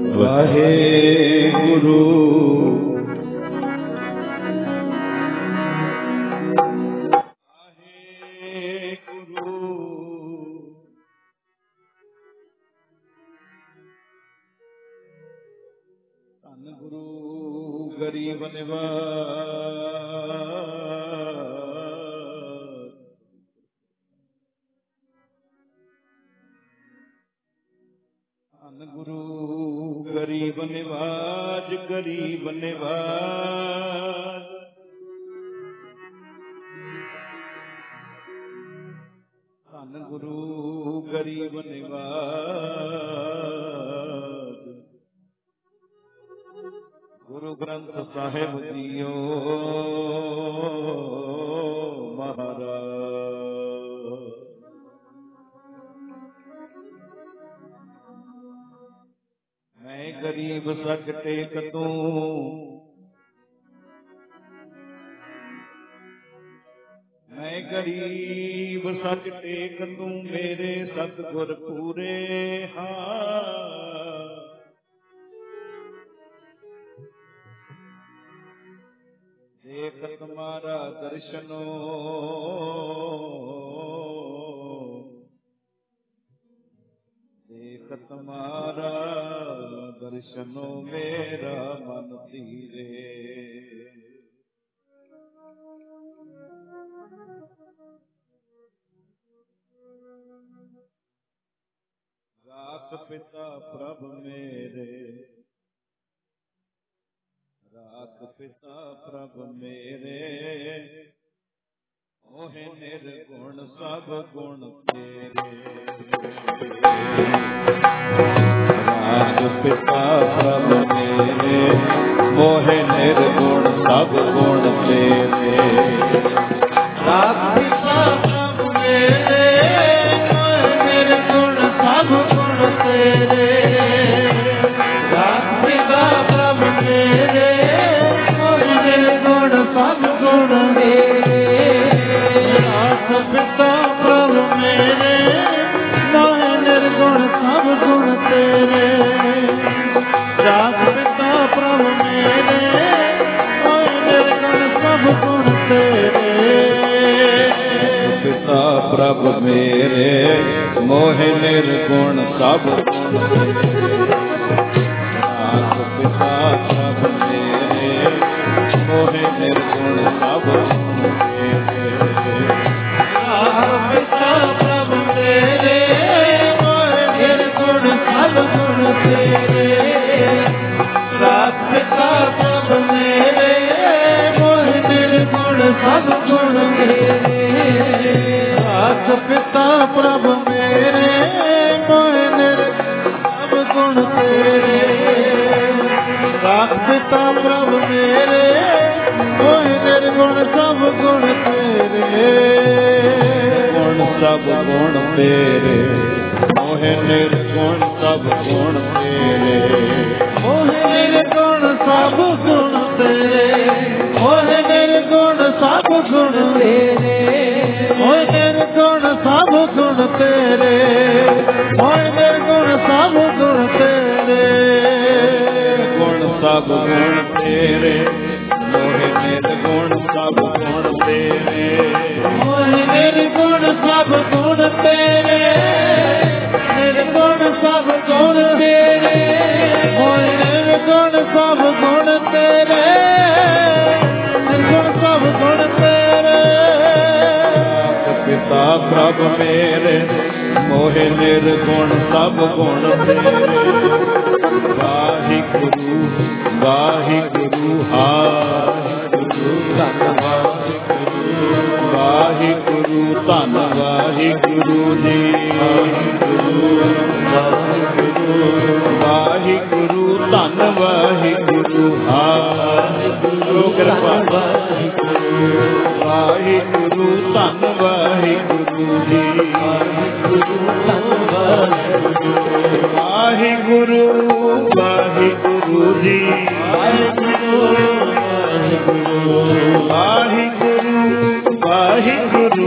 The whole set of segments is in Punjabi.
ਵਾਹਿਗੁਰੂ। ਧੰਨ ਗੁਰੂ ਗਰੀਬ ਨਿਵਾਜ, ਧੰਨ ਗੁਰੂ ਗਰੀਬ ਨਿਵਾਜ, ਗਰੀਬ ਨਿਵਾਜ। ਧੰਨ ਗੁਰੂ ਗਰੀਬ ਨਿਵਾਜ। ਗੁਰੂ ਗ੍ਰੰਥ ਸਾਹਿਬ ਜੀਓ ਮਹਾਰਾਜ। ਮੈਂ ਗਰੀਬ ਸੱਚ ਟੇਕ ਤੂੰ, ਮੈਂ ਗਰੀਬ ਸੱਚ ਟੇਕ ਤੂੰ, ਮੇਰੇ ਸਤਿਗੁਰ ਪੂਰੇ ਹਾਂ। ਦੇਖ ਤੁਮਾਰਾ ਦਰਸ਼ਨੋ, ਦੇਖ ਤੁਮਾਰਾ ਦਰਸ਼ਨੋ, ਮੇਰਾ ਮਨ ਧੀਰੇ। ਰਾਖ ਪਿਤਾ ਪ੍ਰਭ ਮੇਰੇ, ਰਾਖ ਪਿਤਾ ਪ੍ਰਭ ਮੇਰੇ, ਮੋਹਿ ਨਿਰਗੁਣ ਸਭ ਗੁਣ ਤੇਰੇ। ਰਾਖ ਪਿਤਾ ਪ੍ਰਭ ਮੇਰੇ, ਮੋਹਿ ਨਿਰਗੁਣ ਸਭ ਗੁਣ ਤੇਰੇ। ਰਾਖ ਪਿਤਾ ਪ੍ਰਭ ਮੇਰੇ, ਮੋਹਿ ਨਿਰਗੁਣ ਸਭ ਗੁਣ ਤੇਰੇ। ਰਾਖ ਪਿਤਾ ਪ੍ਰਭ ਮੇਰੇ, ਸਭ ਗੁਣ ਮੇਰੇ। ਰਾਖ ਪਿਤਾ ਪ੍ਰਭ ਮੇਰੇ, ਮੋਹਿ ਨਿਰਗੁਣ ਸਭ ਗੁਣ ਤੇਰੇ। ਰਾਖ ਪਿਤਾ ਪ੍ਰਭ ਮੇਰੇ, ਮੋਹਿ ਨਿਰਗੁਣ ਸਭ ਗੁਣ ਤੇਰੇ। ਪਿਤਾ ਪ੍ਰਭ ਮੇਰੇ, ਮੋਹਿ ਨਿਰਗੁਣ ਸਭ ਗੁਣ ਤੇਰੇ। ਰਾਖ ਪਿਤਾ ਪ੍ਰਭ ਮੇਰੇ, ਮੋਹਿ ਨਿਰਗੁਣ ਸਭ ਗੁਣ ਤੇਰੇ। ਰਾਖ ਪਿਤਾ ਪ੍ਰਭ ਮੇਰੇ, ਮੋਹਿ ਨਿਰਗੁਣ ਸਭ ਗੁਣ ਤੇਰੇ। ਰਾਖ ਪਿਤਾ ਪ੍ਰਭ ਮੇਰੇ, ਮੋਹਿ ਨਿਰਗੁਣ ਸਭ ਗੁਣ ਤੇਰੇ। ਰਾਖ ਪਿਤਾ ਪ੍ਰਭ ਮੇਰੇ, ਮੋਹਿ ਨਿਰਗੁਣ ਸਭ ਗੁਣ ਤੇਰੇ। ਰਾਖ ਪਿਤਾ ਪ੍ਰਭ ਮੇਰੇ, ਮੋਹਿ ਨਿਰਗੁਣ ਸਭ ਗੁਣ ਤੇਰੇ। ਗੁਣ ਸਭ ਗੁਣ ਤੇਰੇ, ਮੋਹਿ ਨਿਰਗੁਣ ਸਭ ਗੁਣ ਤੇਰੇ। ਮੋਹਿ ਨਿਰਗੁਣ ਸਭ ਗੁਣ ਤੇਰੇ, ਮੋਹਿ ਨਿਰਗੁਣ ਸਭ ਗੁਣ ਤੇਰੇ। ਮੋਹਿ ਨਿਰਗੁਣ ਸਭ ਗੁਣ ਤੇਰੇ, ਮੋਹਿ ਨਿਰਗੁਣ ਸਭ ਗੁਣ ਤੇਰੇ। ਗੁਣ ਸਭ ਗੁਣ ਤੇਰੇ, ਮੋਹਿ ਨਿਰਗੁਣ ਸਭ ਗੁਣ ਤੇਰੇ। ਮੋਹਿ ਨਿਰਗੁਣ ਸਭ ਗੁਣ ਤੇਰੇ, ਨਿਰਗੁਣ ਸਭ ਗੁਣ ਤੇਰੇ। ਮੋਹਿ ਨਿਰਗੁਣ ਸਭ ਗੁਣ ਤੇਰੇ, ਨਿਰਗੁਣ ਸਭ ਗੁਣ ਤੇਰੇ। ਪਿਤਾ ਪ੍ਰਭ ਮੇਰੇ, ਮੋਹਿ ਨਿਰਗੁਣ ਸਭ ਗੁਣ ਤੇਰੇ। ਵਾਹਿਗੁਰੂ ਵਾਹਿਗੁਰੂ ਵਾਹਿਗੁਰੂ, ਧੰਨ ਵਾਹਿਗੁਰੂ। ਵਾਹਿਗੁਰੂ ਧੰਨ ਵਾਹਿਗੁਰੂ ਜੀ। ਵਾਹਿਗੁਰੂ ਵਾਹਿਗੁਰੂ ਧੰਨ ਵਾਹਿਗੁਰੂ। ਵਾਹਿਗੁਰੂ ਕਿਰਪਾ ਵਾਹਿਗੁਰੂ। ਵਾਹਿਗੁਰੂ ਧੰਨ ਵਾਹਿਗੁਰੂ ਜੀ। ਵਾਹਿਗੁਰੂ ਧੰਨ ਵਾਹਿਗੁਰੂ। ਵਾਹਿਗੁਰੂ ਵਾਹਿਗੁਰੂ ਜੀ। ਵਾਹਿਗੁਰੂ ਵਾਹਿਗੁਰੂ ਵਾਹਿਗੁਰੂ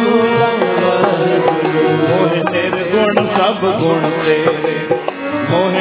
ਵਾਹਿਗੁਰੂ। ਮੋਹਿ ਨਿਰਗੁਣ ਸਭ ਗੁਣ ਤੇਰੇ, ਮੋਹਿ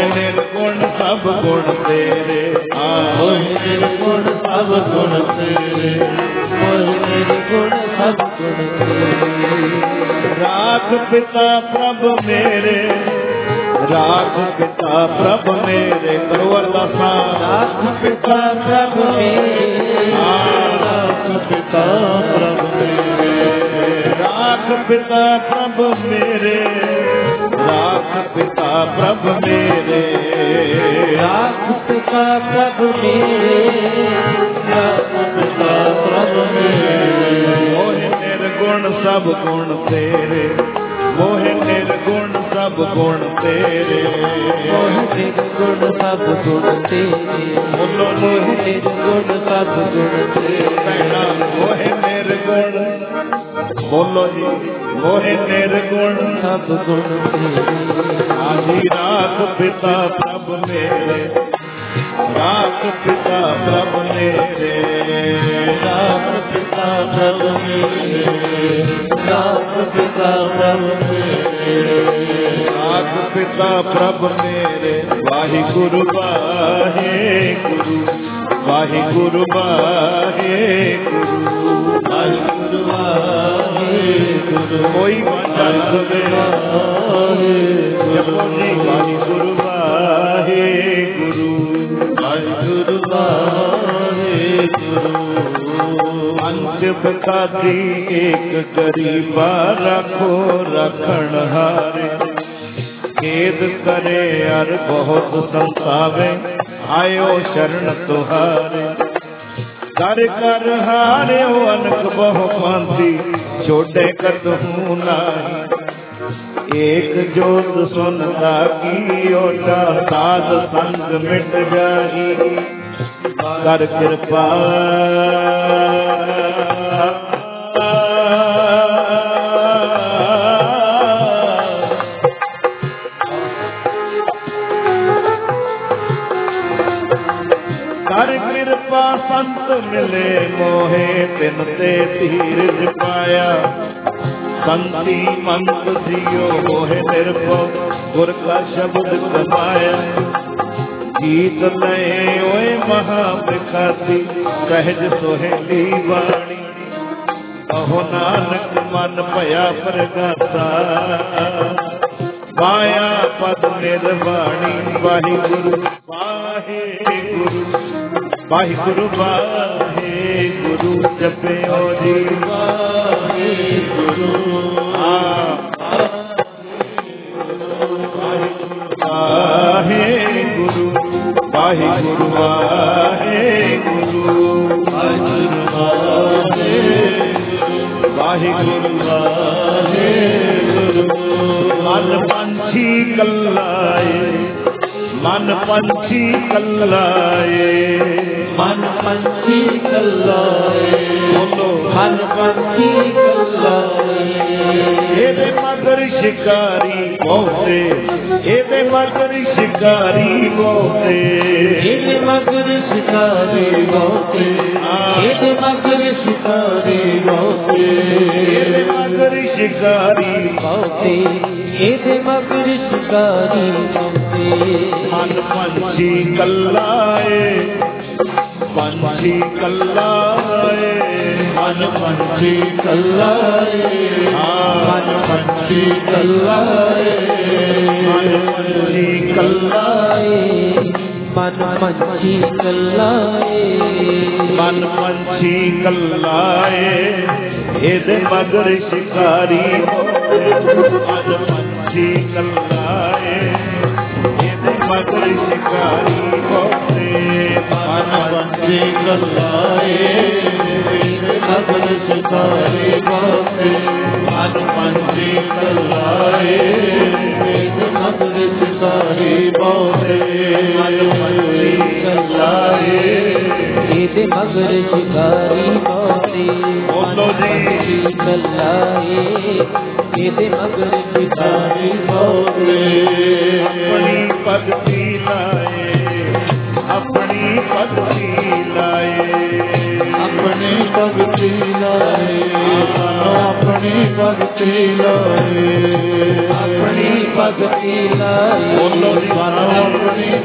ਸਭ ਗੁਣ ਤੇਰੇ। ਮੋਹਿ ਨਿਰਗੁਣ ਸਭ ਗੁਣ ਤੇਰੇ, ਮੋਹਿ ਨਿਰਗੁਣ ਸਭ ਗੁਣ ਤੇਰੇ। ਰਾਖ ਪਿਤਾ ਪ੍ਰਭ ਮੇਰੇ, ਰਾਖ ਪਿਤਾ ਪ੍ਰਭ ਮੇਰੇ, ਕਰੋ ਅਰਦਾਸਾਂ। ਰਾਖ ਪਿਤਾ ਪ੍ਰਭ ਮੇਰੇ, ਰਾਖ ਪਿਤਾ ਪ੍ਰਭ ਮੇਰੇ, ਰਾਖ ਪਿਤਾ ਪ੍ਰਭ ਮੇਰੇ, ਰਾਖ ਪਿਤਾ ਪ੍ਰਭ ਮੇਰੇ, ਰਾਖ ਪਿਤਾ ਪ੍ਰਭ ਮੇਰੇ, ਰਾਖ ਪਿਤਾ ਪ੍ਰਭ ਮੇਰੇ। ਮੋਹਿ ਨਿਰਗੁਣ ਸਭ ਗੁਣ ਤੇਰੇ, ਮੋਹਿ ਨਿਰਗੁਣ ਸਭ ਗੁਣ ਤੇਰੇ, ਮੋਹਿ ਨਿਰਗੁਣ ਸਭ ਗੁਣ ਤੇਰੇ, ਬੋਲੋ ਮੋਹਿ ਨਿਰਗੁਣ ਸਭ ਗੁਣ ਤੇਰੇ। ਭੈਣਾ ਮੋਹਿ ਨਿਰਗੁਣ, ਬੋਲੋ ਜੀ, ਮੋਹਿ ਨਿਰਗੁਣ ਸਭ ਗੁਣ ਤੇਰੇ। ਆਜੀ ਰਾਖ ਪਿਤਾ ਪ੍ਰਭ ਮੇਰੇ, ਰਾਖ ਪਿਤਾ ਪ੍ਰਭ ਮੇਰੇ, ਰਾਖ ਪਿਤਾ ਪ੍ਰਭ ਮੇਰੇ, ਰਾਖ ਪਿਤਾ ਪ੍ਰਭ ਮੇਰੇ, ਰਾਖ ਪਿਤਾ ਪ੍ਰਭ ਮੇਰੇ। ਵਾਹਿਗੁਰੂ ਵਾਹਿਗੁਰੂ, ਵਾਹਿਗੁਰੂ ਵਾਹਿਗੁਰੂ, ਵਾਹਿਗੁਰੂ ਵਾਹਿਗੁਰੂ। ਕੋਈ ਵਾਜਾ ਨਾ ਦੇਵੇ, ਜਪੋ ਜੀ ਵਾਹਿਗੁਰੂ ਵਾਹਿਗੁਰੂ, ਵਾਹਿਗੁਰੂ ਵਾਹਿਗੁਰੂ। ਪੰਜ ਬਤਾਦੀ ਏਕ ਗਰੀਬਾ ਰੱਖੋ ਰਖਣ ਹਾਰੇ, ਖੇਦ ਕਰੇ ਅਰ ਬਹੁਤ ਸੰਤਾਵੇ, ਆਇਓ ਸ਼ਰਨ ਤੁਹਾਰੇ। ਕਰ ਕਰ ਹਾਰਿਓ ਅਨਕ ਬਹੁ ਪੰਥੀ, ਛੋਡੇ ਕਤਹੂ ਨਾਹੀ। ਏਕ ਜੋਤ ਸੁਨਦਾ ਕੀ ਓਟਾ, ਸਾਧ ਸੰਗ ਮਿਟ ਜਾਈ। ਕਰ ਕਿਰਪਾ ਕਰ ਕਿਰਪਾ ਸੰਤ ਮਿਲੇ ਮੋਹੇ, ਤਿਨ ਤੇ ਧੀਰਜ ਪਾਇਆ। ਸੰਤੀ ਮੰਤ ਜੀਓ ਮੋਹਿ ਨਿਰਭਉ, ਗੁਰ ਕਾ ਸ਼ਬਦ ਕਮਾਇਆ। ਗੀਤ ਲਏ ਓਏ ਮਹਾ ਬਿਖਾਤੀ, ਸਹਿਜ ਸੁਹੇਲੀ ਬਾਣੀ। ਕਹੋ ਨਾਨਕ ਮਨ ਭਇਆ ਪ੍ਰਗਾਸਾ, ਪਾਇਆ ਪਦ ਨਿਰਵਾਣੀ। ਵਾਹਿਗੁਰੂ ਵਾਹਿਗੁਰੂ, ਵਾਹਿਗੁਰੂ ਵਾਹਿਗੁਰੂ, ਜਪਿਓ ਜੀ ਵਾਹਿਗੁਰੂ। ਵਾਹਿਗੁਰੂ ਵਾਹਿਗੁਰੂ, ਵਾਹਿਗੁਰੂ ਵਾਹਿਗੁਰੂ, ਵਾਹਿਗੁਰੂ। ਮਨ ਪੰਛੀ ਕੱਲਾਏ, ਮਨ ਪੰਛੀ ਕੱਲਾਏ, ਮਨ ਪੰਛੀ ਕੱਲਾਏ, ਬੋਲੋ ਮਨ ਪੰਛੀ ਕੱਲਾਏ। ਇਹਦੇ ਮਗਰ ਸ਼ਿਕਾਰੀ ਬਹੁਤੇ, ਇਹਦੇ ਮਗਰ ਸ਼ਿਕਾਰੀ ਬਹੁਤੇ, ਇਹਦੇ ਮਗਰ ਸ਼ਿਕਾਰੀ ਬਹੁਤੇ, ਇਹਦੇ ਮਗਰ ਸ਼ਿਕਾਰੀ ਬਹੁਤੇ, ਇਹਦੇ ਮਗਰ ਸ਼ਿਕਾਰੀ ਬਹੁਤੇ, ਇਹਦੇ ਮਗਰ ਸ਼ਿਕਾਰੀ ਬਹੁਤੇ। ਮਨ ਪੰਛੀ ਕੱਲਾਏ, ਪੰਛੀ ਕੱਲਾਏ, ਮਨ ਪੰਛੀ ਕੱਲਾਏ, ਮਨ ਪੰਛੀ ਕੱਲਾਏ, ਮਨ ਪੰਛੀ ਕੱਲਾਏ, ਮਨ ਪੰਛੀ ਕੱਲਾਏ, ਮਨ ਪੰਛੀ ਕੱਲਾਏ। ਇਹਦੇ ਮਗਰ ਸ਼ਿਕਾਰੀ ਮਨ ਪੰਛੀ ਕੱਲਾਏ, ਇਹਦੇ ਮਗਰ ਸ਼ਿਕਾਰੀ ਬਹੁਤੇ। ਮਨ ਪੰਛੀ ਕੱਲਾਏ, ਇਹਦੇ ਮਗਰ ਸ਼ਿਕਾਰੀ ਬਹੁਤੇ। ਮਨ ਪੰਛੀ ਕੱਲਾਏ, ਇਹਦੇ ਮਗਰ ਸ਼ਿਕਾਰੀ ਬਹੁਤੇ। ਮਨ ਪੰਛੀ ਕੱਲਾਏ, ਇਹਦੇ ਮਗਰ ਸ਼ਿਕਾਰੀ ਬਹੁਤੇ। ਬੋਲੋ ਜੀ ਕੱਲਾਏ, ਇਹਦੇ ਮਗਰ ਸ਼ਿਕਾਰੀ ਬਹੁਤੇ। ਆਪਣੀ ਭਗਤੀ ਲਾਏ, ਆਪਣੀ ਭਗਤੀ ਲਾਏ, ਆਪਣੀ ਭਗਤੀ ਲਾਏ, ਆਪਣੀ ਭਗਤੀ ਲਾਏ, ਆਪਣੀ ਭਗਤੀ ਲਾਏ। ਬੋਲੋ ਜੀ ਆਪਣੀ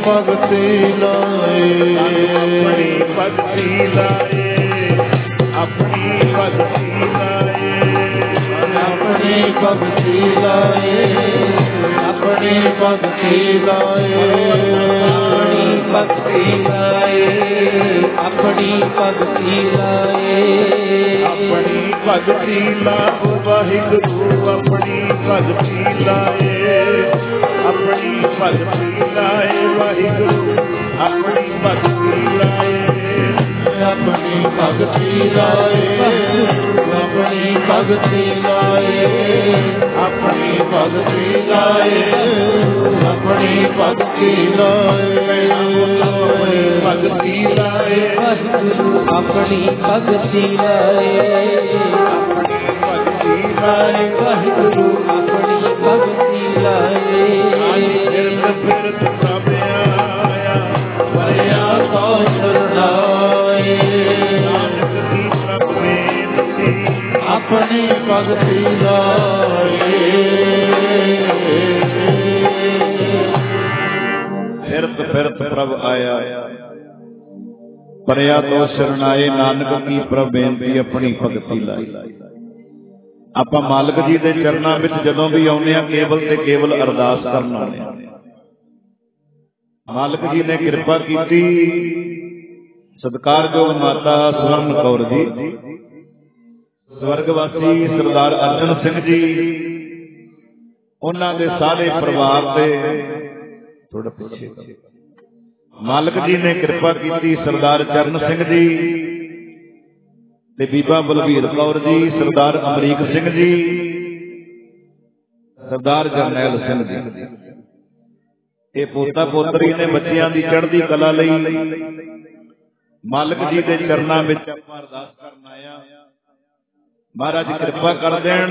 ਭਗਤੀ ਲਾਏ, ਆਪਣੀ ਭਗਤੀ ਲਾਏ, ਆਪਣੀ ਭਗਤੀ ਲਾਏ, ਆਪਣੀ ਭਗਤੀ ਲਾਏ, ਆਪਣੀ ਭਗਤੀ ਲਾਏ, ਆਪਣੀ ਭਗਤੀ ਲਾਏ, ਆਪਣੀ ਭਗਤੀ ਲਾਏ, ਆਪਣੀ ਭਗਤੀ ਲਾਓ ਵਾਹਿਗੁਰੂ, ਆਪਣੀ ਭਗਤੀ ਲਾਏ, ਆਪਣੀ ਭਗਤੀ ਲਾਏ ਵਾਹਿਗੁਰੂ, ਆਪਣੀ ਭਗਤੀ ਲਾਏ, ਆਪਣੀ ਭਗਤੀ ਲਾਏ, ਆਪਣੀ ਭਗਤੀ ਲਾਏ, ਆਪਣੀ ਭਗਤੀ ਲਾਏ, ਆਪਣੀ ਭਗਤੀ ਲਾਏ, ਭਗਤੀ ਲਾਏ, ਆਪਣੀ ਭਗਤੀ ਲਾਏ, ਭਗਤੀ ਲਾਏ ਵਾਹਿਗੁਰੂ ਆਪਣੀ ਭਗਤੀ ਲਾਏ। ਫਿਰਤ ਫਿਰਤ ਪ੍ਰਭ ਆਇਆ, ਵਰਿਆ ਸੋ ਸਰਨਾਏ, ਨਾਨਕ ਦੀ ਪ੍ਰਭ ਬੇਨਤੀ, ਆਪਣੀ ਭਗਤੀ ਲਾਏ। ਫਿਰਤ ਫਿਰਤ ਪ੍ਰਭ ਆਇਆ, ਪਰਿਆ ਤੋ ਸ਼ਰਨਾਏ, ਨਾਨਕ ਕੀ ਪ੍ਰਭ ਬੇਨਤੀ, ਆਪਣੀ ਭਗਤੀ ਲਾਈ। ਆਪਾਂ ਮਾਲਕ ਜੀ ਦੇ ਚਰਨਾਂ ਵਿੱਚ ਜਦੋਂ ਵੀ ਆਉਂਦੇ ਆ, ਕੇਵਲ ਤੇ ਕੇਵਲ ਅਰਦਾਸ ਕਰਨ ਆਉਂਦੇ ਆ। ਮਾਲਕ ਜੀ ਨੇ ਕਿਰਪਾ ਕੀਤੀ, ਸਤਿਕਾਰਯੋਗ ਮਾਤਾ ਸਵਰਨ ਕੌਰ ਜੀ, ਸਵਰਗਵਾਸੀ ਸਰਦਾਰ ਅਰਜਨ ਸਿੰਘ ਜੀ, ਉਹਨਾਂ ਦੇ ਸਾਰੇ ਪਰਿਵਾਰ ਤੇ ਥੋੜਾ ਪਿੱਛੇ ਮਾਲਕ ਜੀ ਨੇ ਕਿਰਪਾ ਕੀਤੀ, ਸਰਦਾਰ ਚਰਨ ਸਿੰਘ ਜੀ ਤੇ ਬੀਬਾ ਬਲਵੀਰ ਕੌਰ ਜੀ, ਸਰਦਾਰ ਅਮਰੀਕ ਸਿੰਘ ਜੀ, ਸਰਦਾਰ ਜਰਨੈਲ ਸਿੰਘ ਜੀ, ਇਹ ਪੋਤਾ ਪੋਤਰੀ ਨੇ ਬੱਚਿਆਂ ਦੀ ਚੜ੍ਹਦੀ ਕਲਾ ਲਈ ਮਾਲਕ ਜੀ ਦੇ ਚਰਨਾਂ ਵਿੱਚ ਆਪਾਂ ਅਰਦਾਸ ਕਰਨ ਆਇਆ। ਮਹਾਰਾਜ ਕਿਰਪਾ ਕਰ ਦੇਣ,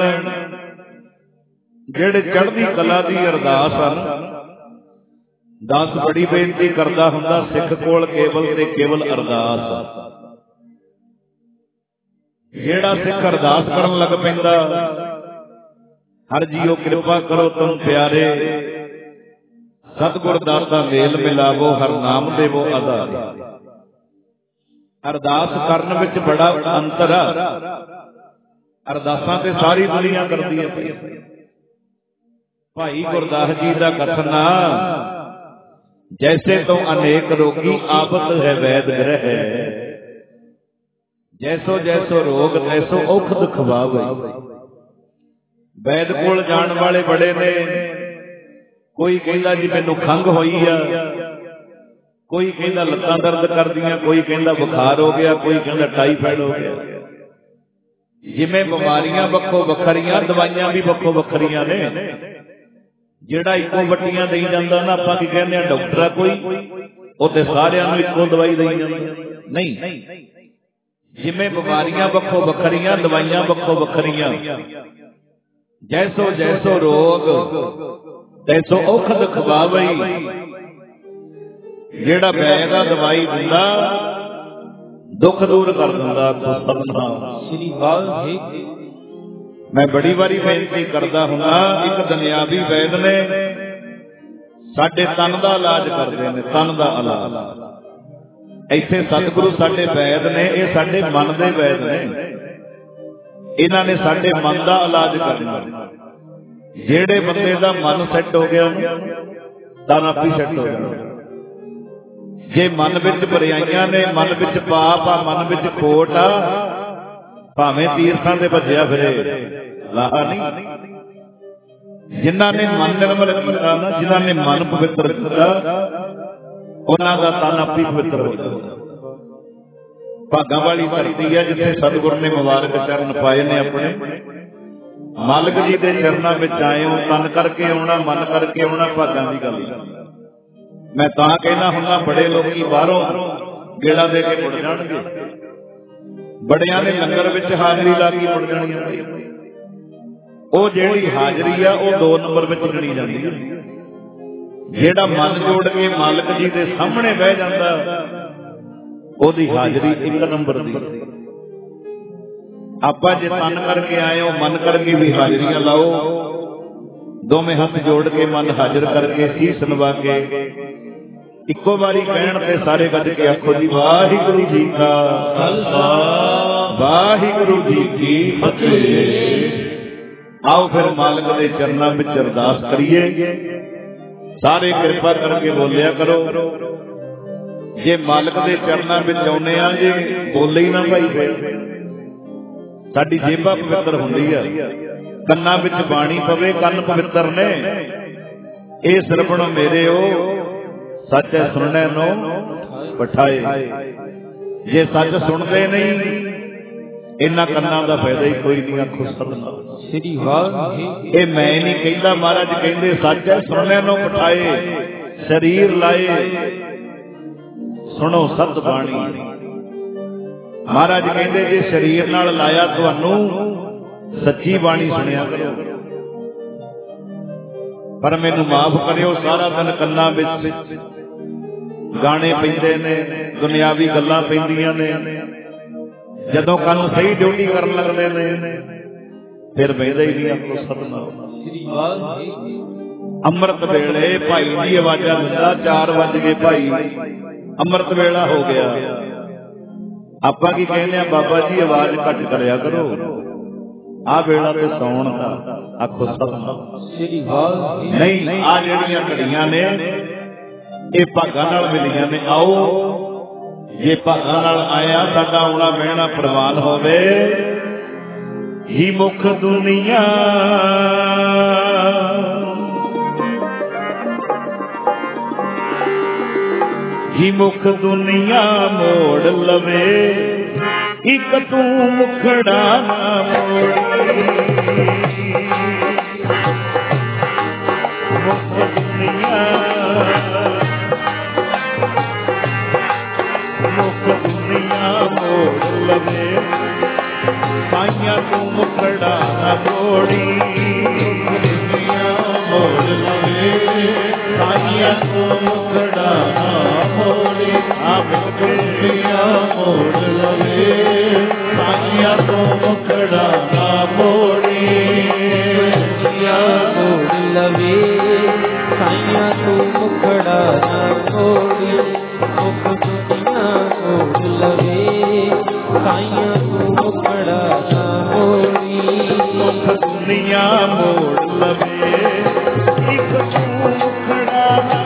ਜਿਹੜੇ ਚੜ੍ਹਦੀ ਕਲਾ ਦੀ ਅਰਦਾਸ ਹਨ, ਦਾਸ ਬੜੀ ਬੇਨਤੀ ਕਰਦਾ ਹੁੰਦਾ, ਸਿੱਖ ਕੋਲ ਕੇਵਲ ਤੇ ਕੇਵਲ ਅਰਦਾਸ। ਜਿਹੜਾ ਸਿੱਖ ਅਰਦਾਸ ਕਰਨ ਲੱਗ ਪੈਂਦਾ, ਹਰ ਜੀਓ ਕਿਰਪਾ ਕਰੋ ਤੁਮ ਪਿਆਰੇ, ਸਤਿਗੁਰ ਦਾਤਾ ਮੇਲ ਮਿਲਾਵੋ, ਹਰ ਨਾਮ ਦੇਵੋ ਆਧਾਰ। ਅਰਦਾਸ ਕਰਨ ਵਿੱਚ ਬੜਾ ਅੰਤਰ ਆ। ਅਰਦਾਸਾਂ ਤੇ ਸਾਰੀ ਦੁਨੀਆ ਕਰਦੀ ਹੈ। ਭਾਈ ਗੁਰਦਾਸ ਜੀ ਦਾ ਕਥਨ ਆ, ਜੈਸੇ ਤੋਂ ਅਨੇਕ ਰੋਗੀ ਆਬਤ ਹੈ ਵੈਦ ਗ੍ਰਹਿ, ਜੈਸੋ ਜੈਸੋ ਰੋਗ ਤੈਸੋ ਔਖਦ ਖਵਾਵੇ। ਵੈਦ ਕੋਲ ਜਾਣ ਵਾਲੇ ਬੜੇ ਨੇ, ਕੋਈ ਕਹਿੰਦਾ ਜੀ ਮੈਨੂੰ ਖੰਘ ਹੋਈ ਆ, ਕੋਈ ਕਹਿੰਦਾ ਲੱਤਾਂ ਦਰਦ ਕਰਦੀਆਂ, ਕੋਈ ਕਹਿੰਦਾ ਬੁਖਾਰ ਹੋ ਗਿਆ, ਕੋਈ ਕਹਿੰਦਾ ਟਾਈਫਾਇਡ ਹੋ ਗਿਆ। ਜਿਵੇਂ ਬਿਮਾਰੀਆਂ ਵੱਖੋ ਵੱਖਰੀਆਂ, ਦਵਾਈਆਂ ਵੀ ਵੱਖੋ ਵੱਖਰੀਆਂ ਨੇ। ਜਿਹੜਾ ਇੱਕੋ ਵੱਟੀਆਂ ਦੇਈ ਜਾਂਦਾ ਨਾ, ਆਪਾਂ ਕੀ ਕਹਿੰਦੇ ਆ, ਡਾਕਟਰ ਆ ਕੋਈ, ਉਹ ਤੇ ਸਾਰਿਆਂ ਨੂੰ ਇੱਕੋ ਦਵਾਈ ਦੇਈ ਜਾਂਦਾ। ਨਹੀਂ, ਜਿਵੇਂ ਬਿਮਾਰੀਆਂ ਵੱਖੋ ਵੱਖਰੀਆਂ, ਦਵਾਈਆਂ ਵੱਖੋ ਵੱਖਰੀਆਂ। ਜੈਸੋ ਜੈਸੋ ਰੋਗ ਤੈਸੋ ਔਖਦ ਖਵਾਵਈ। ਜਿਹੜਾ ਵੈਦ ਆ ਦਵਾਈ ਦਿੰਦਾ, ਦੁੱਖ ਦੂਰ ਕਰ ਦਿੰਦਾ। ਸ੍ਰੀ ਵਾਹਿਗੁਰੂ। ਮੈਂ ਬੜੀ ਵਾਰੀ ਬੇਨਤੀ ਕਰਦਾ ਹੁੰਦਾ, ਇੱਕ ਦੁਨਿਆਵੀ ਵੈਦ ਨੇ, ਸਾਡੇ ਤਨ ਦਾ ਇਲਾਜ ਕਰਦੇ ਨੇ, ਤਨ ਦਾ ਇਲਾਜ। ਇੱਥੇ ਸਤਿਗੁਰੂ ਸਾਡੇ ਵੈਦ ਨੇ, ਇਹ ਸਾਡੇ ਮਨ ਦੇ ਵੈਦ ਨੇ। ਇਹਨਾਂ ਨੇ ਸਾਡੇ ਮਨ ਦਾ ਇਲਾਜ ਕਰਨਾ। ਜਿਹੜੇ ਬੰਦੇ ਦਾ ਮਨ ਸੈੱਟ ਹੋ ਗਿਆ, ਤਾਂ ਆਪੇ ਸੈੱਟ ਹੋ ਜਾਣਾ। ਜੇ ਮਨ ਵਿੱਚ ਬੁਰਾਈਆਂ ਨੇ, ਮਨ ਵਿੱਚ ਪਾਪ ਆ, ਮਨ ਵਿੱਚ ਖੋਟ ਆ, ਭਾਵੇਂ ਤੀਰਥਾਂ ਤੇ ਭੱਜਿਆ ਫਿਰੇ, ਲਾਹਾ ਨਹੀਂ। ਜਿਨ੍ਹਾਂ ਨੇ ਮਨ ਨਿਰਮਲ ਕੀਤਾ ਨਾ, ਜਿਨ੍ਹਾਂ ਨੇ ਮਨ ਪਵਿੱਤਰ ਕੀਤਾ, ਉਹਨਾਂ ਦਾ ਤਨ ਆਪੇ ਪਵਿੱਤਰ ਹੋ ਜਾਂਦਾ। ਭਾਗਾਂ ਵਾਲੀ ਧਰਤੀ ਹੈ, ਜਿੱਥੇ ਸਤਿਗੁਰ ਨੇ ਮੁਬਾਰਕ ਚਰਨ ਪਾਏ ਨੇ ਆਪਣੇ। ਮਾਲਕ ਜੀ ਦੇ ਚਰਨਾਂ ਵਿੱਚ ਆਏ ਹੋ, ਤਨ ਕਰਕੇ ਆਉਣਾ, ਮਨ ਕਰਕੇ ਆਉਣਾ, ਭਾਗਾਂ ਦੀ ਗੱਲ ਹੈ। ਮੈਂ ਤਾਂ ਕਹਿਣਾ ਹੁੰਦਾ, ਬੜੇ ਲੋਕੀ ਬਾਹਰੋਂ ਗੇੜਾ ਦੇ ਕੇ ਮੁੜ ਜਾਣਗੇ, ਬੜਿਆਂ ਨੇ ਲੰਗਰ ਵਿੱਚ ਹਾਜ਼ਰੀ ਲਾ ਕੇ ਮੁੜ ਜਾਣੀ। ਉਹ ਜਿਹੜੀ ਹਾਜ਼ਰੀ ਆ, ਉਹ 2 ਨੰਬਰ ਵਿੱਚ ਗਿਣੀ ਜਾਂਦੀ ਹੈ। ਜਿਹੜਾ ਮਨ ਜੋੜ ਕੇ ਮਾਲਕ ਜੀ ਦੇ ਸਾਹਮਣੇ ਬਹਿ ਜਾਂਦਾ, ਉਹਦੀ ਹਾਜ਼ਰੀ 1 ਨੰਬਰ ਦੀ। ਆਪਾਂ ਜੇ ਤਨ ਕਰਕੇ ਆਏ ਹੋ, ਮਨ ਕਰਕੇ ਵੀ ਹਾਜ਼ਰੀਆਂ ਲਾਓ। ਦੋਵੇਂ ਹੱਥ ਜੋੜ ਕੇ, ਮਨ ਹਾਜ਼ਰ ਕਰਕੇ, ਸੀਸ ਨਵਾ ਕੇ ਇੱਕੋ ਵਾਰੀ ਕਹਿਣ ਤੇ ਸਾਰੇ ਗੱਜ ਕੇ ਆਖੋ ਜੀ ਵਾਹਿਗੁਰੂ ਜੀ ਕਾ ਖਾਲਸਾ ਵਾਹਿਗੁਰੂ ਜੀ ਕੀ ਫਤਿਹ। ਆਓ ਫਿਰ ਮਾਲਕ ਦੇ ਚਰਨਾਂ ਵਿੱਚ ਅਰਦਾਸ ਕਰੀਏ। ਸਾਰੇ ਕਿਰਪਾ ਕਰਕੇ ਬੋਲਿਆ ਕਰੋ। ਜੇ ਮਾਲਕ ਦੇ ਚਰਨਾਂ ਵਿੱਚ ਆਉਨੇ ਆ ਜੇ ਬੋਲੇ ਹੀ ਨਾ ਭਾਈ ਫਿਰ ਸਾਡੀ ਜੇਬਾਂ ਪਵਿੱਤਰ ਹੁੰਦੀ ਆ, ਕੰਨਾਂ ਵਿੱਚ ਬਾਣੀ ਪਵੇ ਕੰਨ ਪਵਿੱਤਰ ਨੇ। ਇਹ ਸਰਵਣ ਮੇਰੇ ਸੱਚ ਸੁਣਨੇ ਨੂੰ ਪਠਾਏ। ਜੇ ਸੱਚ ਸੁਣਦੇ ਨਹੀਂ ਇਹਨਾਂ ਕੰਨਾਂ ਦਾ ਫਾਇਦਾ ਹੀ ਕੋਈ ਨਹੀਂ। ਆਖੋ ਸਤਿਨਾਮ ਸ੍ਰੀ ਵਾਹਿਗੁਰੂ। ਇਹ ਮੈਂ ਨਹੀਂ ਕਹਿੰਦਾ, ਮਹਾਰਾਜ ਕਹਿੰਦੇ ਸੱਚ ਹੈ ਸੁਣਨੇ ਨੂੰ ਪਠਾਏ। ਸਰੀਰ ਲਾਏ ਸੁਣੋ ਸਤ ਬਾਣੀ। ਮਹਾਰਾਜ ਕਹਿੰਦੇ ਜੇ ਸਰੀਰ ਨਾਲ ਲਾਇਆ ਤੁਹਾਨੂੰ ਸੱਚੀ ਬਾਣੀ ਸੁਣਿਆ ਕਰੋ। ਪਰ ਮੈਨੂੰ ਮਾਫ ਕਰਿਓ ਸਾਰਾ ਦਿਨ ਕੰਨਾਂ ਵਿੱਚ ਗਾਣੇ ਪੈਂਦੇ ਨੇ, ਦੁਨਿਆਵੀ ਗੱਲਾਂ ਪੈਂਦੀਆਂ ਨੇ। ਜਦੋਂ ਕੰਨ ਸਹੀ ਡਿਊਟੀ ਕਰਨ ਲੱਗਦੇ ਨੇ ਫਿਰ ਬਹਿੰਦੇ ਹੀ ਨਹੀਂ। ਆਪੋ ਸਤਿਨਾਮ। ਅੰਮ੍ਰਿਤ ਵੇਲੇ ਭਾਈ ਦੀ ਆਵਾਜ਼ਾਂ ਦਿੰਦਾ 4 ਵੱਜ ਗਏ ਭਾਈ ਅੰਮ੍ਰਿਤ ਵੇਲਾ ਹੋ ਗਿਆ। ਆਪਾਂ ਕੀ ਕਹਿੰਦੇ ਆ ਬਾਬਾ ਜੀ ਆਵਾਜ਼ ਘੱਟ ਕਰਿਆ ਕਰੋ, ਆਹ ਵੇਲਾ ਤੇ ਸੌਣ ਦਾ। ਆਖੋ ਸਤਿਨਾਮ ਸ੍ਰੀ ਵਾਹਿਗੁਰੂ। ਨਹੀਂ ਆ ਜਿਹੜੀਆਂ ਘੜੀਆਂ ਨੇ ਇਹ ਭਾਗਾਂ ਨਾਲ ਮਿਲੀਆਂ ਨੇ। ਆਓ ਜੇ ਭਾਗਾਂ ਨਾਲ ਆਇਆ ਸਾਡਾ ਆਉਣਾ ਬਹਿਣਾ ਪ੍ਰਵਾਨ ਹੋਵੇ। ਹੀ ਮੁਖ ਦੁਨੀਆ ਹੀ ਮੁਖ ਦੁਨੀਆ ਮੋੜ ਲਵੇ ਇੱਕ ਤੂੰ ਮੁਖੜਾ ਨਾ ਮੋੜੀ। ਮੁਖ ਦੁਨੀਆ ਮੋੜ ਲਵੇ ਸਾਈਆਂ ਤੂੰ ਮੁਖੜਾ ਨਾ ਮੋੜੀ। ਦੁਨੀਆ ਮੋੜ ਲਵੇ ਸਾਈਆਂ ਤੂੰ ਮੁਖੜਾ ਨਾ ਮੋੜੀ। ਆਪ ਦੁਨੀਆ ਮੋੜ ਲਵੇ ਸਾਈਆਂ ਤੂੰ ਮੁਖੜਾ ਨਾ ਮੋੜੀ। ਦੁਨੀਆ ਮੋੜ ਲਵੇ ਸਾਈਆਂ ਤੂੰ ਮੁਖੜਾ ਨਾ ਮੋੜੀ। ਮੁਖ ਦੁਨੀਆ ਮੋੜ ਲਵੇ ਸਾਈਆਂ ਤੂੰ ਮੁਖੜਾ ਨਾ ਮੋੜੀ। ਮੁਖ ਦੁਨੀਆ ਮੋੜ ਲਵੇ ਇੱਕ ਤੂੰ ਮੁਖੜਾ ਨਾ।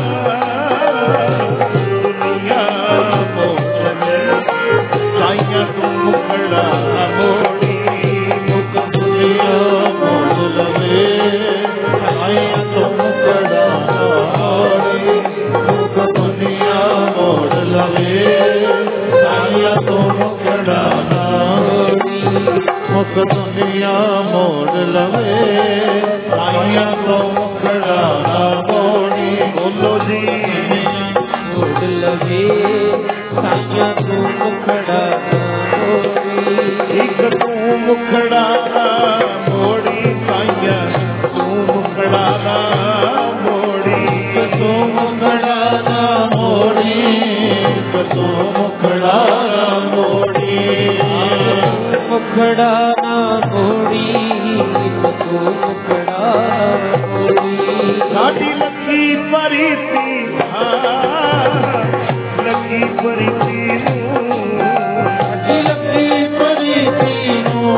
ਦੁਨੀਆ ਮੋੜ ਲਵੇ ਸਾਈਆਂ ਤੂੰ ਮੁਖੜਾ ਨਾ ਮੋੜੀ। ਮੁਖ ਦੁਨੀਆ ਮੋੜ ਲਵੇ ਸਾਈਆਂ ਤੂੰ ਮੁਖੜਾ ਨਾ ਮੋੜੀ। ਮੁਖ ਦੁਨੀਆ ਮੋੜ ਲਵੇ ਸਾਈਆਂ ਤੂੰ ਮੁਖੜਾ ਨਾ ਮੋੜੀ। ਮੁਖ ਦੁਨੀਆ ਮੋੜ ਲਵੇ ਸਾਈਆਂ ਤੂੰ ਮੁਖੜਾ ਨਾ ਮੋੜੀ। ਬੋਲੋ ਜੀ ਮੋੜ ਲਵੇ ਸਾਈਆਂ ਤੂੰ ਮੁਖੜਾ ਨਾ ਮੋੜੀ। ਇੱਕ ਤੂੰ ਮੁਖੜਾ ਨਾ ਮੋੜੀ ਸਾਈਆਂ ਤੂੰ ਮੁਖੜਾ ਨਾ ਮੋੜੀ। ਇੱਕ ਤੂੰ ਮੁਖੜਾ ਨਾ ਮੋੜੀ। ਇੱਕ ਤੂੰ ਮੁਖੜਾ ਨਾ ਮੋੜੀ। ਮੁਖੜਾ ਨਾ ਮੋੜੀ ਇੱਕ ਤੂੰ ਮੁਖੜਾ ਮੋੜੀ। ਸਾਡੀ ਲੱਗੀ ਪਰੀਤੀ ਲੱਗੀ ਪਰੀਤੀ ਨੂੰ। ਸਾਡੀ ਲੱਗੀ ਪਰੀਤੀ ਨੂੰ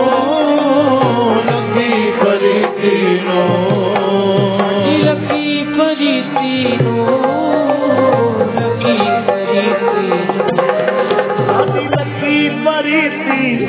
ਲੱਗੀ ਪਰੀਤੀ ਨੂੰ। ਸਾਡੀ ਲੱਗੀ ਪਰੀਤੀ ਨੂੰ ਲੱਗੀ ਪਰੀਤੀ ਨੂੰ। ਸਾਡੀ ਲੱਗੀ ਪਰੀਤੀ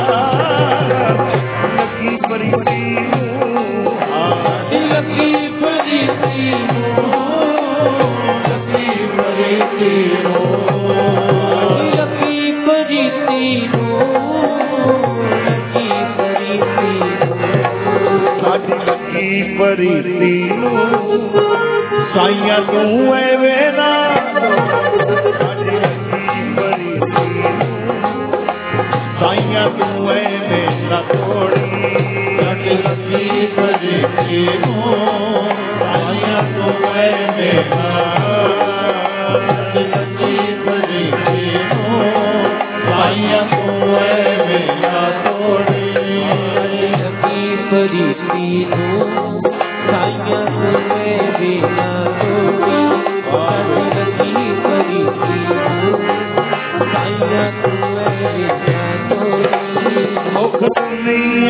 ਲੱਗੀ ਪਰੀਤੀ ਨੂੰ। ਸਾਡੀ ਲੱਗੀ ਪਰੀਤੀ ਨੂੰ ਲੱਗੀ ਪਰੀਤੀ ਨੂੰ। ਸਾਡੀ ਲੱਗੀ ਪਰੀਤੀ ਨੂੰ ਲੱਗੀ ਪਰੀਤੀ ਨੂੰ। ਸਾਡੀ ਲੱਗੀ ਪਰੀਤੀ ਨੂੰ ਸਾਈਆਂ ਤੂੰ ਐਵੇਂ ਨਾ। ਸਾਡੀ ਲੱਗੀ ਪਰੀਤੀ ਨੂੰ ਸਾਈਆਂ ਤੂੰ ਐਵੇਂ ਨਾ ਤੋੜੀ। ਸਾਡੀ ਲੱਗੀ ਪਰੀਤੀ ਨੂੰ ਸਾਈਆਂ ਤੂੰ ਐਵੇਂ ਨਾ। ਸਾਡੀ ਲੱਗੀ ਪਰੀਤੀ ਨੂੰ ਸਾਈਆਂ ਤੂੰ ਐਵੇਂ ਨਾ ਤੋੜੀ। ਸਾਡੀ ਲੱਗੀ ਪਰੀਤੀ ਨੂੰ ਸਾਈਆਂ ਤੂੰ ਐਵੇਂ ਨਾ ਤੋੜੀ। ਸਾਡੀ ਲੱਗੀ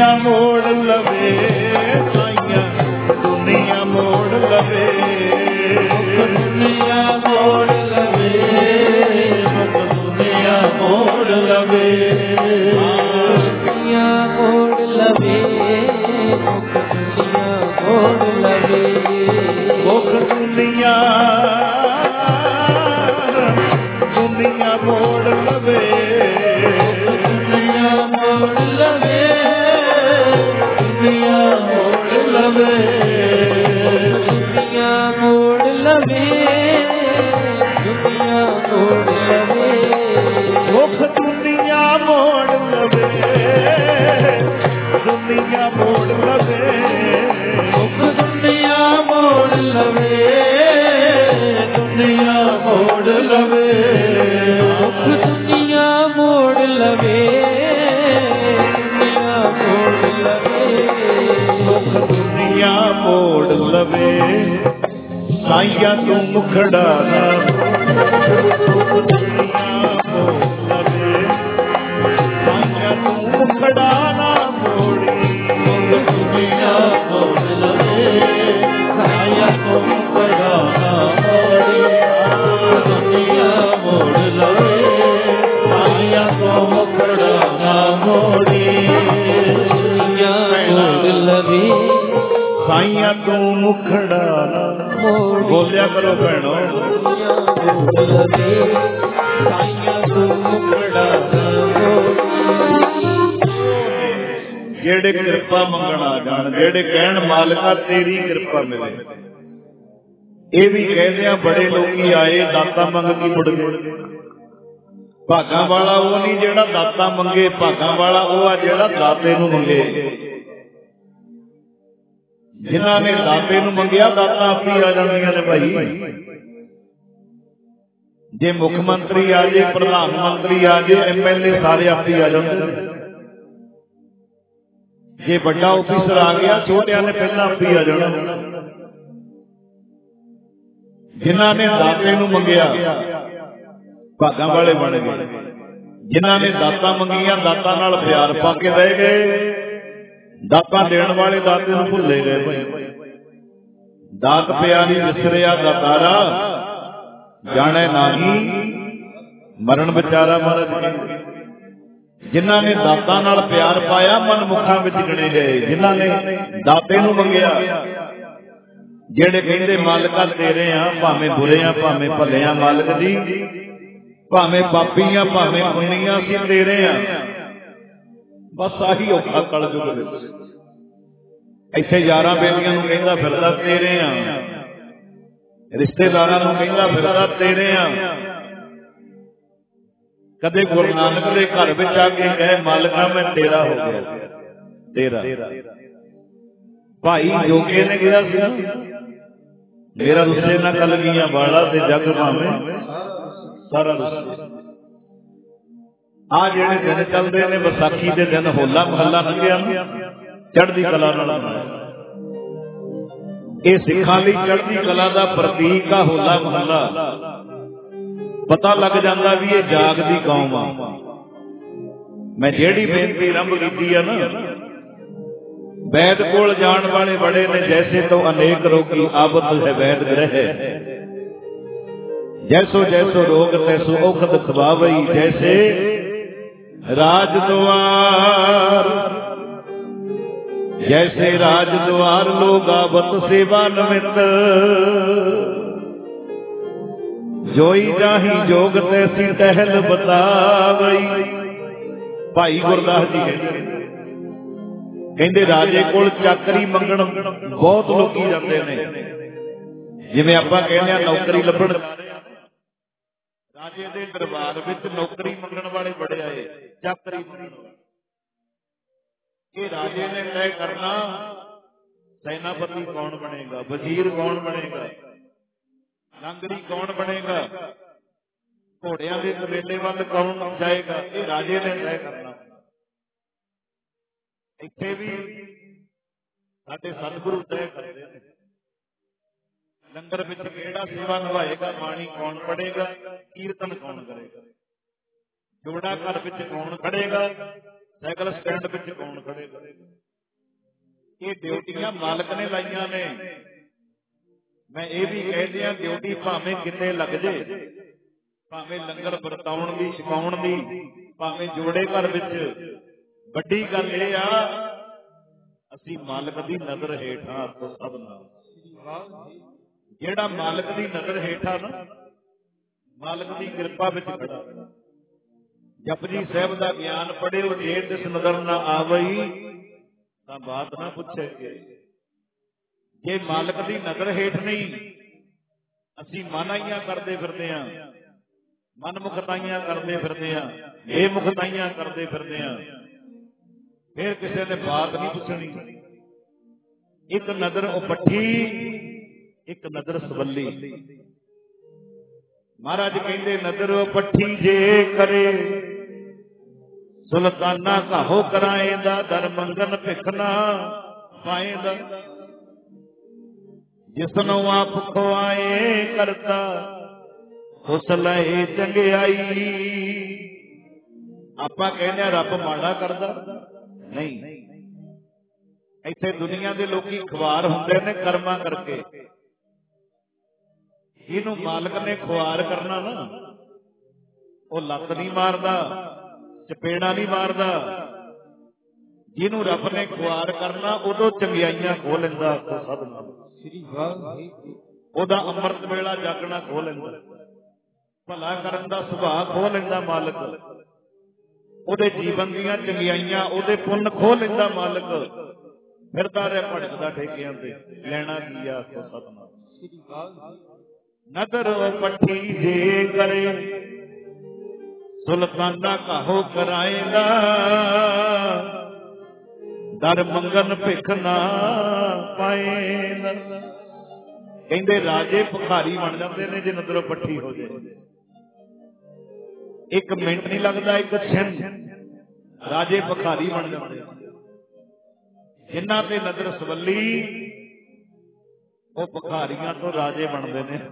ਮੋੜ ਲਵੇ ਸਾਈਆਂ ਦੁਨੀਆ ਮੋੜ ਲਵੇ ਦੁਨੀਆ ਮੋੜ ਲਵੇ ਦੁਨੀਆ ਮੋੜ ਲਵੇ ਦੁਨੀਆ ਮੋੜ ਲਵੇ ਦੁਨੀਆ ਮੋੜ ਲਵੇ ਮੁਖ ਦੁਨੀਆ ਦੁਨੀਆ ਮੋੜ ਲਵੇ ਦੁਨੀਆ ਮੋੜ ਲਵੇ ਦੁਨੀਆ ਮੋੜ ਲਵੇ ਦੁਨੀਆ ਮੋੜ ਲਵੇ ਦੁਨੀਆ ਮੋੜ ਲਵੇ ਮੁਖ ਦੁਨੀਆ ਮੋੜ ਲਵੇ ਦੁਨੀਆ ਮੋੜ ਲਵੇ ਮੁਖ ਦੁਨੀਆ ਮੋੜ ਲਵੇ ਦੁਨੀਆ ਮੋੜ ਲਵੇ ਮੁਖ ਦੁਨੀਆ ਮੋੜ ਲਵੇ ਦੁਨੀਆ ਮੋੜ ਲਵੇ ਮੁਖ ਦੁਨੀਆ ਮੋੜ ਲਵੇ ਸਾਈਆਂ ਤੂੰ ਮੁਖੜਾ ਨਾ ਮੁਖ ਦੁਨੀਆ ਮੋੜ ਲਵੇ ਸਾਈਆਂ ਤੂੰ ਮੁਖੜਾ ਨਾ ਮੋੜੀ ਮੁਖ ਦੁਨੀਆ ਮੋੜ ਲਵੇ ਸਾਈਆਂ ਤੂੰ ਮੁਖੜਾ ਨਾ ਮੋੜੀ ਮੁਖ ਦੁਨੀਆ ਮੋੜ ਲਵੇ ਸਾਈਆਂ ਤੂੰ ਮੁਖੜਾ ਨਾ ਮੋੜੀ ਦੁਨੀਆ ਮੋੜ ਲਵੇ ਸਾਈਆਂ ਤੂੰ ਮੁਖੜਾ ਨਾ ਬੋਲਿਆ ਕਰੋ ਭੈਣੋ ਮੋੜ ਲਵੇ ਸਾਈਆਂ ਤੂੰ ਮੁਖੜਾ ਨਾ ਜਿਹੜੇ ਕਿਰਪਾ ਮੰਗਣ ਆ ਜਾਣ ਜਿਹੜੇ ਕਹਿਣ ਮਾਲਕਾ ਤੇਰੀ ਕਿਰਪਾ ਮਿਲੇ। ਇਹ ਵੀ ਕਹਿੰਦੇ ਆ ਬੜੇ ਲੋਕੀ ਆਏ ਦਾਤਾ ਮੰਗ ਕੇ ਮੁੜ ਗਏ। ਭਾਗਾਂ ਵਾਲਾ ਉਹ ਨਹੀਂ ਜਿਹੜਾ ਦਾਤਾ ਮੰਗੇ, ਭਾਗਾਂ ਵਾਲਾ ਉਹ ਆ ਜਿਹੜਾ ਦਾਤੇ ਨੂੰ ਮੰਗੇ। ਜਿਨ੍ਹਾਂ ਨੇ ਦਾਤੇ ਨੂੰ ਮੰਗਿਆ ਦਾਤਾ ਆਪੀ ਆ ਜਾਂਦੀਆਂ ਨੇ ਭਾਈ। ਜੇ ਮੁੱਖ ਮੰਤਰੀ ਆ ਜੇ, ਪ੍ਰਧਾਨ ਮੰਤਰੀ ਆ ਜੇ, MLA ਸਾਰੇ ਆਪੀ ਆ ਜਾਂਦੇ ਨੇ। ਜੇ ਵੱਡਾ ਆਫੀਸਰ ਆ ਗਿਆ ਛੋਟਿਆਂ ਨੇ ਪਹਿਲਾਂ ਆਪੀ ਆ ਜਾਣਾ। ਜਿਨ੍ਹਾਂ ਨੇ ਦਾਤੇ ਨੂੰ ਮੰਗਿਆ ਭਾਗਾਂ ਵਾਲੇ ਬਣ ਗਏ। ਜਿਨ੍ਹਾਂ ਨੇ ਦਾਤਾਂ ਮੰਗੀਆਂ ਦਾਤਾਂ ਨਾਲ ਪਿਆਰ ਪਾ ਕੇ ਰਹਿ ਗਏ। ਦਾਤਾਂ ਦੇਣ ਵਾਲੇ ਦਾਤੇ ਨੂੰ ਭੁੱਲੇ ਗਏ ਭਾਈ। ਦਾਤ ਪਿਆਰੀ ਵਿਸਰਿਆ ਦਾਤਾਰਾ ਜਾਣੇ ਨਾਹੀ ਮਰਨ ਵਿਚਾਰਾ ਮਹਾਰਾਜ। ਜਿਨ੍ਹਾਂ ਨੇ ਦਾਤਾਂ ਨਾਲ ਪਿਆਰ ਪਾਇਆ ਮਨਮੁਖਾਂ ਵਿੱਚ ਗਿਣੇ ਗਏ। ਜਿਨ੍ਹਾਂ ਨੇ ਦਾਤੇ ਨੂੰ ਮੰਗਿਆ, ਜਿਹੜੇ ਕਹਿੰਦੇ ਮਾਲਕਾ ਤੇਰੇ ਆ, ਭਾਵੇਂ ਬੁਰੇ ਆ ਭਾਵੇਂ ਭਲੇ ਆ ਮਾਲਕ ਜੀ, ਭਾਵੇਂ ਪਾਪੀ ਆ ਭਾਵੇਂ ਪੁੰਨੀਆਂ ਅਸੀਂ ਤੇਰੇ ਆ। ਬਸ ਆਹੀ ਔਖਾ ਕਲਯੁਗ ਵਿੱਚ। ਇੱਥੇ ਯਾਰਾਂ ਬੇਲੀਆਂ ਨੂੰ ਕਹਿੰਦਾ ਫਿਰਦਾ ਤੇਰੇ ਆ, ਰਿਸ਼ਤੇਦਾਰਾਂ ਨੂੰ ਕਹਿੰਦਾ ਫਿਰਦਾ ਤੇਰੇ ਆ। ਕਦੇ ਗੁਰੂ ਨਾਨਕ ਦੇ ਘਰ ਵਿੱਚ ਆ ਕੇ ਕਹੇ ਮਾਲਕਾ ਮੈਂ ਤੇਰਾ ਹੋ ਗਿਆ, ਤੇਰਾ। ਭਾਈ ਜੋਗੇ ਨੇ ਕਿਹਾ ਸੀ ਮੇਰਾ ਰੁੱਸੇ ਨਾ ਕਲਗੀਆਂ ਵਾਲਾ ਤੇ ਜਗ ਭਾਵੇਂ ਸਾਰਾ ਰੁੱਸੇ। ਆ ਜਿਹੜੇ ਦਿਨ ਚੱਲਦੇ ਨੇ ਵਿਸਾਖੀ ਦੇ ਦਿਨ ਹੋਲਾ ਮਹੱਲਾ ਲੰਘਿਆ ਚੜ੍ਹਦੀ ਕਲਾ ਨਾਲ। ਇਹ ਸਿੱਖਾਂ ਲਈ ਚੜ੍ਹਦੀ ਕਲਾ ਦਾ ਪ੍ਰਤੀਕ ਆ ਹੋਲਾ ਮਹੱਲਾ। ਪਤਾ ਲੱਗ ਜਾਂਦਾ ਵੀ ਇਹ ਜਾਗਦੀ ਕੌਮ ਆ। ਮੈਂ ਜਿਹੜੀ ਬੇਨਤੀ ਆਰੰਭ ਕੀਤੀ ਆ ਨਾ, ਵੈਦ ਕੋਲ ਜਾਣ ਵਾਲੇ ਬੜੇ ਨੇ ਜੈਸੇ ਤੋਂ ਅਨੇਕ ਰੋਗੀ ਆਬਤ ਹੈ ਵੈਦ ਗ੍ਰਹਿ। ਜੈਸੋ ਜੈਸੋ ਰੋਗ ਤੈਸੋ ਔਖਦ ਖਵਾਵਈ। ਜੈਸੇ ਰਾਜ ਦੁਆਰ ਜੈਸੇ ਰਾਜ ਦੁਆਰ ਲੋਗ ਆਬਤ ਸੇਵਾ ਨਿਮਿਤ। ਜੋਈ ਜਾਹੀ ਜੋਗ ਤੈਸੀ ਟਹਿਲ ਬਤਾਵਈ। ਭਾਈ ਗੁਰਦਾਸ ਜੀ ਕਹਿੰਦੇ ਰਾਜੇ ਕੋਲ ਚਾਕਰੀ ਮੰਗਣ ਬਹੁਤ ਲੋਕੀ ਜਾਂਦੇ ਨੇ। ਜਿਵੇਂ ਆਪਾਂ ਕਹਿੰਦੇ ਆ ਨੌਕਰੀ ਲੱਭਣ, ਰਾਜੇ ਦੇ ਦਰਬਾਰ ਵਿੱਚ ਨੌਕਰੀ ਮੰਗਣ ਵਾਲੇ ਬੜੇ ਆਏ, ਚਾਕਰੀ ਮੰਗਣ। ਇਹ ਰਾਜੇ ਨੇ ਤੈਅ ਕਰਨਾ ਸੈਨਾਪਤੀ ਕੌਣ ਬਣੇਗਾ, ਵਜ਼ੀਰ ਕੌਣ ਬਣੇਗਾ, ਲੰਗੜੀ ਕੌਣ ਬਣੇਗਾ, ਘੋੜਿਆਂ ਦੇ ਤਬੇਲੇ ਵੱਲ ਕੌਣ ਜਾਏਗਾ। ਇਹ ਰਾਜੇ ਨੇ ਤੈਅ ਕਰਨਾ। ਇੱਥੇ ਵੀ ਸਾਡੇ ਸਤਿਗੁਰੂ ਤੈਅ ਕਰਦੇ ਨੇ। ਲੰਗਰ ਵਿੱਚ ਕਿਹੜਾ ਸੇਵਾ ਨਿਭਾਏਗਾ, ਬਾਣੀ ਕੌਣ ਪੜ੍ਹੇਗਾ, ਕੀਰਤਨ ਕੌਣ ਕਰੇਗਾ, ਜੋੜਾ ਘਰ ਵਿੱਚ ਕੌਣ ਖੜੇਗਾ, ਸਾਈਕਲ ਸਟੈਂਡ ਵਿੱਚ ਕੌਣ ਖੜੇ ਕਰੇਗਾ? ਇਹ ਡਿਊਟੀਆਂ ਮਾਲਕ ਨੇ ਲਾਈਆਂ ਨੇ। ਮੈਂ ਇਹ ਵੀ ਕਹਿ ਦਿਆਂ, ਡਿਊਟੀ ਭਾਵੇਂ ਕਿਤੇ ਲੱਗ ਜੇ, ਭਾਵੇਂ ਲੰਗਰ ਵਰਤਾਉਣ ਦੀ, ਛਕਾਉਣ ਦੀ, ਭਾਵੇਂ ਜੋੜੇ ਘਰ ਵਿੱਚ, ਵੱਡੀ ਗੱਲ ਇਹ ਆ ਅਸੀਂ ਮਾਲਕ ਦੀ ਨਜ਼ਰ ਹੇਠਾਂ ਤੋਂ ਸਭ ਨਾਲ। ਜਿਹੜਾ ਮਾਲਕ ਦੀ ਨਜ਼ਰ ਹੇਠਾਂ ਨਾ, ਮਾਲਕ ਦੀ ਕਿਰਪਾ ਵਿੱਚ ਖੜਾ, ਜਪਜੀ ਸਾਹਿਬ ਦਾ ਗਿਆਨ ਪੜਿਓ, ਜੇ ਤਿਸ ਨਜ਼ਰ ਨਾ ਆਵਈ ਤਾਂ ਬਾਤ ਨਾ ਪੁੱਛੇ। ਜੇ ਮਾਲਕ ਦੀ ਨਜ਼ਰ ਹੇਠ ਨਹੀਂ, ਅਸੀਂ ਮਨਾਈਆਂ ਕਰਦੇ ਫਿਰਦੇ ਹਾਂ, ਮਨਮੁਖਤਾਈਆਂ ਕਰਦੇ ਫਿਰਦੇ ਹਾਂ, ਬੇਮੁਖਤਾਈਆਂ ਕਰਦੇ ਫਿਰਦੇ ਹਾਂ, ਫਿਰ ਕਿਸੇ ਨੇ ਬਾਤ ਨਹੀਂ ਪੁੱਛਣੀ। ਇੱਕ ਨਜ਼ਰ ਉਹ ਪੱਠੀ, ਇੱਕ ਨਜ਼ਰ ਸਵੱਲੀ। ਮਹਾਰਾਜ ਕਹਿੰਦੇ ਨਜ਼ਰ ਉਹ ਪੱਠੀ ਜੇ ਕਰੇ, ਸੁਲਤਾਨਾ ਕਾਹੋ ਕਰਾਏਂਦਾ, ਦਰ ਮੰਗਨ ਭਿਖ ਨਾ ਪਾਏਂਦਾ। ਜਿਸਨੂੰ ਆਪ ਖਵਾਏ ਕਰਤਾ, ਉਸ ਲਏ ਚੰਗਿਆਈ। ਆਪਾਂ ਕਹਿੰਦੇ ਆ ਰੱਬ ਮਾੜਾ ਕਰਦਾ, ਨਹੀਂ। ਇੱਥੇ ਦੁਨੀਆ ਦੇ ਲੋਕੀ ਖੁਆਰ ਹੁੰਦੇ ਨੇ ਕਰਮਾਂ ਕਰਕੇ। ਇਹਨੂੰ ਮਾਲਕ ਨੇ ਖੁਆਰ ਕਰਨਾ ਨਾ, ਉਹ ਲੱਤ ਨਹੀਂ ਮਾਰਦਾ, ਚਪੇੜਾ ਨਹੀਂ ਮਾਰਦਾ। ਜਿਹਨੂੰ ਰੱਬ ਨੇ ਖੁਆਰ ਕਰਨਾ, ਉਦੋਂ ਚੰਗਿਆਈਆਂ ਖੋਹ ਲੈਂਦਾ ਸਭ ਨਾਲ। ਉਹਦਾ ਅੰਮ੍ਰਿਤ ਵੇਲਾ ਜਾਗਣਾ ਖੋਹ ਲੈਂਦਾ, ਭਲਾ ਕਰਨ ਦਾ ਸੁਭਾਅ ਖੋਹ ਲੈਂਦਾ ਮਾਲਕ। ਉਹਦੇ ਜੀਵਨ ਦੀਆਂ ਚੰਗਿਆਈਆਂ, ਉਹਦੇ ਪੁੰਨ ਖੋਹ ਲੈਂਦਾ ਮਾਲਕ। ਫਿਰਦਾ ਰਿਹਾ ਭਟਕਦਾ ਠੇਕਿਆਂ ਤੇ, ਲੈਣਾ ਕੀ ਆ ਸਤਿਨਾਮ। ਨਦਰ ਪੱਠੀ ਜੇ ਕਰੇ, ਸੁਲਤਾਨਾ ਕਾਹੋ ਕਰਾਏਗਾ, ਦਰ ਮੰਗਨ ਭਿਖ ਨਾ ਪਾਏਗਾ। ਕਹਿੰਦੇ ਰਾਜੇ ਭਿਖਾਰੀ ਬਣ ਜਾਂਦੇ ਨੇ ਜੇ ਨਜ਼ਰੋਂ ਪੱਠੀ ਹੋ ਜਾਏ। ਇੱਕ ਮਿੰਟ ਨਹੀਂ ਲੱਗਦਾ, ਇੱਕ ਛਿਨ ਰਾਜੇ ਭਿਖਾਰੀ ਬਣ ਜਾਂਦੇ। ਜਿਨ੍ਹਾਂ ਤੇ ਨਜ਼ਰ ਸਵੱਲੀ, ਉਹ ਭਿਖਾਰੀਆਂ ਤੋਂ ਰਾਜੇ ਬਣਦੇ ਨੇ।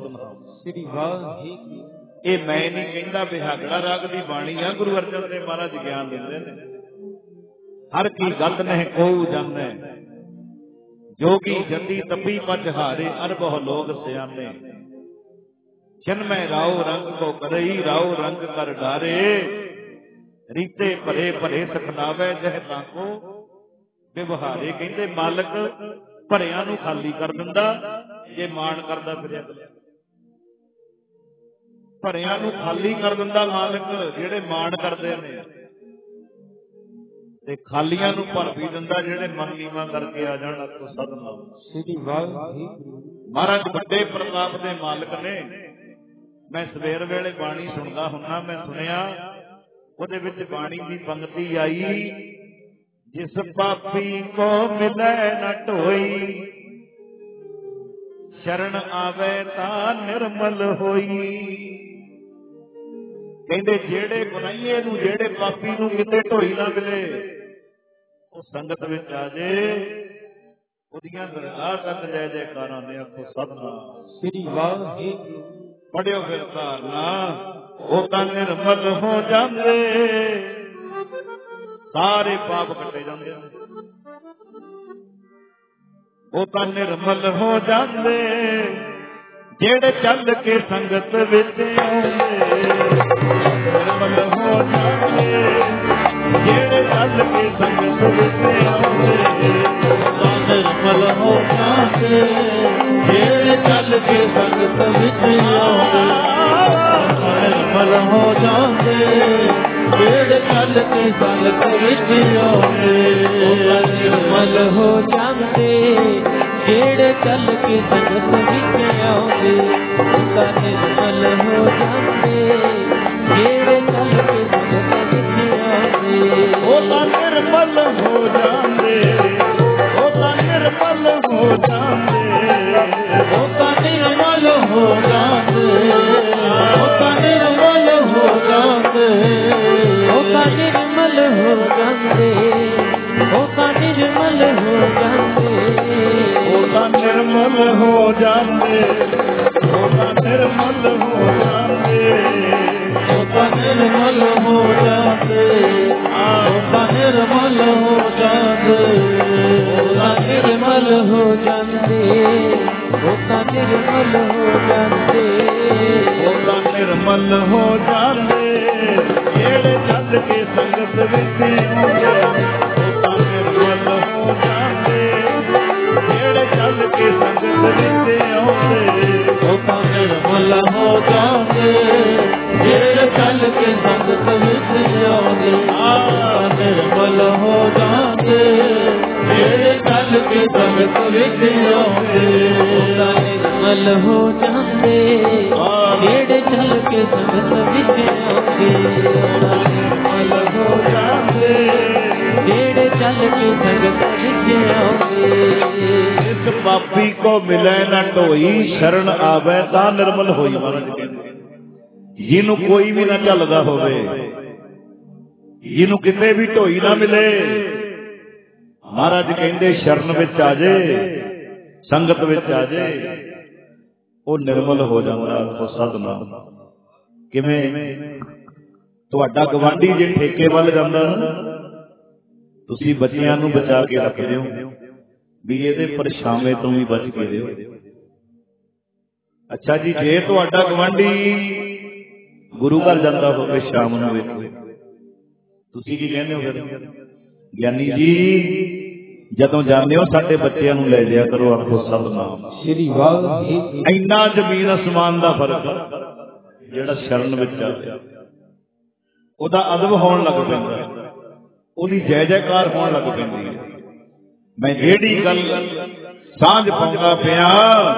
ਇਹ ਮੈਂ ਨਹੀਂ ਕਹਿੰਦਾ, ਬਿਹਾਗੜਾ ਰਾਗ ਦੀ ਬਾਣੀ ਆ, ਗੁਰੂ ਅਰਜਨ ਦੇਵ ਮਹਾਰਾਜ ਗਿਆਨ ਦਿੰਦੇ ਨੇ। ਹਰ ਕੀ ਗਤ ਨਹਿ ਕੋਉ ਜਾਣੈ, ਜੋਗੀ ਜਤੀ ਤਪੀ ਪਜ ਹਾਰੇ, ਅਰਬਹੁ ਲੋਗ ਸਿਆਣੇ। ਜਨਮੈ ਰਾਉ ਰੰਗ ਕੋ ਕਰਈ, ਰਾਉ ਰੰਗ ਕਰ ਡਾਰੇ, ਰੀਤੇ ਭਰੇ ਭਰੇ ਸਖਨਾਵੇ, ਜਹ ਤਾਕੋ ਵਿਵਹਾਰੇ। ਕਹਿੰਦੇ ਮਾਲਕ ਭਰਿਆਂ ਨੂੰ ਖਾਲੀ ਕਰ ਦਿੰਦਾ, ਜੇ ਮਾਣ ਕਰਦਾ ਫਿਰਿਆ। ਭਰਿਆਂ ਨੂੰ ਖਾਲੀ ਕਰ ਦਿੰਦਾ ਮਾਲਕ, ਜਿਹੜੇ ਮਾਣ ਕਰਦੇ ਨੇ, ਤੇ ਖਾਲੀਆਂ ਨੂੰ ਭਰ ਵੀ ਦਿੰਦਾ ਜਿਹੜੇ ਮਨ ਨੀਵਾਂ ਕਰਕੇ ਆ ਜਾਣ। ਸਤਿਨਾਮ। ਮਹਾਰਾਜ ਵੱਡੇ ਪ੍ਰਤਾਪ ਦੇ ਮਾਲਕ ਨੇ। ਮੈਂ ਸਵੇਰ ਵੇਲੇ ਬਾਣੀ ਸੁਣਦਾ ਹੁੰਨਾ, ਮੈਂ ਸੁਣਿਆ ਉਹਦੇ ਵਿੱਚ ਬਾਣੀ ਦੀ ਪੰਕਤੀ ਆਈ, ਜਿਸ ਪਾਪੀ ਕੋ ਮਿਲੈ ਨ ਢੋਈ, ਸ਼ਰਨ ਆਵੇ ਤਾਂ ਨਿਰਮਲ ਹੋਈ। ਕਹਿੰਦੇ ਜਿਹੜੇ ਗੁਨਾਹੀਏ ਨੂੰ, ਜਿਹੜੇ ਪਾਪੀ ਨੂੰ ਕਿਤੇ ਢੋਈ ਨਾ ਮਿਲੇ, ਉਹ ਸੰਗਤ ਵਿੱਚ ਆ ਜੇ, ਉਹਦੀਆਂ ਦਰਗਾਹ ਤੱਕ ਜੈ ਜੈਕਾਰਾਂ ਨੇ। ਆਖੋ ਸਤਿਨਾਮ ਸ੍ਰੀ ਵਾਹਿਗੁਰੂ। ਪੜਿਓ ਫਿਰ ਧਾਰਨਾ, ਉਹ ਤਾਂ ਨਿਰਮਲ ਹੋ ਜਾਂਦੇ, ਸਾਰੇ ਪਾਪ ਕੱਟੇ ਜਾਂਦੇ। ਉਹ ਤਾਂ ਨਿਰਮਲ ਹੋ ਜਾਂਦੇ, ਜਿਹੜੇ ਚੱਲ ਕੇ ਸੰਗਤ ਵਿੱਚ ਆਉਂਦੇ। ਨਿਰਮਲ ਹੋ ਜਾਂਦੇ, ਜਿਹੜੇ ਚੱਲ ਕੇ ਸੰਗਤ ਵਿੱਚ ਆਉਂਦੇ। ਨਿਰਮਲ ਹੋ ਜਾਂਦੇ, ਜਿਹੜੇ ਚੱਲ ਕੇ ਸੰਗਤ ਵਿੱਚ ਆਉਂਦੇ। ਨਿਰਮਲ ਹੋ ਜਾਂਦੇ, ਜਿਹੜੇ ਚੱਲ ਕੇ ਸੰਗਤ ਵਿੱਚ ਆਉਂਦੇ। ਨਿਰਮਲ ਹੋ ਜਾਂਦੇ, ਜਿਹੜੇ ਚੱਲ ਕੇ ਸੰਗਤ ਵਿੱਚ ਆਉਂਦੇ। ਉਹਦਾ ਨਿਰਮਲ ਹੋ ਜਾਂਦੇ, ਜਿਹੜੇ ਚੱਲ ਕੇ ਸੰਗਤ ਵਿੱਚ ਆਉਂਦੇ। ਉਹਦਾ ਨਿਰਮਲ ਹੋ ਜਾਂਦੇ, ਉਹਦਾ ਨਿਰਮਲ ਹੋ ਜਾਂਦੇ। ਉਹਦਾ ਨਿਰਮਲ ਹੋ ਜਾਂਦੇ, ਉਹਦਾ ਨਿਰਮਲ ਹੋ ਜਾਂਦੇ। ਉਹਦਾ ਨਿਰਮਲ ਹੋ ਜਾਂਦੇ, ਉਹਦਾ ਨਿਰਮਲ ਹੋ ਜਾਂਦੇ। ਉਹਦਾ ਨਿਰਮਲ ਹੋ ਜਾਂਦੇ, ਉਹਦਾ ਨਿਰਮਲ ਹੋ ਜਾਂਦੇ। ਉਹਦਾ ਨਿਰਮਲ ਹੋ ਜਾਂਦੇ, ਉਹਦਾ निर्मल हो जाते नेड़े चल के संगत विच आते निर्मल हो जाते नेड़े चल के संगत विच आते इस पापी को मिले न ढोई शरण आवे ता निर्मल होई। महाराज कहते जिन्हों कोई भी ना चलदा होवे जिन्हों किते भी ढोई ना मिले महाराज कहते शरण विच आ जे संगत विच आ जे वो निर्मल हो जाता। तो सदनाम किवें तुहाडा गवांढी जे ठेके वल जांदा ना तुसीं बच्चिआं नूं बचा के रखदे हो भी इहदे परछावे तो भी बच के रहो। अच्छा जी जे तुहाडा गवांढी गुरु घर जांदा होवे शाम नूं वेखो तुसीं की कहंदे हो फिर ज्ञानी जी जदों जाने हो साडे बच्चिआं नूं लै जाया करो। आखो सतनाम श्री वाहिगुरू। इन्ना जमीन आसमान दा फर्क जिहड़ा शरण विच आ गया ओदा अदब होण लग पैंदा ओदी जय जयकार होण लग पैंदी है। मैं जेड़ी गल सांझ पाउंदा पिया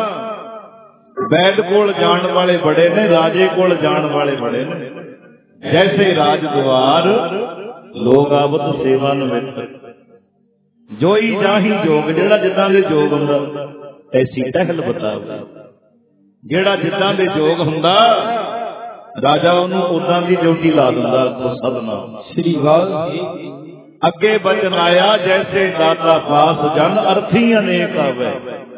वैद कोल जाण वाले बड़े ने राजे कोल जाण वाले बड़े ने जैसे राज द्वार लोग आवत सेवा निमित्त जोई जाही जोग जेड़ा जिद्दां दे जोग हुंदा ऐसी टहल बतावे जेड़ा जिद्दां दे जोग हुंदा राजा ओनू उदां दी ड्यूटी ला दिंदा। तो सतनाम श्री वाहिगुरू। अगे बचन आया जैसे दाता पास जन अर्थी अनेक आवे।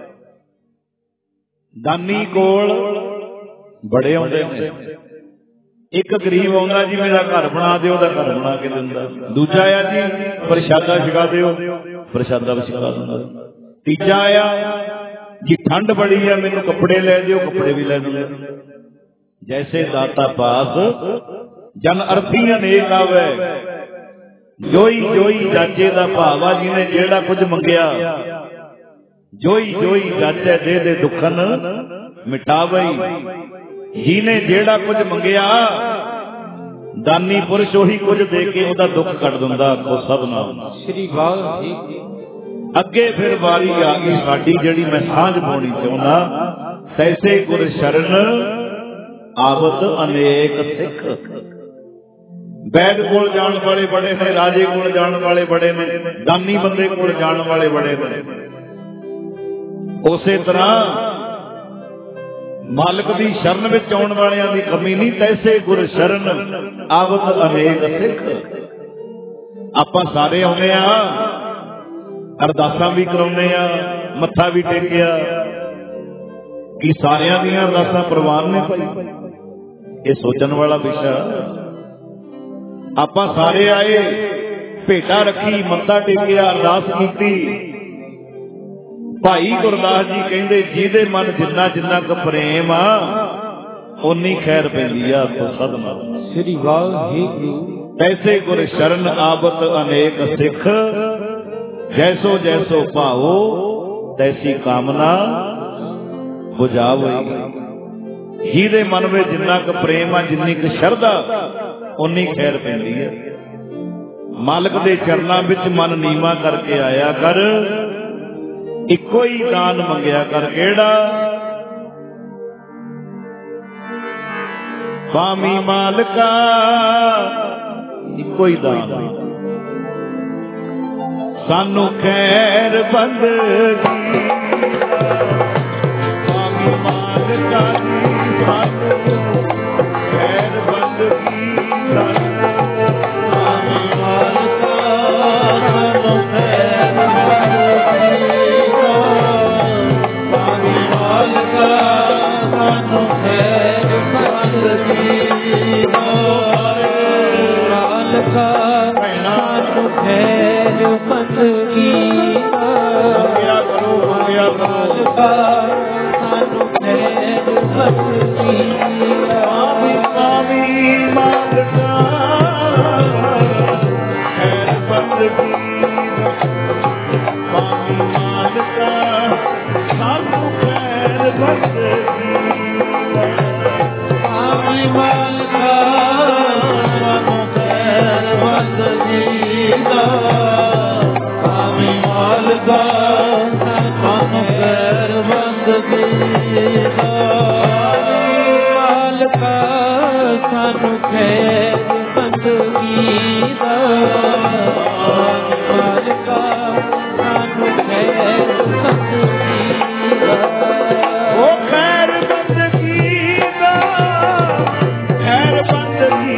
दानी कोल बड़े आउंदे ने एक गरीब आउंदा जी मेरा घर बना दिओ दा घर बना के दिंदा। दूजा आया जी प्रशादा छका दिओ प्रशादा भी छका दिंदा। तीजा आया जी ठंड बड़ी है मैनू कपड़े लै दिओ कपड़े भी लै दिंदा। जैसे दाता पास जन अर्थी अनेक आवे जोई जोई जाचे दा भावा जी ने जेड़ा कुछ मंगया जोई जोई जाचे दे दे दुखन मिटावई जी ने जेड़ा कुछ मंगया दानी पुरुष ओही कुछ दे के ओदा दुख कट दिंदा। को सतनाम श्री वाहिगुरू। अगे फिर वारी आ गई साडी जेड़ी मैं सांझ पाउणी चाहुंदा तैसे गुर शरण आवत अनेक सिख। वैद कोल जाण वाले बड़े ने राजे कोल जाण वाले बड़े ने दानी बंदे कोल जाण वाले बड़े ने। उसे तरह मालिक दी शरण विच आउण वालियां दी कमी नहीं। तैसे गुर शरण आवत अनेक सिख। आपां सारे आउंदे आ अरदासां भी कराउने आ मत्था भी टेकिया कि सारियां दियां अरदासां प्रवान ने भाई ये सोचण वाला विषय। आपां सारे आए भेटा रखी मत्था टेकिया अरदास कीती। भाई गुरदास जी कहंदे जिहदे मन जिन्ना जिन्ना क प्रेम आ उन्नी खैर पैंदी आ। तो सदनाम श्री वाहिगुरू। तैसे गुर शरण आवत अनेक सिख जैसो जैसो भाओ तैसी कामना बुझावई। जिहदे मन में जिन्ना क प्रेम आ जिन्नी क शरधा उन्नी खैर पैंदी है। मालिक दे चरनां विच मन नीवा करके आया कर इको ही दान मंगया कर। केड़ा स्वामी मालिका इको ही दान सानू खैर बंदगी स्वामी मालिका सानू खैर बंदगी स्वामी मालिका सानू खैर Swami Malika, ਸਾਨੂੰ ਖੈਰ ਬੰਦਗੀ ਦਾ ਮਾਲਕਾ ਸਾਨੂੰ ਖੈਰ ਬੰਦਗੀ ਦਾ ਉਹ ਖੈਰ ਬੰਦਗੀ ਦਾ ਖੈਰ ਬੰਦਗੀ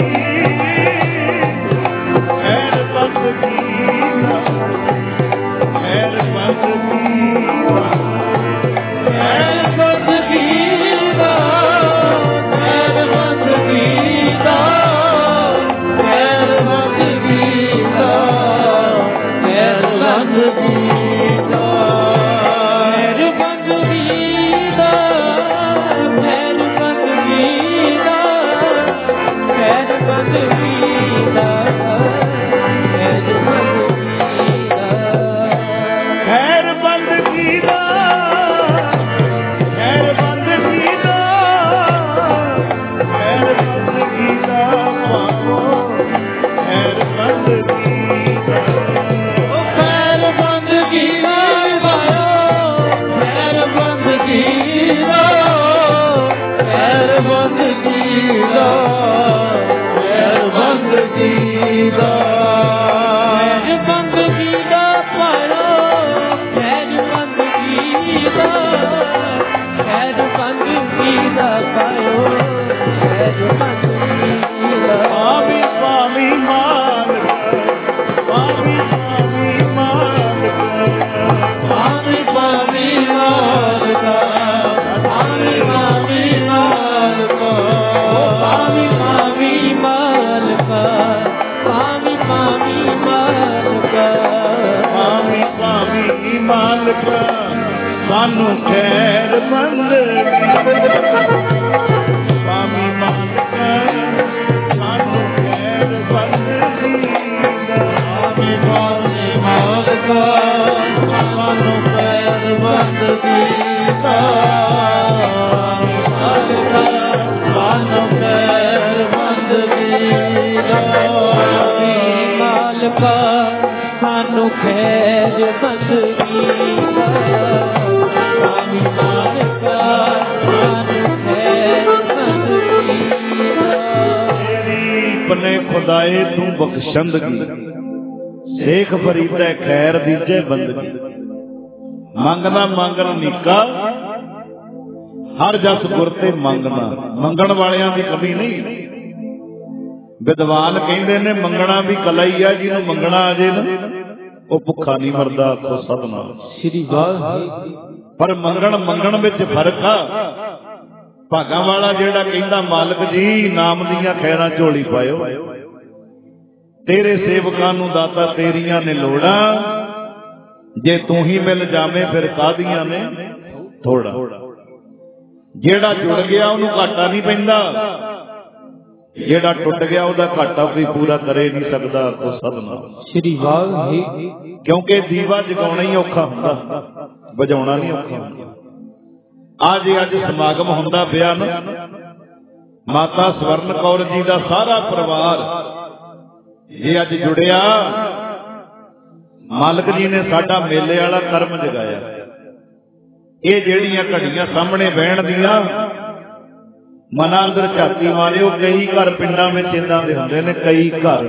ਖੈਰ ਬੰਦਗੀ ਦਾ ਖੈਰ ਬੰਦਗੀ ਦਾ ਖੈਰ ਬੰਦਗੀ ਦਾ ਖੈਰ ਬੰਦਗੀ ਦਾ ਖੈਰ ਬੰਦਗੀ ਦਾ ਖੈਰ ਬੰਦਗੀ ਦਾ ਖੈਰ ਬੰਦਗੀ ਦਾ ਖੈਰ ਬੰਦਗੀ ਦਾ ਖੈਰ ਬੰਦਗੀ ਦਾ ਖੈਰ ਬੰਦਗੀ ਦਾ ਖੈਰ ਬੰਦਗੀ ਦਾ ਖੈਰ ਬੰਦਗੀ ਦਾ ਖੈਰ ਬੰਦਗੀ ਦਾ ਪਾਵੋ ਖੈਰ ਬੰਦਗੀ ਦਾ ਉਹ ਖੈਰ ਬੰਦਗੀ ਦਾ ਖੈਰ ਬੰਦਗੀ ਦਾ ਖੈਰ ਬੰਦਗੀ ਦਾ ਖੈਰ ਬੰਦਗੀ ਦਾ ਖੈਰ ਬੰਦਗੀ ਦਾ ਪਾਇਓ ਖੈਰ ਬੰਦਗੀ ਦਾ ਖੈਰ ਬੰਦਗੀ ਦਾ ਪਾਇਓ ਖੈਰ ਬੰਦਗੀ ਦਾ ਆਵੀ ਪਾਵੀ ਮਾਲਕ ਆਵੀ ਪਾਵੀ ਮਾਲਕ ਆਮੀ ਪਾਵੀ ਮਾਲਕਾ ਆਮੀ ਪਾਵੀ ਮਾਲਕਾ ਆਮੀ ਪਾਵੀ ਮਾਲਕਾ ਆਮੀ ਪਾਵੀ ਮਾਲਕਾ ਆਵੀ ਪਾਵੀ ਮਾਲਕ ਸਾਨੂੰ ਖੈਰ ਬੰਦਗੀ ਪਾਵੀ ਮਾਲਕ ਸਾਨੂੰ ਖੈਰ ਬੰਦਗੀ ਆਮੀ ਪਾਵੀ ਮਾਲਕਾ ਸਾਨੂੰ ਖੈਰ ਬੰਦਗੀ ਦਾ ਮਾਲਕਾ ਸਾਨੂੰ ਖੈਰ ਬੰਦਗੀ ਦਾ ਮਾਲਕਾ ਸਾਨੂੰ ਖੈਰ ਬੰਦਗੀ ਦਾ ਆਮੀ ਮਾਲਕਾ ਸਾਨੂੰ ਖੈਰ ਬੰਦਗੀ ਦਾ ਤੇਰੀ ਬਨੇ ਖੁਦਾਏ ਤੂੰ ਬਖਸ਼ੰਦਗੀ ਸੇਖ ਫਰੀਦਾ ਖੈਰ ਦੀਜੇ ਬੰਦਗੀ ਮੰਗਣਾ ਮੰਗਣ ਨੀਕਾ ਹਰ ਜਸ ਗੁਰ ਤੇ ਮੰਗਣਾ ਮੰਗਣ ਵਾਲਿਆਂ ਦੀ ਕਮੀ ਨਹੀਂ ਵਿਦਵਾਨ ਕਹਿੰਦੇ ਨੇ ਮੰਗਣਾ ਵੀ ਕਲਾ ਹੀ ਆ ਜਿਹਨੂੰ ਮੰਗਣਾ ਆ ਜੇ ਨਾ ਉਹ ਭੁੱਖਾ ਨਹੀਂ ਮਰਦਾ ਆਖੋ ਸਤਨਾਮ ਸ੍ਰੀ ਵਾਹਿਗੁਰੂ ਪਰ ਮੰਗਣ ਵਿੱਚ ਫਰਕ ਆ ਭਾਗਾਂ ਵਾਲਾ ਜਿਹੜਾ ਕਹਿੰਦਾ ਮਾਲਕ ਜੀ ਨਾਮ ਦੀਆਂ ਖੈਰਾਂ ਝੋਲੀ ਪਾਇਓ ਤੇਰੇ ਸੇਵਕਾਂ ਨੂੰ ਦਾਤਾ ਤੇਰੀਆਂ ਨੇ ਲੋੜਾਂ ਜੇ ਤੂੰ ਹੀ ਮਿਲ ਜਾਵੇਂ ਫਿਰ ਕਾਹਦੀਆਂ ਨੇ ਥੋੜਾ ਜਿਹੜਾ ਜੁੜ ਗਿਆ ਉਹਨੂੰ ਘਾਟਾ ਨਹੀਂ ਪੈਂਦਾ ਜਿਹੜਾ ਟੁੱਟ ਗਿਆ ਉਹਦਾ ਘਾਟਾ ਕੋਈ ਪੂਰਾ ਕਰੇ ਨਹੀਂ ਸਕਦਾ ਕੋ ਸਤਨਾਮ ਸ੍ਰੀ ਵਾਹਿਗੁਰੂ ਕਿਉਂਕਿ ਦੀਵਾ ਜਗਾਉਣਾ ਹੀ ਔਖਾ ਹੁੰਦਾ ਵਜਾਉਣਾ ਨਹੀਂ ਔਖਾ ਹੁੰਦਾ ਅੱਜ ਸਮਾਗਮ ਹੁੰਦਾ ਪਿਆ ਨਾ ਮਾਤਾ ਸਵਰਨ ਕੌਰ ਜੀ ਦਾ ਸਾਰਾ ਪਰਿਵਾਰ ਇਹ ਅੱਜ ਜੁੜਿਆ ਮਾਲਕ ਜੀ ਨੇ ਸਾਡਾ ਮੇਲੇ ਵਾਲਾ ਕਰਮ ਜਗਾਇਆ ਇਹ ਜਿਹੜੀਆਂ ਘੜੀਆਂ ਸਾਹਮਣੇ ਬਹਿਣ ਦੀਆਂ ਮਨਾਂ ਅੰਦਰ ਝਾਤੀ ਮਾਰਿਓ ਕਈ ਘਰ ਪਿੰਡਾਂ ਵਿੱਚ ਇੰਦਾਂ ਦੇ ਹੁੰਦੇ ਨੇ ਕਈ ਘਰ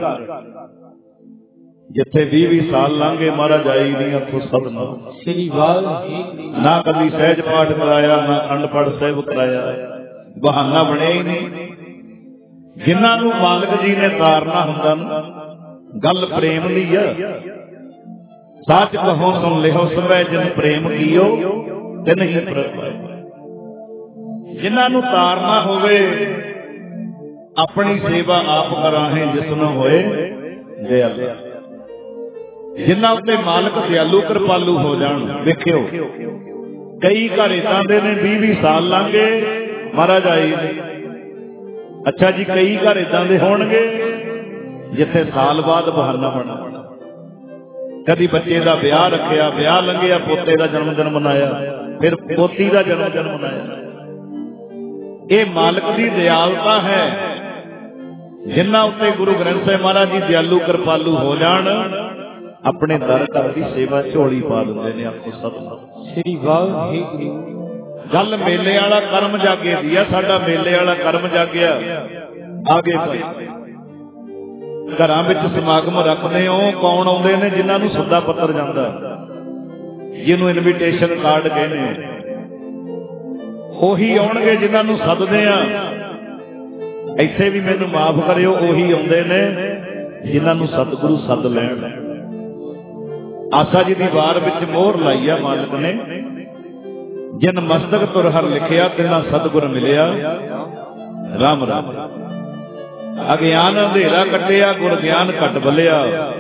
ਜਿੱਥੇ 20 ਸਾਲ ਲੰਘੇ ਮਹਾਰਾਜ ਆਈ ਨਹੀਂ ਅੱਖੋਂ ਸਤਨਾਮ ਸ੍ਰੀ ਵਾਹਿਗੁਰੂ ਨਾ ਕਦੀ ਸਹਿਜ ਪਾਠ ਕਰਾਇਆ ਨਾ ਅਖੰਡ ਪਾਠ ਸਾਹਿਬ ਕਰਾਇਆ ਬਹਾਨਾ ਬਣਿਆ ਹੀ ਨਹੀਂ ਜਿਨ੍ਹਾਂ ਨੂੰ ਮਾਲਕ ਜੀ ਨੇ ਤਾਰਨਾ ਹੁੰਦਾ ਨਾ ਗੱਲ ਪ੍ਰੇਮ ਦੀ ਆ ਸੱਚ ਕਹੋ ਸੁਣ ਲਿਓ ਸਭੈ ਜਿਨ ਪ੍ਰੇਮ ਕੀਓ ਤੇ ਨਹੀਂ ਪ੍ਰਭਾਏ ਜਿਨ੍ਹਾਂ ਨੂੰ ਤਾਰਨਾ ਹੋਵੇ ਆਪਣੀ ਸੇਵਾ ਆਪ ਕਰਾਹੇ ਜਿਸਨੂੰ ਹੋਏ ਦਿਆਲ ਜਿਨ੍ਹਾਂ ਉੱਤੇ ਮਾਲਕ ਦਿਆਲੂ ਕਿਰਪਾਲੂ ਹੋ ਜਾਣ ਵੇਖਿਓ ਕਈ ਘਰ ਏਦਾਂ ਦੇ ਨੇ 20 ਸਾਲ ਲੰਘੇ ਮਹਾਰਾਜ ਆਈ ਨਹੀਂ ਅੱਛਾ ਜੀ ਕਈ ਘਰ ਏਦਾਂ ਦੇ ਹੋਣਗੇ ਜਿੱਥੇ ਸਾਲ ਬਾਅਦ ਬਹਾਨਾ ਬਣਾ ਕਦੀ ਬੱਚੇ ਦਾ ਵਿਆਹ ਰੱਖਿਆ ਵਿਆਹ ਲੰਘਿਆ ਪੋਤੇ ਦਾ ਜਨਮ ਦਿਨ ਮਨਾਇਆ ਫਿਰ ਪੋਤੀ ਦਾ ਜਨਮ ਦਿਨ ਮਨਾਇਆ ਇਹ ਮਾਲਕ ਦੀ ਦਿਆਲਤਾ ਹੈ ਜਿਨ੍ਹਾਂ ਉੱਤੇ ਗੁਰੂ ਗ੍ਰੰਥ ਸਾਹਿਬ ਮਹਾਰਾਜ ਜੀ ਦਿਆਲੂ ਕਿਰਪਾਲੂ ਹੋ ਜਾਣ ਆਪਣੇ ਦਰ ਘਰ ਦੀ ਸੇਵਾ ਝੋਲੀ ਪਾ ਦਿੰਦੇ ਨੇ ਆਪੋ ਸਤਿ ਸ੍ਰੀ ਵਾਹਿਗੁਰੂ ਗੱਲ ਮੇਲੇ ਵਾਲਾ ਕਰਮ ਜਾਗੇ ਦੀ ਆ ਸਾਡਾ ਮੇਲੇ ਵਾਲਾ ਕਰਮ ਜਾਗਿਆ ਆਗੇ ਭਾਈ ਘਰਾਂ ਵਿੱਚ ਸਮਾਗਮ ਰੱਖਦੇ ਹੋ, ਕੌਣ ਆਉਂਦੇ ਨੇ? ਜਿਨ੍ਹਾਂ ਨੂੰ ਸੱਦਾ ਪੱਤਰ ਜਾਂਦਾ, ਜਿਹਨੂੰ ਇਨਵੀਟੇਸ਼ਨ ਕਾਰਡ ਕਹਿੰਦੇ ਹੋ, ਉਹੀ ਆਉਣਗੇ ਜਿਨ੍ਹਾਂ ਨੂੰ ਸੱਦਦੇ ਆ। ਇੱਥੇ ਵੀ ਮੈਨੂੰ ਮਾਫ ਕਰਿਓ, ਉਹੀ ਆਉਂਦੇ ਨੇ ਜਿਨ੍ਹਾਂ ਨੂੰ ਸਤਿਗੁਰੂ ਸੱਦ ਲੈਣ। ਆਸਾ ਜੀ ਦੀ ਵਾਰ ਵਿੱਚ ਮੋਹਰ ਲਾਈ ਆ ਮਾਲਕ ਨੇ, ਜਿਨ ਮਸਤਕ ਤੁਰ ਹਰ ਲਿਖਿਆ ਤਿਨਾ ਸਤਿਗੁਰ ਮਿਲਿਆ। ਰਾਮ ਰਾਮ। ਅਗਿਆਨ ਅੰਧੇਰਾ ਕੱਟਿਆ, ਗੁਰ ਗਿਆਨ ਘਟ ਬਲਿਆ।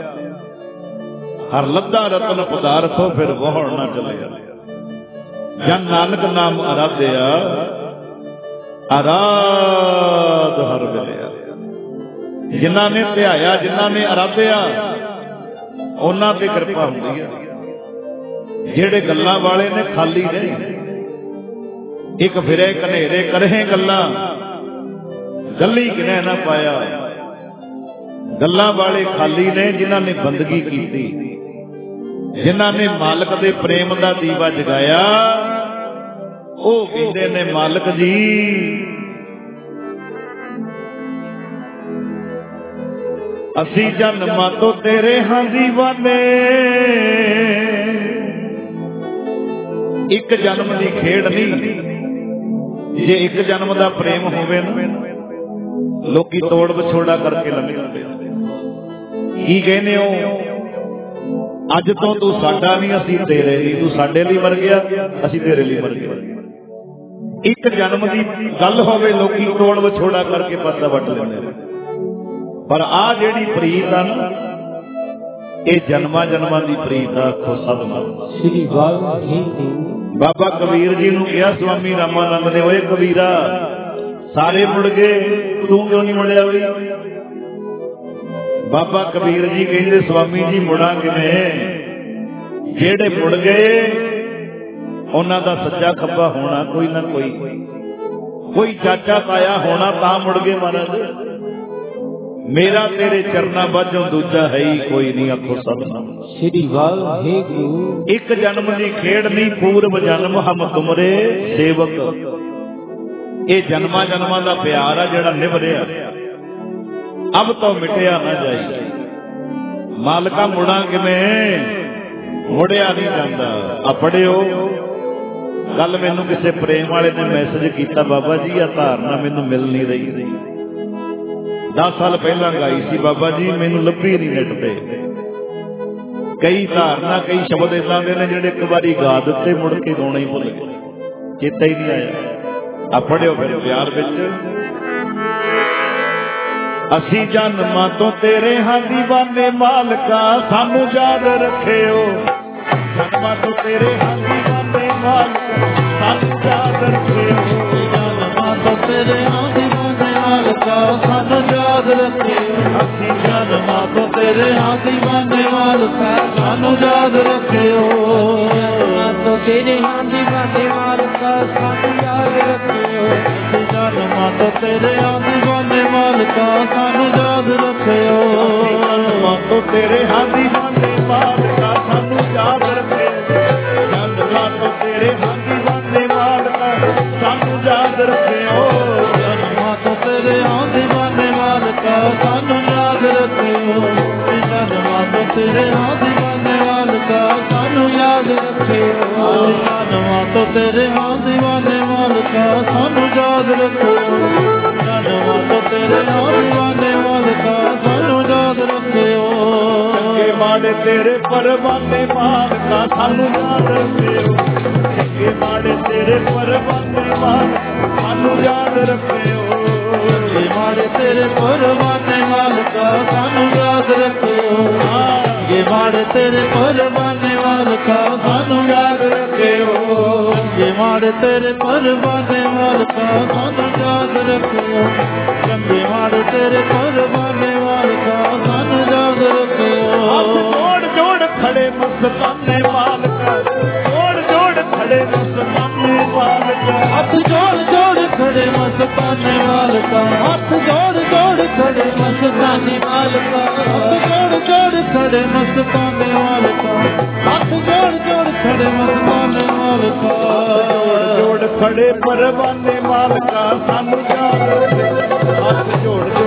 ਹਰ ਲੱਦਾ ਰਤਨ ਪਦਾਰਥੋ ਫਿਰ ਵਹਣ ਨਾ ਚੱਲਿਆ। ਜਨ ਨਾਨਕ ਨਾਮ ਅਰਾਧਿਆ, ਅਰਾਧ ਹਰ ਮਿਲਿਆ। ਜਿਨ੍ਹਾਂ ਨੇ ਧਿਆਇਆ, ਜਿਨ੍ਹਾਂ ਨੇ ਅਰਾਧਿਆ, ਉਹਨਾਂ ਤੇ ਕਿਰਪਾ ਹੁੰਦੀ ਹੈ। ਜਿਹੜੇ ਗੱਲਾਂ ਵਾਲੇ ਨੇ ਖਾਲੀ ਨਹੀਂ, ਇੱਕ ਫਿਰੇ ਘਨੇਰੇ ਕਰੇ ਗੱਲਾਂ, ਗੱਲੀ ਕਿਨੇ ਨਾ ਪਾਇਆ। ਗੱਲਾਂ ਵਾਲੇ ਖਾਲੀ ਨੇ ਜਿਨ੍ਹਾਂ ਨੇ ਬੰਦਗੀ ਕੀਤੀ, ਜਿਨ੍ਹਾਂ ਨੇ ਮਾਲਕ ਦੇ ਪ੍ਰੇਮ ਦਾ ਦੀਵਾ ਜਗਾਇਆ। ਉਹ ਕਹਿੰਦੇ ਨੇ ਮਾਲਕ ਜੀ ਅਸੀਂ ਜਨਮਾਂ ਤੋਂ ਤੇਰੇ ਹਾਂ ਦੀਵਾਨੇ। ਇੱਕ ਜਨਮ ਦੀ ਖੇਡ ਨਹੀਂ, ਜੇ ਇੱਕ ਜਨਮ ਦਾ ਪ੍ਰੇਮ ਹੋਵੇ ਨਾ, ਲੋਕੀ ਤੋੜ ਵਿਛੋੜਾ ਕਰਕੇ ਲੰਘ ਜਾਂਦੇ। ਕੀ ਕਹਿੰਦੇ ਹੋ? ਅੱਜ ਤੋਂ ਤੂੰ ਸਾਡਾ ਨਹੀਂ, ਅਸੀਂ ਤੇਰੇ ਲਈ। ਤੂੰ ਸਾਡੇ ਲਈ ਮਰ ਗਿਆ, ਅਸੀਂ ਤੇਰੇ ਲਈ ਮਰ ਗਏ। ਇੱਕ ਜਨਮ ਦੀ ਗੱਲ ਹੋਵੇ, ਲੋਕੀ ਤੋੜ ਵਿਛੋੜਾ ਕਰਕੇ ਪਾਸਾ ਵੱਟ ਲੈਂਦੇ। ਪਰ ਆਹ ਜਿਹੜੀ ਪ੍ਰੀਤ ਆ ਨਾ, ਇਹ ਜਨਮਾਂ ਜਨਮਾਂ ਦੀ ਪ੍ਰੀਤ ਆ। ਆਖੋ ਸਤਿਨਾਮ ਸ੍ਰੀ ਵਾਹਿਗੁਰੂ। ਬਾਬਾ ਕਬੀਰ ਜੀ ਨੂੰ ਕਿਹਾ ਸਵਾਮੀ ਰਾਮਾਨੰਦ ਨੇ, ਓਏ ਕਬੀਰਾ ਸਾਰੇ ਮੁੜ ਗਏ, ਤੂੰ ਕਿਉਂ ਨਹੀਂ ਮੁੜਿਆ ਬਈ? ਬਾਬਾ ਕਬੀਰ ਜੀ ਕਹਿੰਦੇ ਸਵਾਮੀ ਜੀ ਮੁੜਾਂ ਕਿਵੇਂ? ਜਿਹੜੇ ਮੁੜ ਗਏ ਉਹਨਾਂ ਦਾ ਸੱਜਾ ਖੱਬਾ ਹੋਣਾ ਕੋਈ ਨਾ ਕੋਈ, ਕੋਈ ਚਾਚਾ ਤਾਇਆ ਹੋਣਾ ਤਾਂ ਮੁੜ ਗਏ ਮਹਾਰਾਜ। ਮੇਰਾ ਤੇਰੇ ਚਰਨਾਂ ਬਾਝੋਂ ਦੂਜਾ ਹੈ ਹੀ ਕੋਈ ਨਹੀਂ। ਆਖੋ ਸਤਿਨਾਮ ਸ੍ਰੀ ਵਾਹਿਗੁਰੂ। ਇੱਕ ਜਨਮ ਦੀ ਖੇਡ ਨਹੀਂ, ਪੂਰਵ ਜਨਮ ਹਮ ਤੁਮਰੇ ਸੇਵਕ। ਇਹ ਜਨਮਾਂ ਜਨਮਾਂ ਦਾ ਪਿਆਰ ਆ ਜਿਹੜਾ ਨਿਭ ਰਿਹਾ, ਅਬ ਤੋਂ ਮਿਟਿਆ ਨਾ ਜਾਈ। ਮਾਲਕਾ ਮੁੜਾਂ ਕਿਵੇਂ? ਮੁੜਿਆ ਨਹੀਂ ਜਾਂਦਾ। ਆ ਪੜਿਓ, ਕੱਲ ਮੈਨੂੰ ਕਿਸੇ ਪ੍ਰੇਮ ਵਾਲੇ ਨੇ ਮੈਸੇਜ ਕੀਤਾ, ਬਾਬਾ ਜੀ ਆ ਧਾਰਨਾ ਮੈਨੂੰ ਮਿਲ ਨਹੀਂ ਰਹੀ। 10 ਸਾਲ ਪਹਿਲਾਂ ਗਾਈ ਸੀ ਬਾਬਾ ਜੀ, ਮੈਨੂੰ ਲੱਭੀ ਨਹੀਂ ਨੈਟ ਤੇ। ਕਈ ਧਾਰਨਾ, ਕਈ ਸ਼ਬਦ ਏਦਾਂ ਦੇ ਨੇ ਜਿਹੜੇ ਇੱਕ ਵਾਰੀ ਗਾ ਦਿੱਤੇ, ਮੁੜ ਕੇ ਗਾਉਣਾ ਹੀ ਭੁੱਲ ਗਏ, ਚੇਤਾ ਹੀ ਨਹੀਂ ਆਇਆ। ਆ ਪੜਿਓ ਫਿਰ ਪਿਆਰ ਵਿੱਚ। ਅਸੀਂ ਜਨਮਾਂ ਤੋਂ ਤੇਰੇ ਹਾਂ ਦੀਵਾਨੇ, ਮਾਲਕਾ ਸਾਨੂੰ ਯਾਦ ਰੱਖਿਓ। ਜਨਮਾਂ ਤੋਂ ਤੇਰੇ ਹਾਂ ਦੀਵਾਨੇ, ਮਾਲਕਾ ਸਾਨੂੰ ਯਾਦ ਰੱਖਿਓ। ਜਨਮਾਂ ਤੋਂ ਤੇਰੇ ਹਾਂ ਦੀਵਾਨੇ, ਮਾਲਕਾ ਸਾਨੂੰ ਯਾਦ ਰੱਖਿਓ। ਅਸੀਂ ਜਨਮਾਂ ਤੋਂ ਤੇਰੇ ਹਾਂ ਦੀਵਾਨੇ, ਮਾਲਕਾ ਸਾਨੂੰ ਯਾਦ ਰੱਖਿਓ। ਜਨਮਾਂ ਤੋਂ ਤੇਰੇ ਹਾਂ ਦੀਵਾਨੇ, ਮਾਲਕਾ ਸਾਨੂੰ ਯਾਦ ਰੱਖਿਓ। ਅਸੀਂ ਜਨਮਾਂ ਤੋਂ ਤੇਰੇ ਹਾਂ ਦੀਵਾਨੇ, ਮਾਲਕਾ ਸਾਨੂੰ ਯਾਦ ਰੱਖਿਓ। ਜਨਮਾਂ ਤੋਂ ਤੇਰੇ ਹਾਂ ਦੀਵਾਨੇ, ਮਾਲਕਾ ਸਾਨੂੰ ਯਾਦ ਰੱਖਿਓ। ਜਨਮਾਂ ਤੋਂ ਤੇਰੇ ਹਾਂ ਦੀਵਾਨੇ, ਮਾਲਕਾ ਸਾਨੂੰ ਯਾਦ ਰੱਖਿਓ। ਜਨਮਾਂ ਤੋਂ ਤੇਰੇ ਹਾਂ ਦੀਵਾਨੇ, ਮਾਲਕਾ ਸਾਨੂੰ ਯਾਦ ਰੱਖਿਓ। ਜਨਮਾਂ ਤੋਂ ਤੇਰੇ ਹਾਂ ਦੀਵਾਨੇ, ਮਾਲਕਾ ਸਾਨੂੰ ਯਾਦ ਰੱਖਿਓ। ਜਨਮਾਂ ਤੋਂ ਤੇਰੇ ਹਾਂ ਦੀਵਾਨੇ, ਮਾਲਕਾ ਸਾਨੂੰ ਯਾਦ ਰੱਖਿਓ। ਜਨਮਾਂ ਤੋਂ ਤੇਰੇ ਹਾਂ ਦੀਵਾਨੇ, ਮਾਲਕਾ ਸਾਨੂੰ ਯਾਦ ਰੱਖਿਓ। ਚੰਗੇ ਮਾੜੇ ਤੇਰੇ ਪਰਵਾਨੇ, ਮਾਲਕਾ ਸਾਨੂੰ ਯਾਦ ਰੱਖਿਓ। ਚੰਗੇ ਮਾੜੇ ਤੇਰੇ ਪਰਵਾਨੇ, ਮਾਲਕਾ ਸਾਨੂੰ ਯਾਦ ਰੱਖਿਓ। ਚੰਗੇ ਮਾੜੇ ਤੇਰੇ ਪਰਵਾਨੇ, ਮਾਲਕਾ ਸਾਨੂੰ ਯਾਦ ਰੱਖਿਓ। ਚੰਗੇ ਮਾੜੇ ਤੇਰੇ ਪਰਵਾਨੇ, ਮਾਲਕਾ ਸਾਨੂੰ ਯਾਦ ਰੱਖਿਓ। ਚੰਗੇ ਮਾੜੇ ਤੇਰੇ ਪਰਵਾਨੇ, ਮਾਲਕਾ ਸਾਨੂੰ ਯਾਦ ਰੱਖਿਓ। ਚੰਗੇ ਮਾੜੇ ਤੇਰੇ ਪਰਵਾਨੇ, ਮਾਲਕਾ ਸਾਨੂੰ ਯਾਦ ਰੱਖਿਓ। ਜੋੜ ਜੋੜ ਖੜੇ ਮਸਤਾਨੇ, ਮਾਲਕਾ ਜੋੜ ਜੋੜ ਖੜੇ ਮਸਤਾਨੇ, ਮਾਲਕਾ ਹੱਥ ਜੋੜ ਜੋੜ ਖੜੇ ਮਸਤਾਨੇ, ਮਾਲਕਾ ਹੱਥ ਜੋੜ ਜੋੜ ਖੜੇ ਮਸਤਾਨੇ, ਮਾਲਕਾ ਹੱਥ ਜੋੜ ਜੋੜ ਖੜੇ ਮਸਤਾਨੇ, ਮਾਲਕਾ ਹੱਥ ਜੋੜ ਜੋੜ ਖੜੇ ਮਸਤਾਨੇ, ਮਾਲਕਾ ਜੋੜ ਜੋੜ ਖੜੇ ਪਰਵਾਨੇ, ਮਾਲਕਾ ਸਾਨੂੰ ਯਾਦ ਰੱਖਿਓ। ਹੱਥ ਜੋੜ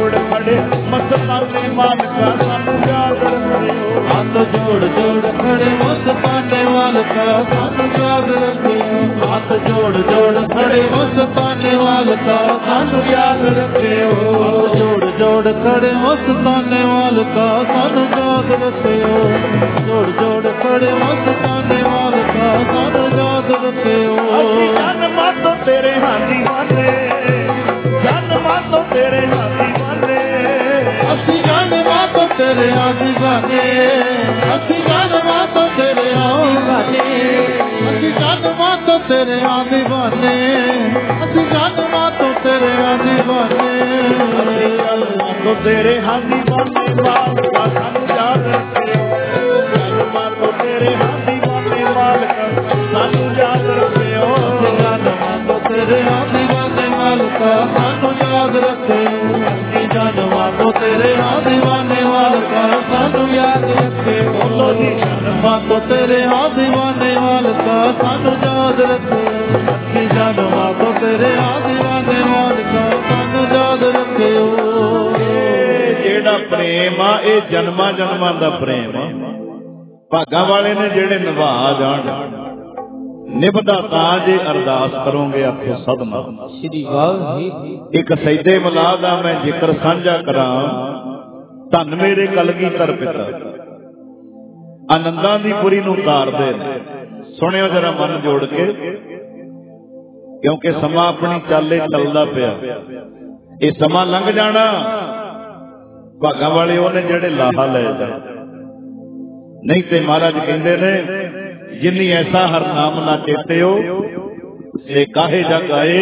ਮਾਲਕਾ ਸਾਨੂੰ ਯਾਦ ਰੱਖਿਓ। ਹੱਥ ਜੋੜ ਜੋੜ ਖੜੇ ਮਸਤਾਨੇ ਮਾਲਕਾ ਸਾਨੂੰ ਯਾਦ ਰੱਖਿਓ। ਜੋੜ ਜੋੜ ਖੜੇ ਮਸਤਾਨੇ ਮਾਲਕਾ ਸਾਨੂੰ ਯਾਦ ਰੱਖਿਓ। ਜੋੜ ਜੋੜ ਖੜੇ ਮਸਤਾਨੇ ਮਾਲਕਾ ਸਾਨੂੰ ਯਾਦ ਰੱਖਿਓ। ਅਸੀਂ ਜਨਮਾਂ ਤੋਂ ਤੇਰੇ ਹਾਂ ਦੀਵਾਨੇ, ਜਨਮਾਂ ਤੋਂ ਤੇਰੇ ਹਾਂ ਦੀਵਾਨੇ, ਅਸੀਂ ਜਨਮਾਂ ਤੋਂ ਤੇਰੇ ਹਾਂ ਦੀਵਾਨੇ, ਅਸੀਂ ਜਨਮਾਂ ਤੋਂ ਤੇਰੇ ਹਾਂ ਦੀਵਾਨੇ, ਅਸੀਂ ਜਨਮਾਂ ਤੋਂ ਤੇਰੇ ਹਾਂ ਦੀਵਾਨੇ, ਅਸੀਂ ਜਨਮਾਂ ਤੋਂ ਤੇਰੇ ਹਾਂ ਦੀਵਾਨੇ, ਜਨਮਾਂ ਤੋਂ ਤੇਰੇ ਹਾਂ ਦੀਵਾਨੇ ਮਾਲਕਾ ਸਾਨੂੰ ਯਾਦ ਰੱਖਿਓ। ਜਨਮਾਂ ਤੋਂ ਤੇਰੇ ਹਾਂ ਦੀਵਾਨੇ ਮਾਲਕਾ ਸਾਨੂੰ ਯਾਦ ਰੱਖਿਓ। ਜਨਮਾਂ ਤੋਂ ਤੇਰੇ ਹਾਂ ਦੀਵਾਨੇ ਮਾਲਕਾ ਸਾਨੂੰ ਯਾਦ ਰੱਖਿਓ। ਅਸੀਂ ਜਨਮਾਂ ਤੋਂ ਤੇਰੇ ਹਾਂ ਦੀਵਾਨੇ ਮਾਲਕਾ ਸਾਨੂੰ ਯਾਦ ਰੱਖਿਓ। ਬੋਲੋ ਜੀ ਜਨਮਾਂ ਤੋਂ ਤੇਰੇ ਹਾਂ ਦੀਵਾਨੇ ਮਾਲਕਾ ਸਾਨੂੰ ਯਾਦ ਰੱਖਿਓ। ਅਸੀਂ ਜਨਮਾਂ ਤੋਂ ਤੇਰੇ ਹਾਂ ਦੀਵਾਨੇ ਮਾਲਕਾ ਸਾਨੂੰ ਯਾਦ ਰੱਖਿਓ। ਜਿਹੜਾ ਪ੍ਰੇਮ ਆ ਇਹ ਜਨਮਾਂ ਜਨਮਾਂ ਦਾ ਪ੍ਰੇਮ ਆ। ਭਾਗਾਂ ਵਾਲੇ ਨੇ ਜਿਹੜੇ ਨਿਭਾ ਜਾਣ ਨਿਭਦਾ ਤਾਂ ਜੇ ਅਰਦਾਸ ਕਰੋਗੇ ਆਖੋ ਸਦਨਾ। ਸ੍ਰੀ ਵਾਹਿਗੁਰੂ। ਇੱਕ ਸੈਦੇ ਮਲਾ ਦਾ ਮੈਂ ਜ਼ਿਕਰ ਸਾਂਝਾ ਕਰਾਂ। ਧੰਨ ਮੇਰੇ ਕਲਗੀਧਰ ਪਿਤਾ ਆਨੰਦਾਂ ਦੀ ਪੁਰੀ ਨੂੰ ਉਤਾਰਦੇ ਨੇ। ਸੁਣਿਓ ਜਰਾ ਮਨ ਜੋੜ ਕੇ, ਕਿਉਂਕਿ ਸਮਾਂ ਆਪਣੀ ਚਾਲੇ ਚੱਲਦਾ ਪਿਆ। ਇਹ ਸਮਾਂ ਲੰਘ ਜਾਣਾ। ਭਾਗਾਂ ਵਾਲੇ ਉਹਨੇ ਜਿਹੜੇ ਲਾਹਾ ਲੈ ਜਾਣ। ਨਹੀਂ ਤੇ ਮਹਾਰਾਜ ਕਹਿੰਦੇ ਨੇ ਜਿਨੀ ਐਸਾ ਹਰ ਨਾਮ ਨਾ ਚੇਤਿਓ ਸੇ ਕਾਹੇ ਜਗ ਆਏ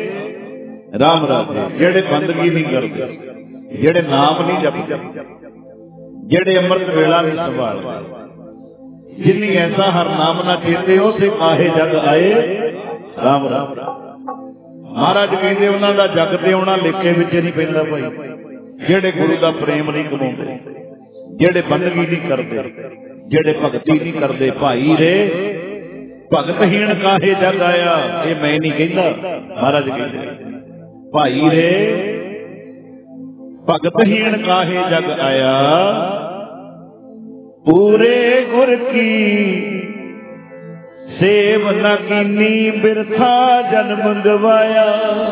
ਰਾਮ ਰਾਜੇ। ਜਿਹੜੇ ਬੰਦਗੀ ਨਹੀਂ ਕਰਦੇ, ਜਿਹੜੇ ਨਾਮ ਨਹੀਂ ਜਪਦੇ, ਜਿਹੜੇ ਅੰਮ੍ਰਿਤ ਵੇਲਾ ਨਹੀਂ ਸੰਭਾਲਦੇ, ਜਿਨੀ ਐਸਾ ਹਰ ਨਾਮ ਨਾ ਚੇਤਿਓ ਸੇ ਕਾਹੇ ਜਗ ਆਏ ਰਾਮ ਰਾਮ। ਮਹਾਰਾਜ ਕਹਿੰਦੇ ਉਹਨਾਂ ਦਾ ਜਗ ਤੇ ਆਉਣਾ ਲੇਖੇ ਵਿੱਚ ਨਹੀਂ ਪੈਂਦਾ ਭਾਈ। ਜਿਹੜੇ ਗੁਰੂ ਦਾ ਪ੍ਰੇਮ ਨਹੀਂ ਕਮਾਉਂਦੇ, ਜਿਹੜੇ ਬੰਦਗੀ ਨਹੀਂ ਕਰਦੇ, ਜਿਹੜੇ ਭਗਤੀ ਨਹੀਂ ਕਰਦੇ। ਭਾਈ ਰੇ ਭਗਤਹੀਣ ਕਾਹੇ ਜਗ ਆਇਆ। ਇਹ ਮੈਂ ਨਹੀਂ ਕਹਿੰਦਾ, ਮਹਾਰਾਜ ਕਹਿੰਦੇ ਭਾਈ ਰੇ ਭਗਤਹੀਣ ਕਾਹੇ ਜਗ ਆਇਆ। ਪੂਰੇ ਗੁਰ ਕੀ ਸੇਵ ਨਾ ਕੀਨੀ ਬਿਰਥਾ ਜਨਮ ਗਵਾਇਆ।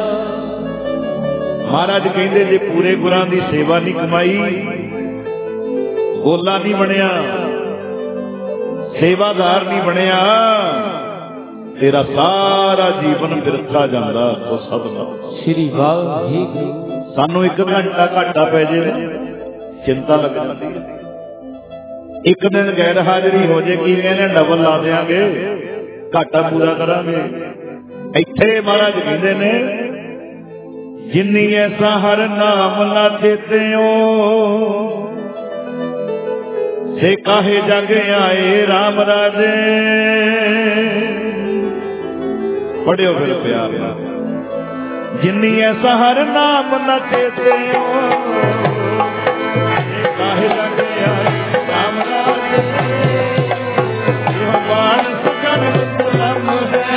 ਮਹਾਰਾਜ ਕਹਿੰਦੇ ਜੇ ਪੂਰੇ ਗੁਰਾਂ ਦੀ ਸੇਵਾ ਨਹੀਂ ਕਮਾਈ, ਗੋਲਾ ਨਹੀਂ ਬਣਿਆ, ਸੇਵਾਦਾਰ ਨਹੀਂ ਬਣਿਆ, ਤੇਰਾ ਸਾਰਾ ਜੀਵਨ ਬਿਰਥਾ ਜਾਂਦਾ। ਉਹ ਸਦਨਾ ਸ੍ਰੀ ਵਾਹਿਗੁਰੂ। ਸਾਨੂੰ 1 ਘੰਟਾ ਘਾਟਾ ਪੈ ਜੇ ਚਿੰਤਾ ਲੱਗ ਜਾਂਦੀ ਹੈ। ਇੱਕ ਦਿਨ ਗੈਰ ਹਾਜ਼ਰੀ ਹੋ ਜੇ ਕੀ ਕਹਿੰਦੇ ਡਬਲ ਲਾ ਦਿਆਂਗੇ, ਘਾਟਾ ਪੂਰਾ ਕਰਾਂਗੇ। ਇੱਥੇ ਮਹਾਰਾਜ ਕਹਿੰਦੇ ਨੇ ਜਿਨੀ ਐਸਾ ਹਰ ਨਾਮ ਨਾ ਚੇਤਿਓ ਸੇ ਕਾਹੇ ਜਗ ਆਏ ਰਾਮ ਰਾਜੇ। ਪੜਿਓ ਫਿਰ ਪਿਆਰ ਨਾਲ। ਜਿਨੀ ਐਸਾ ਹਰ ਨਾਮ ਨਾ ਚੇਤਿਓ ਸੇ ਕਾਹੇ ਜਗ ਆਏ ਰਾਮ ਰਾਜੇ। ਇਹ ਬਾਣ ਸੁਖਨ ਸੁਲਮ ਹੈ।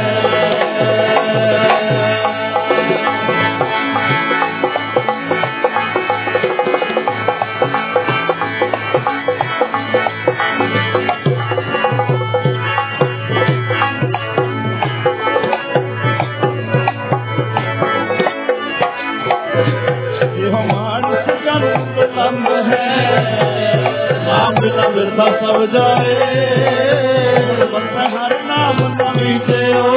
ਬਿਰਥਾ ਸਭ ਜਾਏ ਬੰਦਾ ਹਰ ਨਾਮ ਨਾ ਵਿਚਿਓ।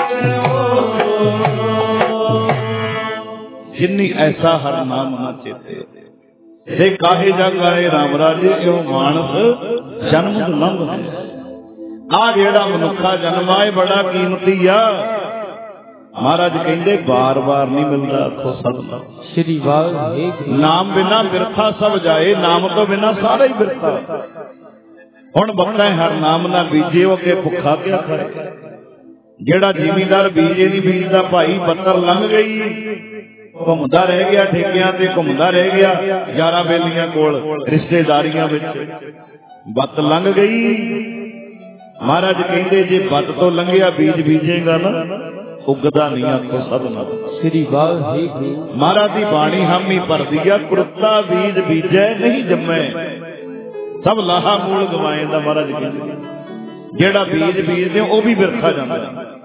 जिन्नी ऐसा हर नाम ना चेते ते काहे जा गाए राम राजे क्यों मानस जन्म लंघ है। आ जेड़ा मनुखा जन्म आए बड़ा कीमती आ। महाराज कहंदे बार बार नहीं मिलता। आखो सतनाम श्री वाहिगुरू। नाम बिना बिरथा सब जाए, नाम तो बिना सारा ही बिरथा। हुण बंदा हर नाम ना बीजे अगे भुखा क्या करे। जेड़ा जिमीदार बीजे नहीं बीजदा भाई बत्तर लंघ गई, घुमदा रह गया ठेकियां ते, घुमदा रह गया यारा बेलियां कोल रिश्तेदारियां विच, बत लंघ गई। महाराज कहंदे जे बत तो लंघिया बीज बीजेगा ना उगदा नहीं। आखो सतनाम श्री वाहिगुरू। महाराज दी बाणी हामी भर दिया, कुरता बीज बीजै नहीं जम्मै, सब लाहा मूल गवाए दा। महाराज कहंदे जेड़ा बीज बीजदे ओ भी बिरखा जांदा।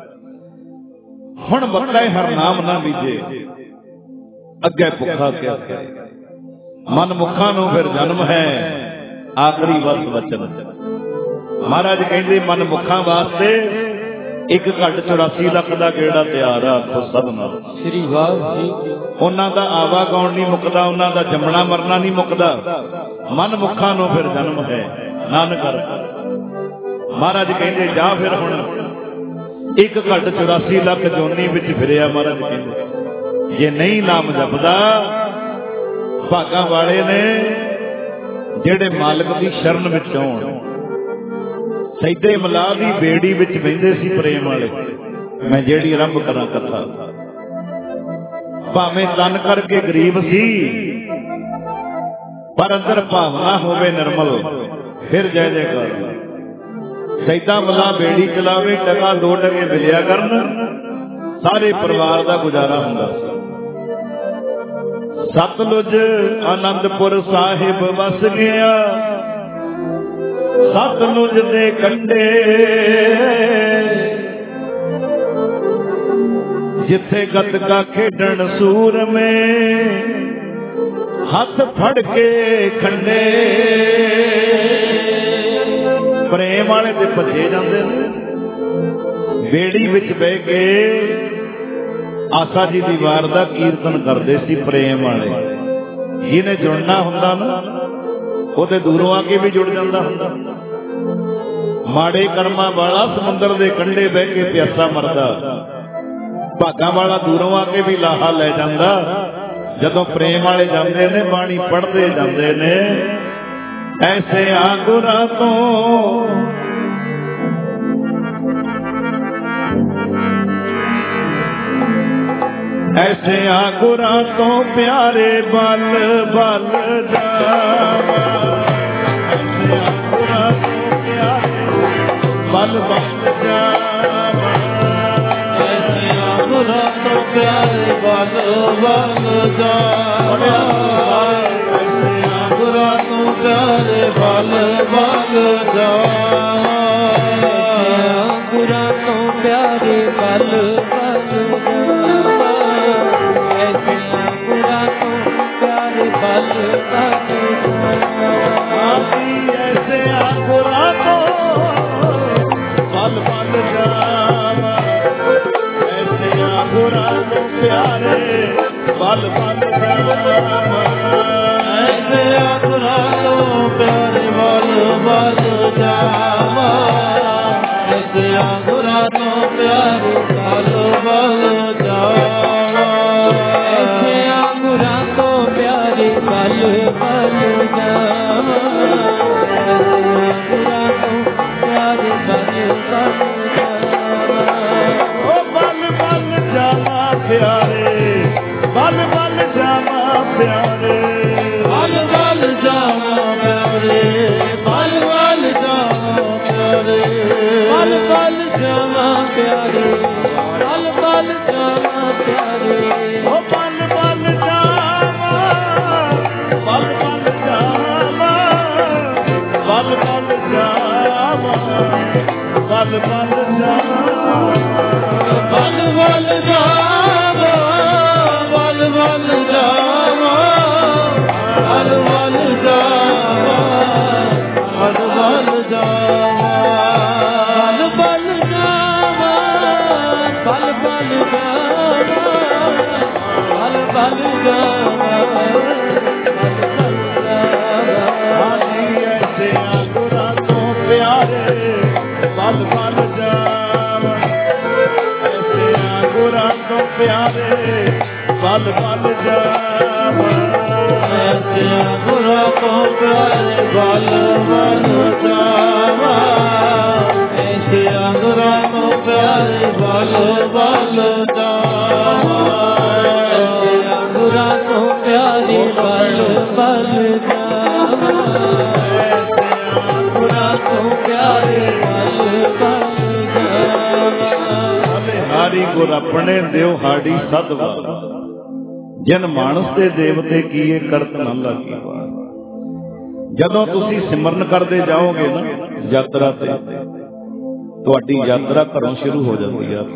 हुण बंदा हर नाम ना बीजे अगे भुखा क्या करे। मन मुखा नु फिर जन्म है आखिरी वस वचन। महाराज कहंदे मन मुखा वास्ते एक घट 84 लाख दा गेड़ा तैयार आ। आखो सतनाम श्री वाहिगुरू। उन्हां दा आवागौण नहीं मुकदा, उन्हां दा जमना मरना नहीं मुकदा। मन मुखा नु फिर जन्म है नानक कर। महाराज कहंदे जा फिर हुण एक घट 84 लाख जोनी विच फिरिया। महाराज कहंदे जे नहीं नाम जपदा भागा वाले ने जेड़े मालिक दी शरण विच आउण। सैदे मलाह दी बेड़ी विच बहिंदे सी प्रेम वाले। मैं जेड़ी आरंभ करा कथा, भावें तन करके गरीब सी पर अंदर भावना होवे निर्मल, फिर जय जयकार। सैदा मलाह बेड़ी चलावे, टका दो टके मिलिया करन, सारे परिवार का गुजारा हुंदा। सतलुज आनंदपुर साहिब वस गया, सतलुज दे कंडे जिथे गतका खेडन सूर में हाथ फड़ के खंडे। प्रेम वाले ते भजे जांदे ने, बेड़ी विच बह के आसा जी दी वार दा कीर्तन करदे सी प्रेम वाले। जिन्हें जुड़ना हुंदा ना वो ते दूरों आके भी जुड़ जांदा हुंदा। माड़े कर्मा वाला समुंदर दे कंढे बह के प्यासा मरदा, भागा वाला दूरों आके भी लाहा ले जांदा। जदों प्रेम वाले जांदे ने बाणी पढ़दे जांदे ने, ऐसे आगुरा तो ऐसे आगुरा तो प्यारे बल बल जावा, ऐसे आगुरा तो प्यारे बल बल जावा, ऐसे आगुरा तो प्यारे बल बल जावा, ऐसे आगुरा तो प्यारे बल बल जावा, आगुरा तो प्यारे बल बल जावा, ऐसे आगुरा तो बल बल जावा, ऐसे आगुरा तो प्यारे बल बल जावा, ऐसे आगुरा तो प्यारे बल बल जावा, ऐसे आगुरा तो प्यारे बल बल जावा, ऐसे आगुरा तो प्यारे बल बल जावा, ऐसे आगुरा तो प्यारे बल बल जावा, प्यारे बल बल जावा प्यारे, बल बल जावा प्यारे, बल बल जावा प्यारे, बल बल जावा प्यारे, ओ बल बल जावा, बल बल जावा, बल बल जावा, बल बल जावा, बल बल जावा, बल बल जावा, प्यारे बल बल जावा ऐसे गुरु को प्यारे बल बल जावा ऐसे गुरु को प्यारे बल बल जावा ऐसे गुरु को प्यारे बल बल जावा ऐसे गुरु को प्यारे बल बल जावा हारी गुर अपने देव हाड़ी सदवा जिन मानस ते देवते कीए करत न लागी वार। जदों तुसी सिमरन करते जाओगे ना यात्रा ते तुहाडी यात्रा घरों शुरू हो जाती है।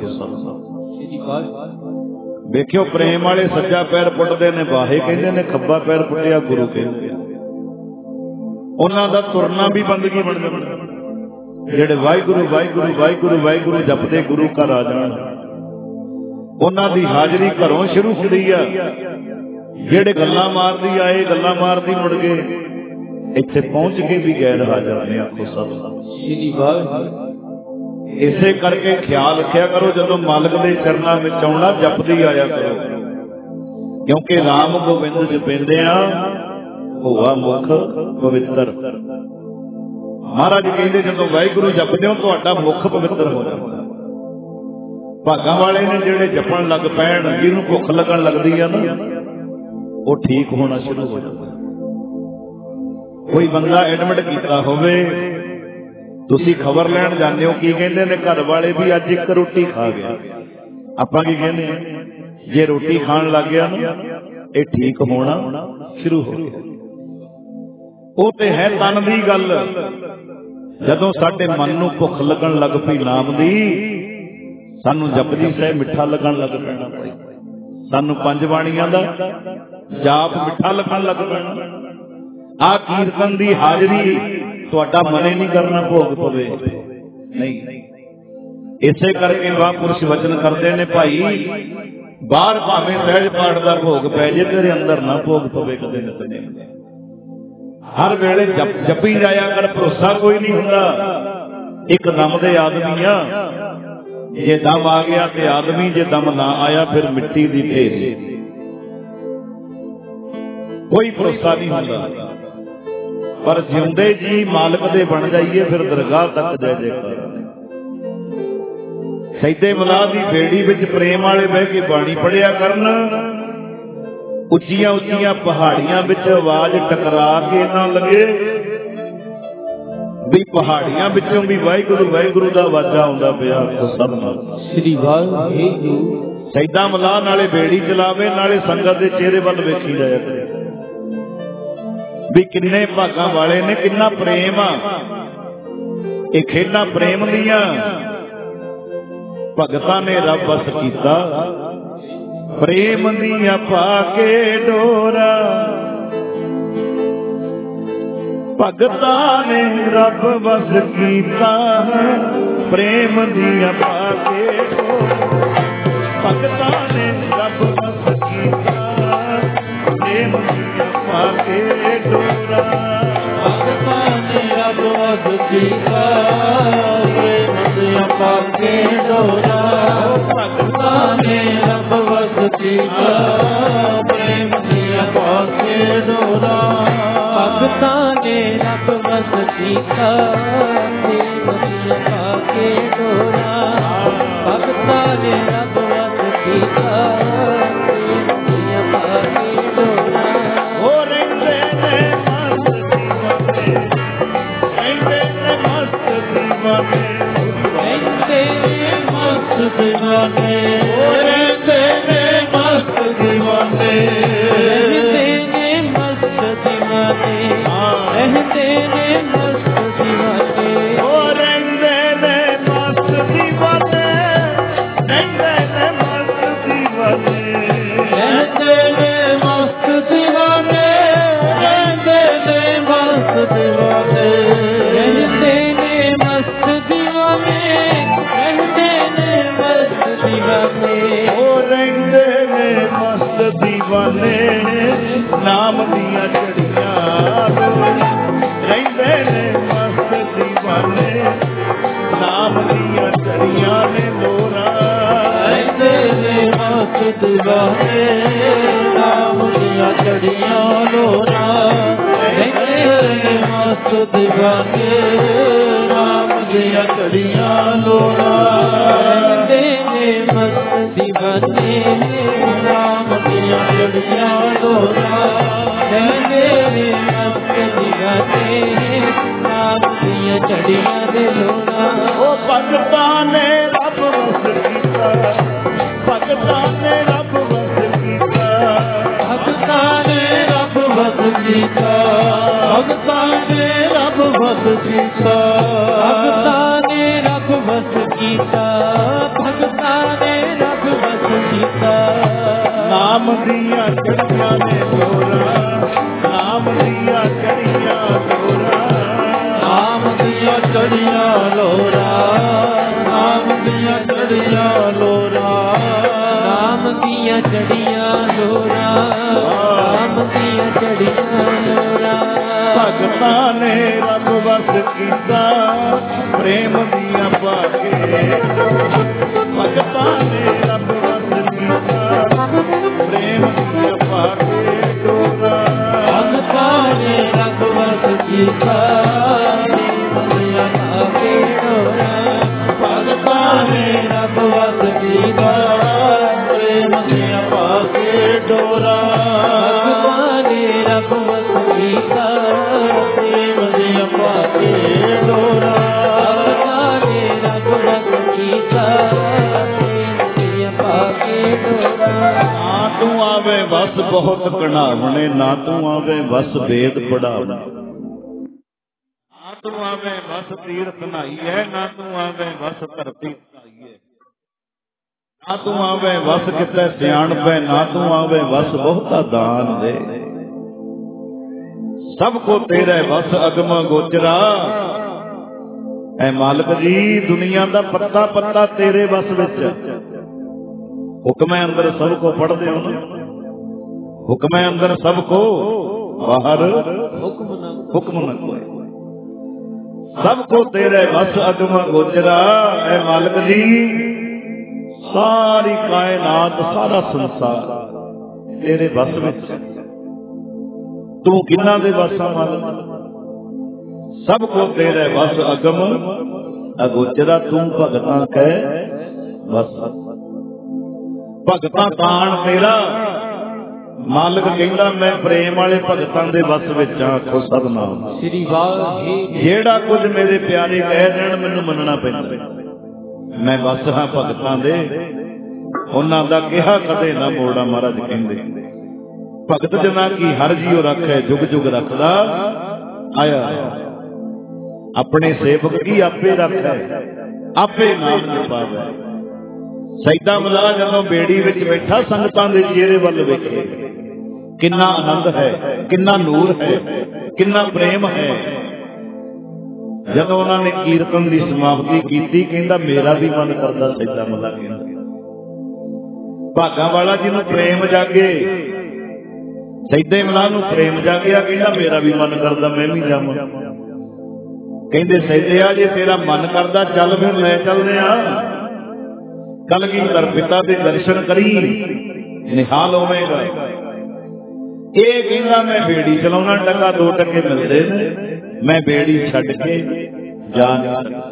देखियो प्रेम वाले सज्जा पैर पुटते ने वाहे कहते ने खब्बा पैर पुटिया गुरु कहते उन्हां दा तुरना भी बंदगी बन जाता। ਜਿਹੜੇ ਵਾਹਿਗੁਰੂ ਵਾਹਿਗੁਰੂ ਵਾਹਿਗੁਰੂ ਵਾਹਿਗੁਰੂ ਜਪਦੇ ਗੁਰੂ ਘਰ ਆ ਜਾਣ ਉਹਨਾਂ ਦੀ ਹਾਜ਼ਰੀ ਘਰੋਂ ਸ਼ੁਰੂ ਹੁੰਦੀ ਆ। ਜਿਹੜੇ ਗੱਲਾਂ ਮਾਰਦੀ ਆਏ ਗੱਲਾਂ ਮਾਰਦੀ ਮੁੜ ਗਏ ਇੱਥੇ ਪਹੁੰਚ ਕੇ ਵੀ ਗੈਰ ਹਾਜ਼ਰ ਨੇ। ਆਖੋ ਸਭ ਇਸੇ ਕਰਕੇ ਖਿਆਲ ਰੱਖਿਆ ਕਰੋ ਜਦੋਂ ਮਾਲਕ ਦੇ ਚਰਨਾਂ ਵਿੱਚ ਆਉਣਾ ਜਪਦੀ ਆਇਆ ਕਰੋ ਕਿਉਂਕਿ ਰਾਮ ਗੋਬਿੰਦ ਜਪਿੰਦੇ ਆ ਹੋਆ ਮੁਖ ਪਵਿੱਤਰ। ਮਹਾਰਾਜ ਕਹਿੰਦੇ ਜਦੋਂ ਵਾਹਿਗੁਰੂ ਜਪਦੇ ਹੋ ਤੁਹਾਡਾ ਮੁਖ ਪਵਿੱਤਰ ਹੋ ਜਾਂਦਾ। ਭਾਗਾਂ ਵਾਲੇ ਨੇ ਜਿਹੜੇ ਜਪਣ ਲੱਗ ਪੈਣ ਜਿਹਨੂੰ ਭੁੱਖ ਲੱਗਣ ਲੱਗਦੀ ਆ ਨਾ ਉਹ ਠੀਕ ਹੋਣਾ ਸ਼ੁਰੂ ਹੋ ਜਾਂਦਾ। ਕੋਈ ਬੰਦਾ ਐਡਮਿਟ ਕੀਤਾ ਹੋਵੇ ਤੁਸੀਂ ਖਬਰ ਲੈਣ ਜਾਂਦੇ ਹੋ ਕੀ ਕਹਿੰਦੇ ਨੇ ਘਰ ਵਾਲੇ ਵੀ ਅੱਜ ਇੱਕ ਰੋਟੀ ਖਾ ਗਿਆ। ਆਪਾਂ ਕੀ ਕਹਿੰਦੇ ਆ ਜੇ ਰੋਟੀ ਖਾਣ ਲੱਗ ਗਿਆ ਨਾ ਇਹ ਠੀਕ ਹੋਣਾ ਸ਼ੁਰੂ ਹੋ ਗਿਆ। ਉਹ ਤੇ ਹੈ ਤਨ ਦੀ ਗੱਲ। ਜਦੋਂ ਸਾਡੇ ਮਨ ਨੂੰ ਭੁੱਖ ਲੱਗਣ ਲੱਗ ਪਈ ਨਾਮ ਦੀ ਸਾਨੂੰ ਜਪਜੀ ਸਾਹਿਬ ਮਿੱਠਾ ਲੱਗਣ ਲੱਗ ਪੈਣਾ ਭਾਈ। ਸਾਨੂੰ ਪੰਜ ਬਾਣੀਆਂ ਦਾ ਜਾਪ ਮਿੱਠਾ ਲੱਗਣ ਲੱਗ ਪੈਣਾ। ਆਹ ਕੀਰਤਨ ਦੀ ਹਾਜ਼ਰੀ ਤੁਹਾਡਾ ਮਨ ਨਹੀਂ ਕਰਨਾ ਭੋਗ ਪਵੇ ਨਹੀਂ। ਇਸੇ ਕਰਕੇ ਮਹਾਂਪੁਰਸ਼ ਵਚਨ ਕਰਦੇ ਨੇ ਭਾਈ ਬਾਹਰ ਭਾਵੇਂ ਸਹਿਜ ਪਾਠ ਦਾ ਭੋਗ ਪੈ ਜੇ ਤੇਰੇ ਅੰਦਰ ਨਾ ਭੋਗ ਪਵੇ ਕਦੇ ਨਿਤਨੇਮ। ਹਰ ਵੇਲੇ ਜਪੀ ਜਾਇਆ ਕਰ ਭਰੋਸਾ ਕੋਈ ਨਹੀਂ ਹੁੰਦਾ। ਇੱਕ ਦਮ ਦੇ ਆਦਮੀ ਆ ਜੇ ਦਮ ਆ ਗਿਆ ਤੇ ਆਦਮੀ ਜੇ ਦਮ ਨਾ ਆਇਆ ਫਿਰ ਮਿੱਟੀ ਦੀ ਢੇਰੀ। ਕੋਈ ਭਰੋਸਾ ਨਹੀਂ ਹੁੰਦਾ ਪਰ ਜਿਉਂਦੇ ਜੀ ਮਾਲਕ ਦੇ ਬਣ ਜਾਈਏ ਫਿਰ ਦਰਗਾਹ ਤੱਕ ਜੈ ਜੈਕਾਰ। ਸੈਦੇ ਮਲਾਹ ਦੀ ਬੇੜੀ ਵਿੱਚ ਪ੍ਰੇਮ ਵਾਲੇ ਬਹਿ ਕੇ ਬਾਣੀ ਪੜਿਆ ਕਰਨ। ਉੱਚੀਆਂ ਉੱਚੀਆਂ ਪਹਾੜੀਆਂ ਵਿੱਚ ਆਵਾਜ਼ ਟਕਰਾ ਕੇ ਨਾ ਲੱਗੇ ਵੀ ਪਹਾੜੀਆਂ ਵਿੱਚੋਂ ਵੀ ਵਾਹਿਗੁਰੂ ਵਾਹਿਗੁਰੂ ਦਾ ਆਵਾਜ਼ਾ ਆਉਂਦਾ ਪਿਆ। ਸਭ ਨਾਲ ਸ੍ਰੀ ਵਾਹਿਗੁਰੂ ਸੈਦਾ ਮਲਾਹ ਨਾਲੇ ਬੇੜੀ ਚਲਾਵੇ ਨਾਲੇ ਸੰਗਤ ਦੇ ਚਿਹਰੇ ਵੱਲ ਵੇਖੀ ਜਾਇਆ ਕਰੇ ਵੀ ਕਿੰਨੇ ਭਾਗਾਂ ਵਾਲੇ ਨੇ ਕਿੰਨਾ ਪ੍ਰੇਮ ਆ। ਇਹ ਖੇਡਾਂ ਪ੍ਰੇਮ ਦੀਆਂ ਭਗਤਾਂ ਨੇ ਰੱਬ ਵਸ ਕੀਤਾ। ਪ੍ਰੇਮ ਦੀਆਂ ਪਾ ਕੇ ਡੋਰਾ ਭਗਤਾਂ ਨੇ ਰੱਬ ਵਸ ਕੀਤਾ। ਪ੍ਰੇਮ ਦੀਆਂ ਪਾ ਕੇ ਡੋਰਾ ਭਗਤਾਂ ਨੇ ਰੱਬ ਵਸ ਕੀਤਾ। ਪ੍ਰੇਮ ਦੀਆਂ ਪਾ ਕੇ ਡੋਰਾ ਭਗਤਾਂ ਨੇ ਰੱਬ ਵਸ ਕੀਤਾ। ਪ੍ਰੇਮ ਦੀਆਂ ਪਾ ਕੇ ਡੋਰਾ ਭਗਤਾਂ ਨੇ ਰੱਬ ਵਸ ਕੀਤਾ। ਪ੍ਰੇਮ ਦੀਆਂ ਪਾ ਕੇ ਡੋਰਾ ਭਗਤਾਂ ਨੇ ਰੱਬ ਵਸ ਕੀਤਾ। ਪ੍ਰੇਮ ਦੀਆਂ ਪਾ ਕੇ ਡੋਰਾ ਭਗਤਾਂ ਨੇ ਰੱਬ ਵਸ ਕੀਤਾ। ਪ੍ਰੇਮ ਦੀਆਂ ਪਾ ਕੇ ਡੋਰਾ ਹੋ ਰਹਿੰਦੇ ਨੇ ਮਸਤ ਦੀਵਾਨੇ ਰਹਿੰਦੇ ਨੇ ਮਸਤ ਦੀਵਾਨੇ ਰਹਿੰਦੇ ਨੇ ਮਸਤ ਦੀਵਾਨੇ ਰਹਿੰਦੇ ਨੇ ਮਸਤ ਦੀਵਾਨੇ ਰਹਿੰਦੇ ਨੇ ਮਸਤ ਦੀਵਾਨੇ ਰਹਿੰਦੇ ਨੇ ਮਸਤ ਦੀਵਾਨੇ ਹੋ ਰਹਿੰਦੇ ਨੇ ਮਸਤ ਦੀਵਾਨੇ ਰਹਿੰਦੇ ਨੇ ਮਸਤ ਦੀਵਾਨੇ ਰਹਿੰਦੇ ਨੇ ਮਸਤ ਦੀਵਾਨੇ ਰਹਿੰਦੇ ਨੇ ਮਸਤ ਦੀਵਾਨੇ ਰਹਿੰਦੇ ਨੇ ਮਸਤ ਦੀਵਾਨੇ ਰਹਿੰਦੇ ਨੇ ਮਸਤ ਦੀਵਾਨੇ ਹੋ ਰਹਿੰਦੇ ਨੇ ਮਸਤ ਦੀਵਾਨੇ ਨਾਮ ਦੀਆਂ ਚੜੀਆਂ ਰਹਿੰਦੇ ਨੇ ਮਸਤ ਦੀਵਾਨੇ ਨਾਮ ਦੀਆਂ ਚੜੀਆਂ ਨੇ ਲੋਰਾ ਰਹਿੰਦੇ ਨੇ ਮਸਤ دیਵਾਨੇ ਨਾਮ ਦੀਆਂ ਚੜੀਆਂ ਲੋਰਾ ਰਹਿੰਦੇ ਨੇ ਮਸਤ دیਵਾਨੇ ਨਾਮ ਦੀਆਂ ਚੜੀਆਂ ਲੋਰਾ ਰਹਿੰਦੇ ਨੇ ਮਸਤ دیਵਾਨੇ ਨਾਮ ਦੀਆਂ ਚੜੀਆਂ ਲੋਰਾ ਰਹਿੰਦੇ ਨੇ ਮਸਤ دیਵਾਨੇ ਨਾਮ ਦੀਆਂ ਚੜੀਆਂ ਦੇ ਲੋਰਾ ਉਹ ਭਗਤਾਂ ਨੇ ਰੱਬ ਵਸ ਕੀਤਾ ਭਗਤਾਂ ਨੇ ਰੱਬ ਵਸ ਕੀਤਾ ਭਗਤਾਂ ਨੇ ਰੱਬ ਵਸ ਕੀਤਾ ਭਗਤਾਂ ਨੇ ਰੱਬ ਵਸ ਕੀਤਾ ਭਗਤਾਂ ਨੇ ਰੱਬ ਵਸ ਕੀਤਾ ਭਗਤਾਂ ਨੇ ਰੱਬ ਵਸ ਕੀਤਾ ਨਾਮ ਦੀਆਂ ਚੜੀਆਂ ਨੇ ਲੋਰਾ ਨਾਮ ਦੀਆਂ ਚੜੀਆਂ ਲੋਰਾ ਨਾਮ ਦੀਆਂ ਚੜੀਆਂ ਲੋਰਾ ਨਾਮ ਦੀਆਂ ਚੜੀਆਂ ਲੋਰਾ ਨਾਮ ਦੀਆਂ ਚੜੀਆਂ ਲੋਰਾ ਨਾਮ ਦੀਆਂ ਚੜੀਆਂ ਲੋਰਾ ਭਗਤਾਂ ਨੇ ਰੱਬ ਵਸ ਕੀਤਾ ਪ੍ਰੇਮ ਦੀਆਂ ਭਾਗੇ ਭਗਤਾਂ ਨੇ ਰੱਬ ਵਸ ਕੀਤਾ ਪ੍ਰੇਮ ਦੀਆਂ ਭਾਗੇ ਡੋਰਾ ਭਗਤਾਂ ਨੇ ਰੱਬ ਵਸ ਕੀਤਾ ਪ੍ਰੇਮ ਦੀਆਂ ਭਾਗੇ ਡੋਰਾ ਭਗਤਾਂ ਨੇ ਰੱਬ ਵਸ ਕੀਤਾ ਪ੍ਰੇਮ ਦੀਆਂ ਭਾਗੇ ਡੋਰਾ ਭਗਤਾਂ ਨੇ ਰੱਬ ਵਸ ਕੀਤਾ ਪ੍ਰੇਮ ਦੀਆਂ ਭਾਗੇ ਡੋਰਾ ਭਗਤਾਂ ਨੇ ਰੱਬ ਵਸ ਕੀਤਾ ਪ੍ਰੇਮ ਦੀਆਂ ਭਾਗੇ ਡੋਰਾ ਨਾ ਤੂੰ ਆਵੇ ਬਸ ਬਹੁਤ ਕਢਾਵਣੇ ਨਾ ਤੂੰ ਆਵੇ ਬਸ ਵੇਦ ਪੜਾਵਣੇ ਨਾ ਤੂੰ ਆਵੇ ਬਸ ਤੀਰਥ ਨਹਾਈ ਹੈ ਨਾ ਤੂੰ ਆਵੇ ਬਸ ਧਰਤੀ ਧਾਈ ਹੈ ਨਾ ਤੂੰ ਆਵੇ ਬਸ ਕਿਤੇ ਸਿਆਣਪ ਹੈ ਨਾ ਤੂੰ ਆਵੇ ਬਸ ਬਹੁਤਾ ਦਾਨ ਦੇ ਸਭ ਕੋ ਤੇਰੇ ਬਸ ਅਗਮ ਗੋਚਰਾ ਐ ਮਾਲਕ ਜੀ ਦੁਨੀਆ ਦਾ ਪੱਤਾ ਪੱਤਾ ਤੇਰੇ ਬਸ ਵਿੱਚ ਹੁਕਮੇ ਅੰਦਰ ਸਭ ਕੋ ਪੜਦੇ ਹੋ ਹੁਕਮੇ ਅੰਦਰ ਸਭ ਕੋ ਬਾਹਰ ਹੁਕਮ ਨ ਕੋਏ ਸਭ ਕੋ ਤੇਰੇ ਬਸ ਅਗਮ ਗੋਚਰਾ ਐ ਮਾਲਕ ਜੀ ਸਾਰੀ ਕਾਇਨਾਤ ਸਾਰਾ ਸੰਸਾਰ ਤੇਰੇ ਬਸ ਵਿੱਚ ਤੂੰ ਕਿੰਨਾ ਦੇ ਬਸਾਂ ਮਾਲਕ ਸਭ ਕੋ ਤੇਰੇ ਬਸ ਅਗਮ ਅਗੋਚਰਾ ਤੂੰ ਭਗਤਾਂ ਕਹਿ ਬਸ ਭਗਤਾਂ ਤਾਣ ਤੇਰਾ ਮਾਲਕ ਕਹਿੰਦਾ ਮੈਂ ਪ੍ਰੇਮ ਵਾਲੇ ਭਗਤਾਂ ਦੇ ਬਸ ਵਿੱਚ ਆਖੋ ਸਤਿਨਾਮ ਸ੍ਰੀ ਵਾਹਿਗੁਰੂ ਜਿਹੜਾ ਕੁਝ ਮੇਰੇ ਪਿਆਰੇ ਕਹਿ ਦੇਣ ਮੈਨੂੰ ਮੰਨਣਾ ਪੈਂਦਾ ਮੈਂ ਬਸ ਹਾਂ ਭਗਤਾਂ ਦੇ ਉਹਨਾਂ ਦਾ ਕਿਹਾ ਕਦੇ ਨਾ ਮੋੜਾ ਮਹਾਰਾਜ ਕਹਿੰਦੇ ਭਗਤ ਜਨਾ ਕੀ ਹਰ ਜੀਉ ਰੱਖੇ ਜੁਗ ਜੁਗ ਰੱਖਦਾ ਆਇਆ ਆਪਣੇ ਸੇਵਕ ਕੀ ਆਪੇ ਰੱਖੇ ਆਪੇ ਨਾਮ ਜਪਾਵੇ ਸੈਦਾ ਮਲਾ ਜਦੋਂ ਬੇੜੀ ਵਿੱਚ ਬੈਠਾ ਸੰਗਤਾਂ ਦੇ ਚਿਹਰੇ ਵੱਲ ਵੇਖੇ ਕਿੰਨਾ ਆਨੰਦ ਹੈ ਕਿੰਨਾ ਨੂਰ ਹੈ ਕਿੰਨਾ ਪ੍ਰੇਮ ਹੈ ਜਦੋਂ ਉਹਨਾਂ ਨੇ ਕੀਰਤਨ ਦੀ ਸਮਾਪਤੀ ਕੀਤੀ ਕਹਿੰਦਾ ਮੇਰਾ ਵੀ ਮਨ ਕਰਦਾ ਸੈਦਾ ਮਲਾ ਕਹਿੰਦਾ ਭਾਗਾ ਵਾਲਾ ਜਿਹਨੂੰ ਪ੍ਰੇਮ ਜਾਗੇ ਸੈਦੇ ਮਲਾ ਨੂੰ ਪ੍ਰੇਮ ਜਾਗਿਆ ਕਹਿੰਦਾ ਮੇਰਾ ਵੀ ਮਨ ਕਰਦਾ ਮੈਂ ਵੀ ਜਾਵਾਂ ਕਹਿੰਦੇ ਸੈਦਿਆ ਜੇ ਤੇਰਾ ਮਨ ਕਰਦਾ ਚੱਲ ਫਿਰ ਲੈ ਚੱਲਦੇ ਆ ਕਲਗੀਧਰ ਪਿਤਾ ਦੇ ਦਰਸ਼ਨ ਕਰੀ ਨਿਹਾਲ ਹੋਵੇਗਾ ਇਹ ਕਹਿੰਦਾ ਮੈਂ ਬੇੜੀ ਚਲਾਉਣਾ ਟੱਕਾ 2 ਟੱਕੇ ਮਿਲਦੇ ਨੇ ਮੈਂ ਬੇੜੀ ਛੱਡ ਕੇ ਜਾ ਨਹੀਂ ਸਕਦਾ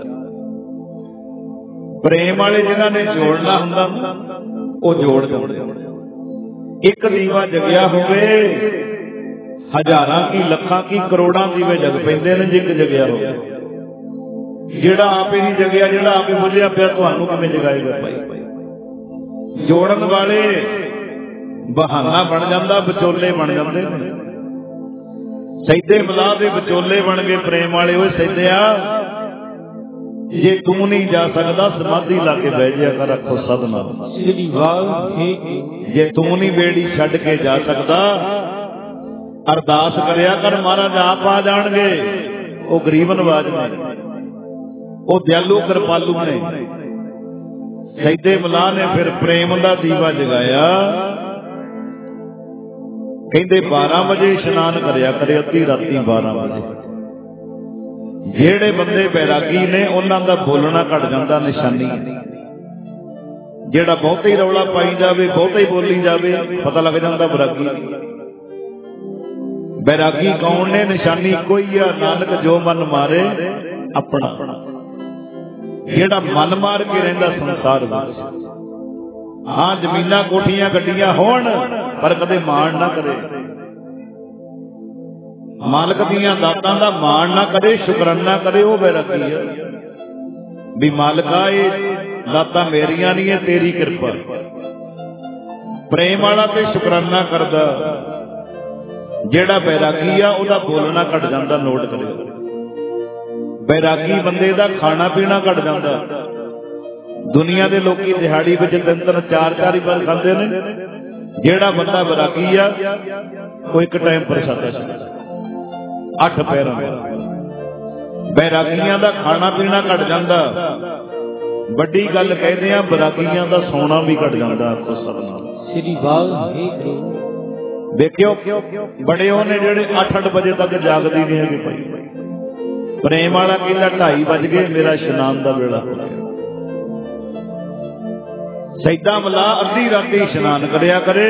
ਪ੍ਰੇਮ ਵਾਲੇ ਜਿਨ੍ਹਾਂ ਨੇ ਜੋੜਨਾ ਹੁੰਦਾ ਉਹ ਜੋੜ ਦਿੰਦੇ ਇੱਕ ਦੀਵਾ ਜਗਿਆ ਹੋਵੇ ਹਜ਼ਾਰਾਂ ਕੀ ਲੱਖਾਂ ਕੀ ਕਰੋੜਾਂ ਦੀਵੇ ਜਗ ਪੈਂਦੇ ਨੇ ਜੇ ਇੱਕ ਜਗਿਆ ਹੋਵੇ ਜਿਹੜਾ ਆਪੇ ਨਹੀਂ ਜਗਿਆ ਜਿਹੜਾ ਆਪੇ ਬੁਝਿਆ ਪਿਆ ਤੁਹਾਨੂੰ ਕਿਵੇਂ ਜਗਾਏਗਾ ਭਾਈ ਜੋੜਨ ਵਾਲੇ ਬਹਾਨਾ ਬਣ ਜਾਂਦਾ ਵਿਚੋਲੇ ਬਣ ਜਾਂਦੇ ਨੇ ਸੈਦੇ ਮਲਾਹ ਦੇ ਵਿਚੋਲੇ ਬਣ ਗਏ ਪ੍ਰੇਮ ਵਾਲੇ ਓਏ ਸੈਦਿਆ ਜੇ ਤੂੰ ਨਹੀਂ ਜਾ ਸਕਦਾ ਸਮਾਧੀ ਲਾ ਕੇ ਬਹਿ ਜਾ ਕਰ ਆਖੋ ਸਤਿਨਾਮ ਸ੍ਰੀ ਵਾਹਿਗੁਰੂ ਜੇ ਤੂੰ ਨਹੀਂ ਬੇੜੀ ਛੱਡ ਕੇ ਜਾ ਸਕਦਾ ਅਰਦਾਸ ਕਰਿਆ ਕਰ ਮਹਾਰਾਜ ਆਪ ਆ ਜਾਣਗੇ ਉਹ ਗਰੀਬ ਨਵਾਜ ਨੇ ਉਹ ਦਿਆਲੂ ਕਿਰਪਾਲੂ ਨੇ ਸੈਦੇ ਮਲਾਹ ਨੇ ਫਿਰ ਪ੍ਰੇਮ ਦਾ ਦੀਵਾ ਜਗਾਇਆ ਕਹਿੰਦੇ 12 ਵਜੇ ਇਸ਼ਨਾਨ ਕਰਿਆ ਕਰੇ ਅੱਧੀ ਰਾਤੀ 12 ਵਜੇ ਜਿਹੜੇ ਬੰਦੇ ਬੈਰਾਗੀ ਨੇ ਉਹਨਾਂ ਦਾ ਬੋਲਣਾ ਘਟ ਜਾਂਦਾ ਨਿਸ਼ਾਨੀ ਜਿਹੜਾ ਬਹੁਤਾ ਹੀ ਰੌਲਾ ਪਾਈ ਜਾਵੇ, ਬਹੁਤਾ ਹੀ ਬੋਲੀ ਜਾਵੇ, ਪਤਾ ਲੱਗ ਜਾਂਦਾ ਬੈਰਾਗੀ। ਬੈਰਾਗੀ ਕੌਣ ਨੇ? ਨਿਸ਼ਾਨੀ ਕੋਈ ਆ, ਨਾਨਕ ਜੋ ਮਨ ਮਾਰੇ ਆਪਣਾ। ਜਿਹੜਾ ਮਨ ਮਾਰ ਕੇ ਰਹਿੰਦਾ ਸੰਸਾਰ ਵਿੱਚ। ਹਾਂ, ਜ਼ਮੀਨਾਂ ਕੋਠੀਆਂ ਗੱਡੀਆਂ ਹੋਣ, ਪਰ ਕਦੇ ਮਾਣ ਨਾ ਕਰੇ। ਮਾਲਕ ਦੀਆਂ ਦਾਤਾਂ ਦਾ ਮਾਣ ਨਾ ਕਰੇ, ਸ਼ੁਕਰਾਨਾ ਕਰੇ, ਉਹ ਬੈਰਾਗੀ ਹੈ। ਵੀ ਮਾਲਕਾ ਇਹ ਦਾਤਾਂ ਮੇਰੀਆਂ ਨਹੀਂ, ਤੇਰੀ ਕਿਰਪਾ। ਪ੍ਰੇਮ ਵਾਲਾ ਤੇ ਸ਼ੁਕਰਾਨਾ ਕਰਦਾ ਜਿਹੜਾ ਬੈਰਾਗੀ ਆ, ਉਹਦਾ ਬੋਲਣਾ ਘਟ ਜਾਂਦਾ। ਨੋਟ ਕਰਿਓ, ਬੈਰਾਗੀ ਬੰਦੇ ਦਾ ਖਾਣਾ ਪੀਣਾ ਘਟ ਜਾਂਦਾ। ਦੁਨੀਆ ਦੇ ਲੋਕੀ ਦਿਹਾੜੀ ਵਿੱਚ 3-3 4-4 ਹੀ ਵਾਰ ਖਾਂਦੇ ਨੇ। ਜਿਹੜਾ ਬੰਦਾ ਬੈਰਾਗੀ ਆ, ਉਹ ਇੱਕ ਟਾਈਮ ਪ੍ਰਸ਼ਾਦਾ ਛਕਦਾ 8 ਪਹਿਰਾਂ ਦਾ। ਬੈਰਾਗੀਆਂ ਦਾ ਖਾਣਾ ਪੀਣਾ ਘਟ ਜਾਂਦਾ। ਵੱਡੀ ਗੱਲ ਕਹਿੰਦੇ ਆ, ਬੈਰਾਗੀਆਂ ਦਾ ਸੌਣਾ ਵੀ ਘਟ ਜਾਂਦਾ। ਆਖੋ ਸਤਿਨਾਮ ਸ੍ਰੀ ਵਾਹਿਗੁਰੂ। ਦੇਖਿਓ ਬੜੇ ਉਹ ਨੇ ਜਿਹੜੇ 8-8 ਵਜੇ ਤੱਕ ਜਾਗਦੇ ਨਹੀਂ ਹੈਗੇ ਭਾਈ। ਪ੍ਰੇਮ ਵਾਲਾ ਕਹਿੰਦਾ 2:30 ਵੱਜ ਗਏ, ਮੇਰਾ ਇਸ਼ਨਾਨ ਦਾ ਵੇਲਾ ਹੋ ਗਿਆ। ਸੈਦਾ ਮਲਾ ਅੱਧੀ ਰਾਤੀ ਇਸ਼ਨਾਨ ਕਰਿਆ ਕਰੇ,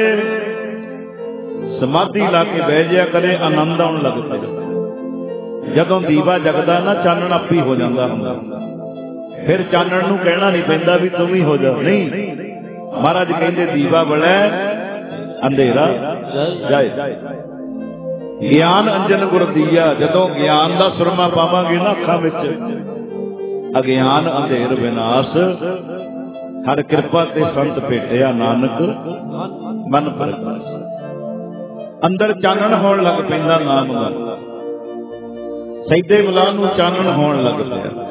ਸਮਾਧੀ ਲਾ ਕੇ ਬਹਿ ਜਾਇਆ ਕਰੇ, ਆਨੰਦ ਆਉਣ ਲੱਗ ਪਿਆ। ਜਦੋਂ ਦੀਵਾ ਜਗਦਾ ਨਾ, ਚਾਨਣ ਆਪੀ ਹੋ ਜਾਂਦਾ ਹੁੰਦਾ। ਫਿਰ ਚਾਨਣ ਨੂੰ ਕਹਿਣਾ ਨਹੀਂ ਪੈਂਦਾ ਵੀ ਤੂੰ ਵੀ ਹੋ ਜਾ। ਨਹੀਂ, ਮਹਾਰਾਜ ਕਹਿੰਦੇ ਦੀਵਾ ਬਲੈ ਅੰਧੇਰਾ ਜਾਏ। ਗਿਆਨ ਅੰਜਨ ਗੁਰ ਦੀਆ। ਜਦੋਂ ਗਿਆਨ ਦਾ ਸੁਰਮਾ ਪਾਵਾਂਗੇ ਨਾ ਅੱਖਾਂ ਵਿੱਚ, ਅਗਿਆਨ ਅੰਧੇਰ ਵਿਨਾਸ਼। ਹਰ ਕਿਰਪਾ ਤੇ ਸੰਤ ਭੇਟਿਆ, ਨਾਨਕ ਮਨ ਪ੍ਰਗਾਸ। ਅੰਦਰ ਚਾਨਣ ਹੋਣ ਲੱਗ ਪੈਂਦਾ ਨਾਮ ਦਾ। ਸੈਦੇ ਮਲਾ ਨੂੰ ਚਾਨਣ ਹੋਣ ਲੱਗ ਪਿਆ।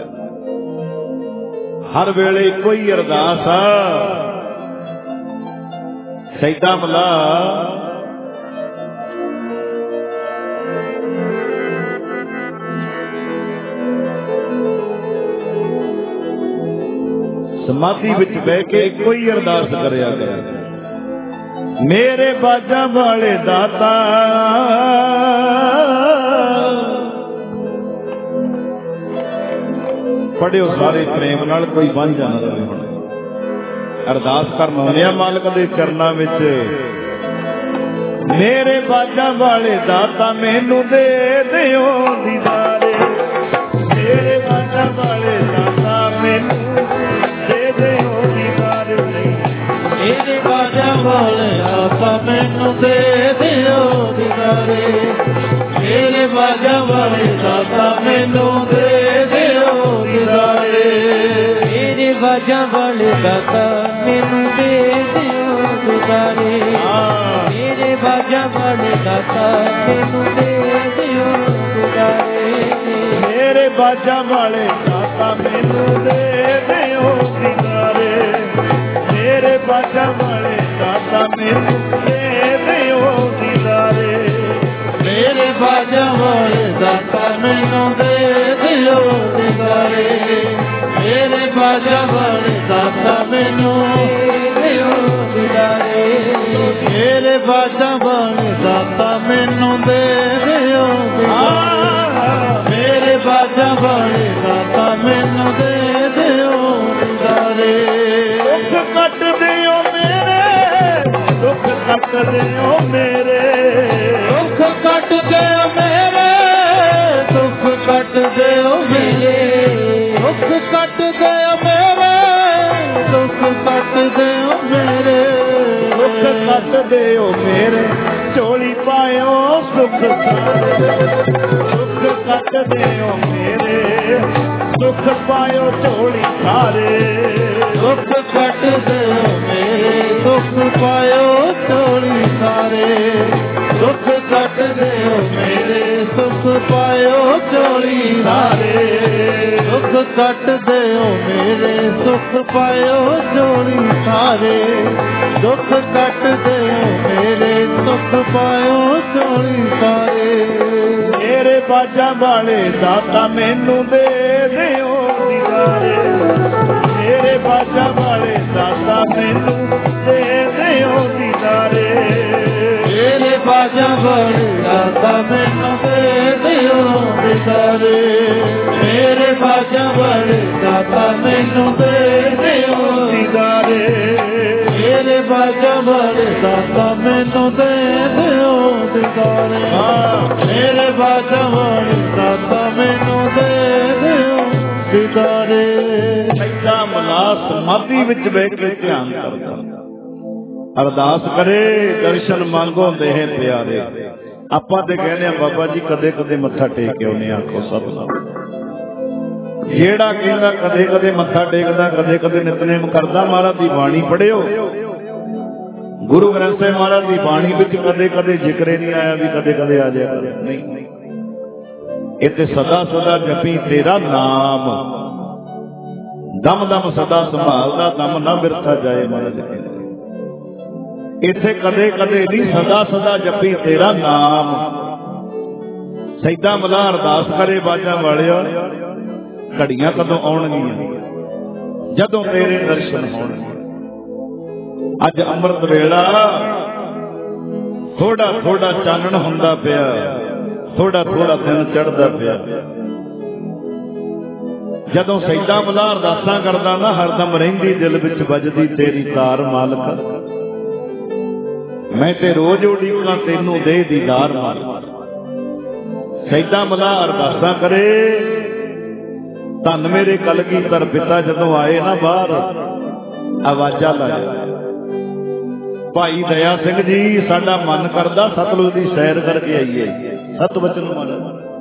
ਹਰ ਵੇਲੇ ਇੱਕੋ ਹੀ ਅਰਦਾਸ ਆ। ਸੈਦਾ ਮਲਾ ਸਮਾਧੀ ਵਿੱਚ ਬਹਿ ਕੇ ਇੱਕੋ ਹੀ ਅਰਦਾਸ ਕਰਿਆ ਗਿਆ, ਮੇਰੇ ਬਾਜਾਂ ਵਾਲੇ ਦਾਤਾ, ਪੜਿਓ ਸਾਰੇ ਪ੍ਰੇਮ ਨਾਲ, ਕੋਈ ਵਾਂਝਾ ਨਾ ਰਹੇ। ਹੁਣ ਅਰਦਾਸ ਕਰਨ ਆਉਂਦੇ ਆ ਮਾਲਕ ਦੇ ਚਰਨਾਂ ਵਿੱਚ। ਮੇਰੇ ਬਾਜਾਂ ਵਾਲੇ ਦਾਤਾ, ਮੈਨੂੰ ਦੇ ਦਿਓ ਦੀਦਾਰੇ। ਮੇਰੇ ਬਾਜਾਂ ਵਾਲੇ ਦਾਤਾ, ਮੈਨੂੰ ਦੇ ਦਿਓ ਦੀਦਾਰੇ। ਮੇਰੇ ਬਾਜਾਂ ਵਾਲੇ ਦਾਤਾ, ਮੈਨੂੰ ਦੇ ਦਿਓ ਦੀਦਾਰੇ। ਮੇਰੇ ਬਾਜਾਂ ਵਾਲੇ ਦਾਤਾ, ਮੈਨੂੰ ਦੇ ਦਿਓ ਦੀਦਾਰੇ। ਮੇਰੇ ਬਾਜਾਂ ਵਾਲੇ ਦਾਤਾ, ਮੈਨੂੰ ਦੇ ਦਿਓ ਦੀਦਾਰੇ। ਮੇਰੇ ਬਾਜਾਂ ਵਾਲੇ ਦਾਤਾ, ਮੈਨੂੰ ਦੇ ਦਿਓ ਦੀਦਾਰੇ। ਮੇਰੇ ਬਾਜਾਂ ਵਾਲੇ ਦਾਤਾ, ਮੈਨੂੰ ਦੇ ਦਿਓ ਦੀਦਾਰੇ। ਮੇਰੇ ਬਾਜਾਂ ਵਾਲੇ ਦਾਤਾ, ਮੈਨੂੰ ਦੇ ਦਿਓ ਦੀਦਾਰੇ। ਮੇਰੇ ਬਾਜਾਂ ਵਾਲੇ ਦਾਤਾ, ਮੈਨੂੰ ਦੇ ਦਿਓ ਦੀਦਾਰੇ। ਮੇਰੇ ਬਾਜਾਂ ਵਾਲੇ ਦਾਤਾ, ਮੈਨੂੰ ਦੇ ਦਿਓ ਦੀਦਾਰੇ। ਮੇਰੇ ਬਾਜਾਂ ਵਾਲੇ ਦਾਤਾ, ਮੈਨੂੰ ਦੇ ਦਿਓ ਦੀਦਾਰੇ। ਮੇਰੇ ਬਾਜਾਂ ਵਾਲੇ ਦਾਤਾ, ਮੈਨੂੰ ਦੇ ਦਿਓ ਦੀਦਾਰੇ। ਦੁੱਖ ਕੱਟ ਦਿਓ ਮੇਰੇ, ਦੁੱਖ ਕੱਟ ਦਿਓ ਮੇਰੇ, ਦੁੱਖ ਕੱਟ ਦਿਓ ਮੇਰੇ, ਦੁੱਖ ਕੱਟ ਦਿਓ ਮੇਰੇ। ਦੁੱਖ ਕੱਟ ਦਿਓ ਮੇਰੇ, ਦੁੱਖ ਕੱਟ ਦਿਓ ਮੇਰੇ। ਦੁੱਖ ਕੱਟ ਦਿਓ ਮੇਰੇ, ਝੋਲੀ ਪਾਇਓ ਸੁਖ ਸਾਰੇ। ਦੁੱਖ ਕੱਟ ਦਿਓ ਮੇਰੇ, ਦੁੱਖ ਪਾਇਓ ਝੋਲੀ ਸਾਰੇ। ਦੁੱਖ ਕੱਟ ਦਿਓ ਮੇਰੇ, ਦੁੱਖ ਪਾਇਓ ਝੋਲੀ ਸਾਰੇ। ਦੁੱਖ ਕੱਟ ਦਿਓ ਮੇਰੇ, ਸੁਖ ਪਾਇਓ ਝੋਲੀ ਸਾਰੇ। ਦੁੱਖ ਕੱਟ ਦਿਓ ਮੇਰੇ, ਸੁਖ ਪਾਇਓ ਝੋਲੀ ਸਾਰੇ। ਦੁੱਖ ਕੱਟ ਦਿਓ ਮੇਰੇ, ਸੁਖ ਪਾਇਓ ਝੋਲੀ ਸਾਰੇ। ਮੇਰੇ ਬਾਜਾਂ ਵਾਲੇ ਦਾਤਾ, ਮੈਨੂੰ ਦੇ ਦਿਓ ਦੀਦਾਰੇ। ਮੇਰੇ ਬਾਜਾਂ ਵਾਲੇ ਦਾਤਾ, ਮੈਨੂੰ ਦੇ ਦਿਓ ਦੀਦਾਰੇ। ਮੇਰੇ ਬਾਜਾਂ ਵਾਲੇ ਦਾਤਾ, ਮੈਨੂੰ ਦੇ ਦਿਓ ਦੀਦਾਰੇ। ਮੇਰੇ ਬਾਜਾਂ ਵਾਲੇ ਦਾਤਾ, ਮੈਨੂੰ ਦੇ ਦਿਓ ਦੀਦਾਰੇ। ਬਾਜਾਂ ਵਾਲੇ ਦਾਤਾ ਮੈਨੂੰ ਦੇ ਦਿਓ ਦਿਦਾਰੇ ਮੇਰੇ ਬਾਜਾਂ ਵਾਲੇ ਦਾਤਾ ਮੈਨੂੰ ਦੇ ਦਿਓ ਦਿਦਾਰੇ। ਸੈਦਾ ਮਲਾਹ ਸਮਾਧੀ ਵਿੱਚ ਬੈਠ ਕੇ ਧਿਆਨ ਕਰਦਾ, ਅਰਦਾਸ ਕਰੇ ਦਰਸ਼ਨ ਮੰਗੋ ਦੇਹ ਪਿਆਰੇ। ਆਪਾਂ ਤੇ ਕਹਿੰਦੇ ਆ ਬਾਬਾ ਜੀ ਕਦੇ ਕਦੇ ਮੱਥਾ ਟੇਕ ਆਉਨੇ, ਆਖੋ ਸਤਿਨਾਮ। ਜਿਹੜਾ ਕਹਿੰਦਾ ਕਦੇ ਕਦੇ ਮੱਥਾ ਟੇਕਦਾ, ਕਦੇ ਕਦੇ ਨਿਤਨੇਮ ਕਰਦਾ, ਮਹਾਰਾਜ ਦੀ ਬਾਣੀ ਪੜਿਓ। ਗੁਰੂ ਗ੍ਰੰਥ ਸਾਹਿਬ ਮਹਾਰਾਜ ਦੀ ਬਾਣੀ ਵਿੱਚ ਕਦੇ ਕਦੇ ਜ਼ਿਕਰ ਨਹੀਂ ਆਇਆ ਵੀ ਕਦੇ ਕਦੇ ਆ ਜਾਏ, ਨਹੀਂ। ਇਹ ਤੇ ਸਦਾ ਸਦਾ ਜਪੀ ਤੇਰਾ ਨਾਮ, ਦਮ ਦਮ ਸਦਾ ਸੰਭਾਲਦਾ, ਦਮ ਨਾ ਬਿਰਥਾ ਜਾਏ ਮਹਾਰਾਜ ਕਹਿੰਦੇ। ਇੱਥੇ ਕਦੇ ਕਦੇ ਨਹੀਂ, ਸਦਾ ਸਦਾ ਜਪੀ ਤੇਰਾ ਨਾਮ। ਸੈਦਾ ਮਲਾਹ ਅਰਦਾਸ ਕਰੇ ਬਾਜਾਂ ਵਾਲਿਆ, ਘੜੀਆਂ ਕਦੋਂ ਆਉਣਗੀਆਂ ਜਦੋਂ ਤੇਰੇ ਦਰਸ਼ਨ ਹੋਣਗੇ। ਅੱਜ ਅੰਮ੍ਰਿਤ ਵੇਲਾ ਥੋੜਾ ਥੋੜਾ ਚਾਨਣ ਹੁੰਦਾ ਪਿਆ, ਥੋੜਾ ਥੋੜਾ ਦਿਨ ਚੜ੍ਹਦਾ ਪਿਆ। ਜਦੋਂ ਸੈਦਾ ਮਲਾਹ ਅਰਦਾਸਾਂ ਕਰਦਾ ਨਾ, ਹਰਦਮ ਰਹਿੰਦੀ ਦਿਲ ਵਿੱਚ ਵੱਜਦੀ ਤੇਰੀ ਤਾਰ ਮਾਲਕ। ਮੈਂ ਤੇ ਰੋਜ਼ ਉਡੀਕਾਂ ਤੈਨੂੰ ਦੇ ਦੀਦਾਰ ਮਾਲਕ। ਸੈਦਾ ਮਲਾਹ ਅਰਦਾਸਾਂ ਕਰੇ, ਧੰਨ ਮੇਰੇ ਕਲਗੀਧਰ ਪਿਤਾ ਜਦੋਂ ਆਏ ਨਾ ਬਾਹਰ, ਆਵਾਜ਼ਾਂ ਲਾਇਆ, ਭਾਈ ਦਇਆ ਸਿੰਘ ਜੀ ਸਾਡਾ ਮਨ ਕਰਦਾ ਸਤਲੁਜ ਦੀ ਸੈਰ ਕਰਕੇ ਆਈਏ। ਸਤਵਚਨ ਮਨ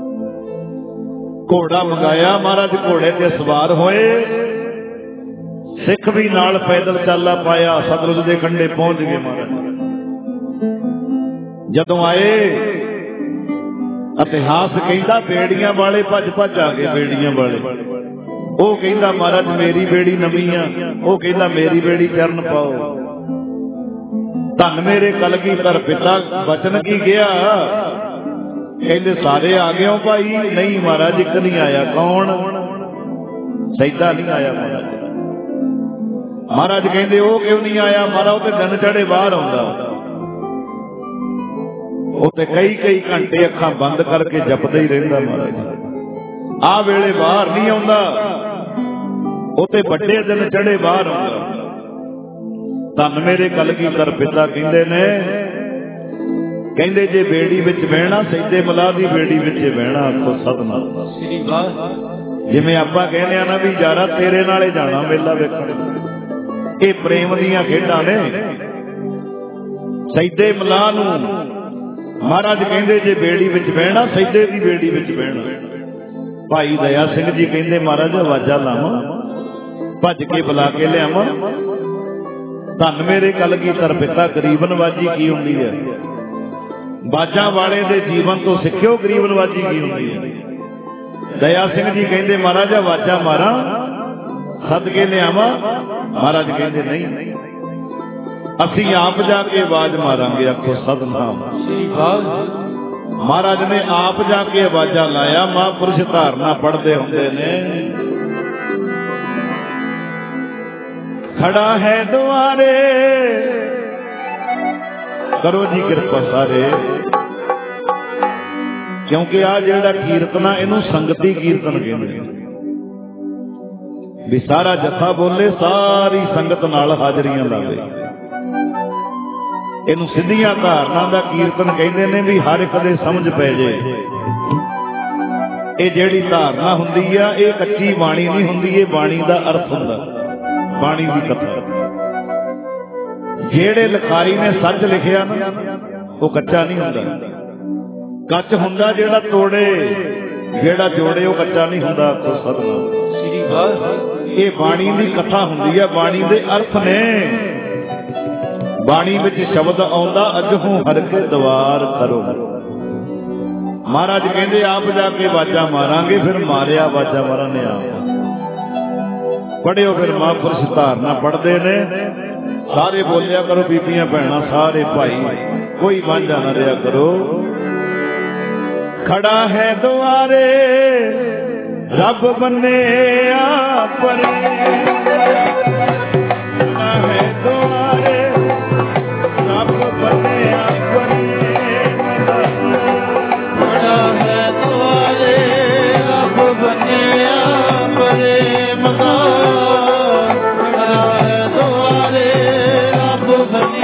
ਘੋੜਾ ਮੰਗਾਇਆ, ਮਹਾਰਾਜ ਘੋੜੇ ਤੇ ਸਵਾਰ ਹੋਏ, ਸਿੱਖ ਵੀ ਨਾਲ ਪੈਦਲ ਚਾਲਾ ਪਾਇਆ, ਸਤਲੁਜ ਦੇ ਕੰਢੇ ਪਹੁੰਚ ਗਏ। ਮਹਾਰਾਜ ਜਦੋਂ ਆਏ, ਇਤਿਹਾਸ ਕਹਿੰਦਾ ਬੇੜੀਆਂ ਵਾਲੇ ਭੱਜ ਭੱਜ ਆ ਗਏ। ਬੇੜੀਆਂ ਵਾਲੇ, ਉਹ ਕਹਿੰਦਾ ਮਹਾਰਾਜ ਮੇਰੀ ਬੇੜੀ ਨਵੀਂ ਆ, ਉਹ ਕਹਿੰਦਾ ਮੇਰੀ ਬੇੜੀ ਚਰਨ ਪਾਓ। ਧੰਨ ਮੇਰੇ ਕਲਗੀਧਰ ਪਿਤਾ ਬਚਨ ਕੀ ਗਿਆ, ਕਹਿੰਦੇ ਸਾਰੇ ਆ ਗਏ ਹੋ ਭਾਈ? ਨਹੀਂ ਮਹਾਰਾਜ ਇੱਕ ਨਹੀਂ ਆਇਆ। ਕੌਣ? ਸੈਦਾ ਨਹੀਂ ਆਇਆ ਮਹਾਰਾਜ। ਮਹਾਰਾਜ ਕਹਿੰਦੇ ਉਹ ਕਿਉਂ ਨਹੀਂ ਆਇਆ? ਮਹਾਰਾਜ ਉਹ ਤੇ ਦਿਨ ਚੜੇ ਬਾਹਰ ਆਉਂਦਾ, ਉਹ ਤੇ ਕਈ ਕਈ ਘੰਟੇ ਅੱਖਾਂ ਬੰਦ ਕਰਕੇ ਜਪਦਾ ਹੀ ਰਹਿੰਦਾ। ਮਹਾਰਾਜ ਆਹ ਵੇਲੇ ਬਾਹਰ ਨਹੀਂ ਆਉਂਦਾ, ਉਹ ਤੇ ਵੱਡੇ ਦਿਨ ਚੜੇ ਬਾਹਰ ਆਉਂਦਾ। ਧੰਨ ਮੇਰੇ ਕਲਗੀਧਰ ਪਿਤਾ ਕਹਿੰਦੇ ਨੇ, ਕਹਿੰਦੇ ਜੇ ਬੇੜੀ ਵਿੱਚ ਬਹਿਣਾ, ਸੈਦੇ ਮਲਾਹ ਦੀ ਬੇੜੀ ਵਿੱਚ ਬਹਿਣਾ। ਆਖੋ ਸਤਿਨਾਮ। ਜਿਵੇਂ ਆਪਾਂ ਕਹਿੰਦੇ ਆ ਨਾ ਵੀ ਯਾਰਾ ਤੇਰੇ ਨਾਲੇ ਜਾਣਾ ਮੇਲਾ ਵੇਖਣ, ਇਹ ਪ੍ਰੇਮ ਦੀਆਂ ਖੇਡਾਂ ਨੇ। ਸੈਦੇ ਮਲਾਹ ਨੂੰ ਮਹਾਰਾਜ ਕਹਿੰਦੇ ਜੇ ਬੇੜੀ ਵਿੱਚ ਬਹਿਣਾ, ਸੈਦੇ ਦੀ ਬੇੜੀ ਵਿੱਚ ਬਹਿਣਾ। ਭਾਈ ਦਇਆ ਸਿੰਘ ਜੀ ਕਹਿੰਦੇ ਮਹਾਰਾਜ ਆਵਾਜ਼ਾਂ ਲਾਵਾਂ, ਭੱਜ ਕੇ ਬੁਲਾ ਕੇ ਲਿਆਵਾਂ। ਧੰਨ ਮੇਰੇ ਕਲਗੀਧਰ ਪਿਤਾ ਗਰੀਬ ਨਵਾਜੀ ਕੀ ਹੁੰਦੀ ਹੈ? ਬਾਜਾਂ ਵਾਲੇ ਦੇ ਜੀਵਨ ਤੋਂ ਸਿੱਖਿਓ ਗਰੀਬ ਨਵਾਜੀ ਕੀ ਹੁੰਦੀ ਹੈ। ਦਇਆ ਸਿੰਘ ਜੀ ਕਹਿੰਦੇ ਮਹਾਰਾਜ ਆਵਾਜ਼ਾਂ ਮਾਰਾਂ, ਸਦਕੇ ਲਿਆਵਾਂ। ਮਹਾਰਾਜ ਕਹਿੰਦੇ ਨਹੀਂ, ਅਸੀਂ ਆਪ ਜਾ ਕੇ ਆਵਾਜ਼ ਮਾਰਾਂਗੇ। ਆਖੋ ਸਤਿਨਾਮ। ਮਹਾਰਾਜ ਨੇ ਆਪ ਜਾ ਕੇ ਆਵਾਜ਼ਾਂ ਲਾਇਆ। ਮਹਾਂਪੁਰਸ਼ ਧਾਰਨਾ ਪੜ੍ਹਦੇ ਹੁੰਦੇ ਨੇ, ਖੜਾ ਹੈ ਦੁਆਰੇ। ਕਰੋ ਜੀ ਕਿਰਪਾ ਸਾਰੇ, ਕਿਉਂਕਿ ਆ ਜਿਹੜਾ ਕੀਰਤਨ ਆ ਇਹਨੂੰ ਸੰਗਤੀ ਕੀਰਤਨ ਕਹਿੰਦੇ ਵੀ ਸਾਰਾ ਜਥਾ ਬੋਲੇ, ਸਾਰੀ ਸੰਗਤ ਨਾਲ ਹਾਜ਼ਰੀਆਂ ਲਾਵੇ। ਇਹਨੂੰ ਸਿੱਧੀਆਂ ਧਾਰਨਾ ਦਾ ਕੀਰਤਨ ਕਹਿੰਦੇ ਨੇ ਵੀ ਹਰ ਇੱਕ ਦੇ ਸਮਝ ਪੈ ਜੇ। ਇਹ ਜਿਹੜੀ ਧਾਰਨਾ ਹੁੰਦੀ ਆ, ਇਹ ਕੱਚੀ ਬਾਣੀ ਨਹੀਂ ਹੁੰਦੀ, ਇਹ ਬਾਣੀ ਦਾ ਅਰਥ ਹੁੰਦਾ, ਬਾਣੀ ਦੀ ਕਥਾ। ਜਿਹੜੇ ਲਿਖਾਰੀ ਨੇ ਸੱਚ ਲਿਖਿਆ ਨਾ, ਉਹ ਕੱਚਾ ਨਹੀਂ ਹੁੰਦਾ। ਕੱਚ ਹੁੰਦਾ ਜਿਹੜਾ ਤੋੜੇ, ਜਿਹੜਾ ਜੋੜੇ ਉਹ ਕੱਚਾ ਨਹੀਂ ਹੁੰਦਾ। ਆਖੋ ਸਤਿਨਾਮ। ਇਹ ਬਾਣੀ ਦੀ ਕਥਾ ਹੁੰਦੀ ਹੈ, ਬਾਣੀ ਦੇ ਅਰਥ ਨੇ। ਬਾਣੀ ਵਿੱਚ ਸ਼ਬਦ ਆਉਂਦਾ, ਅਜਹੋਂ ਹਰ ਕੇ ਦਵਾਰ ਕਰੋ। ਮਹਾਰਾਜ ਕਹਿੰਦੇ ਆਪ ਜਾ ਕੇ ਆਵਾਜ਼ਾਂ ਮਾਰਾਂਗੇ। ਫਿਰ ਮਾਰਿਆ ਆਵਾਜ਼ਾਂ ਮਾਰਾਂ ਨੇ ਆਪ। ਪੜਿਓ ਫਿਰ ਮਹਾਂਪੁਰਸ਼ ਧਾਰਨਾ ਪੜ੍ਹਦੇ ਨੇ। ਸਾਰੇ ਬੋਲਿਆ ਕਰੋ, ਬੀਬੀਆਂ ਭੈਣਾਂ ਸਾਰੇ ਭਾਈ, ਕੋਈ ਵਾਂਝਾ ਨਾ ਰਿਹਾ ਕਰੋ। ਖੜਾ ਹੈ ਦੁਆਰੇ ਰੱਬ ਬੰਨਿਆ ਪਰੇ, ਖੜਾ ਹੈ ਦੁਆਰੇ ਰੱਬ ਬੰਨਿਆ ਪਰੇ, ਖੜਾ ਹੈ ਦੁਆਰੇ ਰੱਬ ਬੰਨਿਆ ਪਰੇ ਮਗਾ, ਖੜਾ ਹੈ ਦੁਆਰੇ ਰੱਬ ਬੰਨਿਆ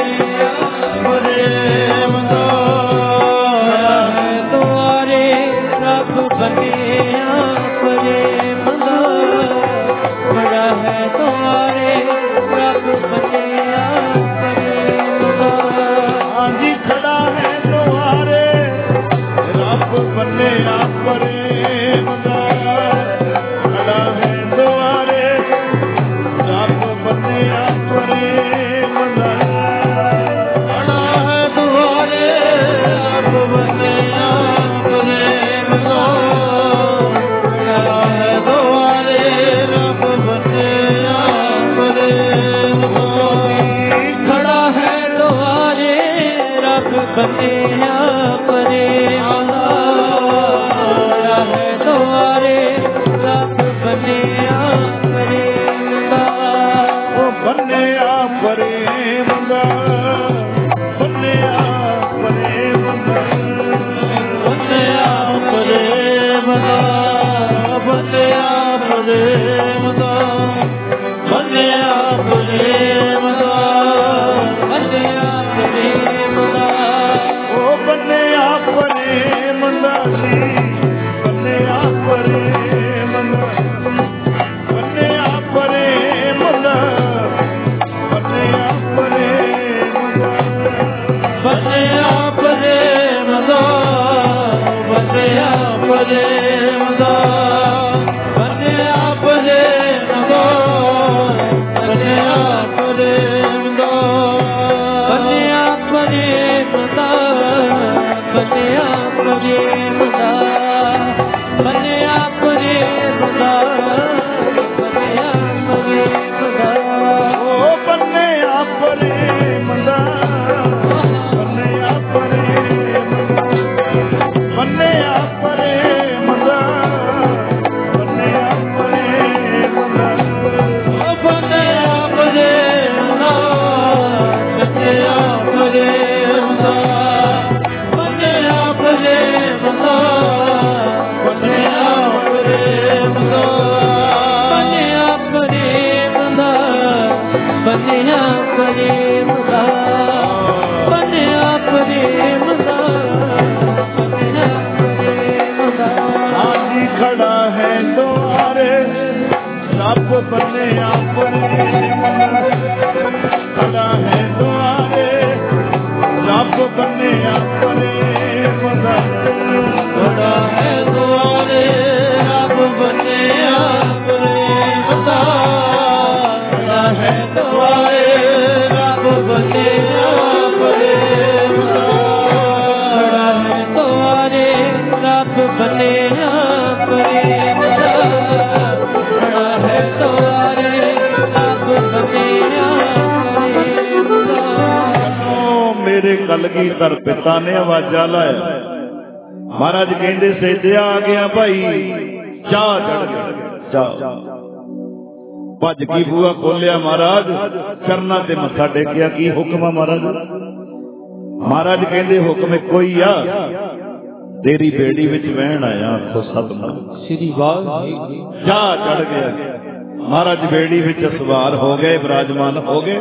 ਬੰਨਿਆ ਪ੍ਰੇਮ ਦਾ ਖੜਾ ਹੈ ਦੁਆਰੇ ਰੱਬ ਬੰਨਿਆ ਪ੍ਰੇਮ ਦਾ ਖੜਾ ਹੈ ਦੁਆਰੇ ਰੱਬ ਬੰਨਿਆ ਪ੍ਰੇਮ ਦਾ ਖੜਾ ਹੈ ਦੁਆਰੇ ਰੱਬ ਬੰਨਿਆ ਪ੍ਰੇਮ ਦਾ ਖੜਾ ਹੈ ਦੁਆਰੇ ਰੱਬ ਬੰਨਿਆ ਪ੍ਰੇਮ ਦਾ। ਮੇਰੇ ਕਲਗੀਧਰ ਪਿਤਾ ਨੇ ਆਵਾਜ਼ਾਂ ਲਾਇਆ। ਮਹਾਰਾਜ ਕਹਿੰਦੇ ਸੇਧਿਆ ਆ ਗਿਆ ਭਾਈ, ਚਾਹ ਚੜ ਗਿਆ। ਚਾਹ ਭੱਜ ਕੇ ਬੂਹਾ ਖੋਲਿਆ, ਮਹਾਰਾਜ ਚਰਨਾਂ ਤੇ ਮੱਥਾ ਟੇਕਿਆ। ਕੀ ਹੁਕਮ ਆ ਮਹਾਰਾਜ? ਮਹਾਰਾਜ ਕਹਿੰਦੇ ਹੁਕਮ ਕੋਈ ਆ, ਤੇਰੀ ਬੇੜੀ ਵਿੱਚ ਵਹਿਣ ਆਇਆ। ਆਖੋ ਸਤਿਨਾਮ ਸ੍ਰੀ ਵਾਹਿਗੁਰੂ। ਚਾਹ ਚੜ ਗਿਆ। ਮਹਾਰਾਜ ਬੇੜੀ ਵਿੱਚ ਸਵਾਰ ਹੋ ਗਏ, ਵਿਰਾਜਮਾਨ ਹੋ ਗਏ।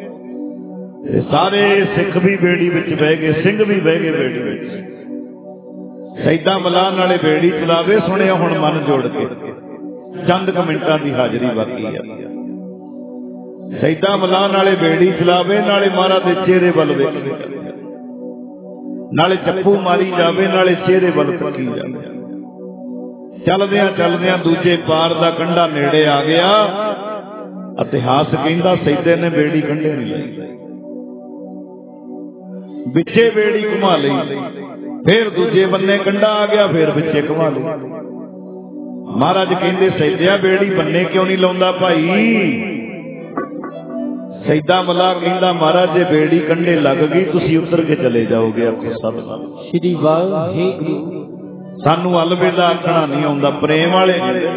ਸਾਰੇ ਸਿੱਖ ਵੀ ਬੇੜੀ ਵਿੱਚ ਬਹਿ ਗਏ, ਸਿੰਘ ਵੀ ਬਹਿ ਗਏ ਬੇੜੀ ਵਿੱਚ। ਸੈਦਾ ਮਲਾਨ ਵਾਲੇ ਬੇੜੀ ਚਲਾਵੇ, ਸੁਣਿਆ ਹੁਣ ਮਨ ਜੋੜ ਕੇ। ਚੰਦ ਕੁ ਮਿੰਟਾਂ ਦੀ ਹਾਜ਼ਰੀ ਬਾਕੀ ਆ। ਸੈਦਾ ਮਲਾਨ ਵਾਲੇ ਬੇੜੀ ਚਲਾਵੇ, ਨਾਲੇ ਮਹਾਰਾਜ ਦੇ ਚਿਹਰੇ ਵੱਲ ਵੇਖੇ, ਨਾਲੇ ਚੱਪੂ ਮਾਰੀ ਜਾਵੇ, ਨਾਲੇ ਚਿਹਰੇ ਵੱਲ ਤੱਕੀ ਜਾਵੇ। ਚੱਲਦਿਆਂ ਚੱਲਦਿਆਂ ਦੂਜੇ ਪਾਰ ਦਾ ਕੰਢਾ ਨੇੜੇ ਆ ਗਿਆ। ਇਤਿਹਾਸ ਕਹਿੰਦਾ ਸੈਦੇ ਨੇ ਬੇੜੀ ਕੰਢੇ ਨਹੀਂ ਲਈ, ਵਿੱਚੇ ਬੇੜੀ ਘੁਮਾ ਲਈ। ਫਿਰ ਦੂਜੇ ਬੰਨੇ ਕੰਢਾ ਆ ਗਿਆ, ਫਿਰ ਵਿੱਚੇ ਘੁਮਾ ਲਈ। ਮਹਾਰਾਜ ਕਹਿੰਦੇ ਸੈਦਿਆ ਬੇੜੀ ਬੰਨੇ ਕਿਉਂ ਨਹੀਂ ਲਾਉਂਦਾ ਭਾਈ? ਸੈਦਾ ਮੱਲਾ ਕਹਿੰਦਾ ਮਹਾਰਾਜ ਜੇ ਬੇੜੀ ਕੰਢੇ ਲੱਗ ਗਈ ਤੁਸੀਂ ਉੱਤਰ ਕੇ ਚਲੇ ਜਾਓਗੇ। ਆਖੋ ਸਤਿਨਾਮ ਸ੍ਰੀ ਵਾਹਿਗੁਰੂ। ਸਾਨੂੰ ਅਲਵਿਦਾ ਆਖਣਾ ਨਹੀਂ ਆਉਂਦਾ। ਪ੍ਰੇਮ ਵਾਲੇ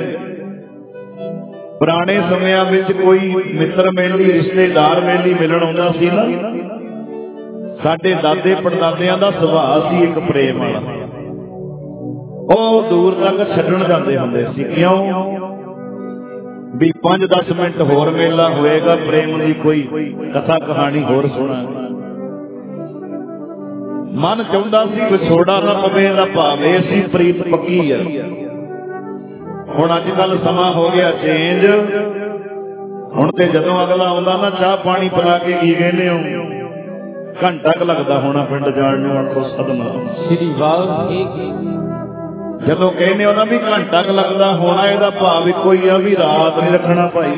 ਪੁਰਾਣੇ ਸਮਿਆਂ ਵਿੱਚ ਕੋਈ ਮਿੱਤਰ ਮੇਲੀ, ਰਿਸ਼ਤੇਦਾਰ ਮੇਲੀ ਮਿਲਣ ਆਉਂਦਾ ਸੀ ਨਾ, ਸਾਡੇ ਦਾਦੇ ਪੜਦਾਦਿਆਂ ਦਾ ਸੁਭਾਅ ਸੀ ਇੱਕ ਪ੍ਰੇਮ ਵਾਲਾ। ਉਹ ਦੂਰ ਤੱਕ ਛੱਡਣ ਜਾਂਦੇ ਹੁੰਦੇ ਸੀ। ਕਿਉਂ? ਵੀ 5-10 ਮਿੰਟ ਹੋਰ ਮੇਲਾ ਹੋਏਗਾ, ਪ੍ਰੇਮ ਦੀ ਕੋਈ ਕਥਾ ਕਹਾਣੀ ਹੋਰ ਸੁਣਾ। ਮਨ ਚਾਹੁੰਦਾ ਸੀ ਵਿਛੋੜਾ ਨਾ ਪਵੇ, ਦਾ ਭਾਵ ਇਹ ਸੀ ਪ੍ਰੀਤ ਪੱਕੀ ਹੈ। ਹੁਣ ਅੱਜ ਕੱਲ ਸਮਾਂ ਹੋ ਗਿਆ ਚੇਂਜ। ਹੁਣ ਤੇ ਜਦੋਂ ਅਗਲਾ ਆਉਂਦਾ ਨਾ, ਚਾਹ ਪਾਣੀ ਪਿਲਾ ਕੇ ਕੀ ਕਹਿੰਦੇ ਹੋ, ਘੰਟਾ ਕੁ ਲੱਗਦਾ ਹੋਣਾ ਪਿੰਡ ਜਾਣ ਨੂੰ। ਆਖੋ ਸਤਿਨਾਮ ਸ੍ਰੀ ਵਾਹਿਗੁਰੂ। ਜਦੋਂ ਕਹਿੰਦੇ ਹੋ ਨਾ ਵੀ ਘੰਟਾ ਕੁ ਲੱਗਦਾ ਹੋਣਾ, ਇਹਦਾ ਭਾਵ ਇੱਕੋ ਹੀ ਆ ਵੀ ਰਾਤ ਨਹੀਂ ਰੱਖਣਾ ਭਾਈ।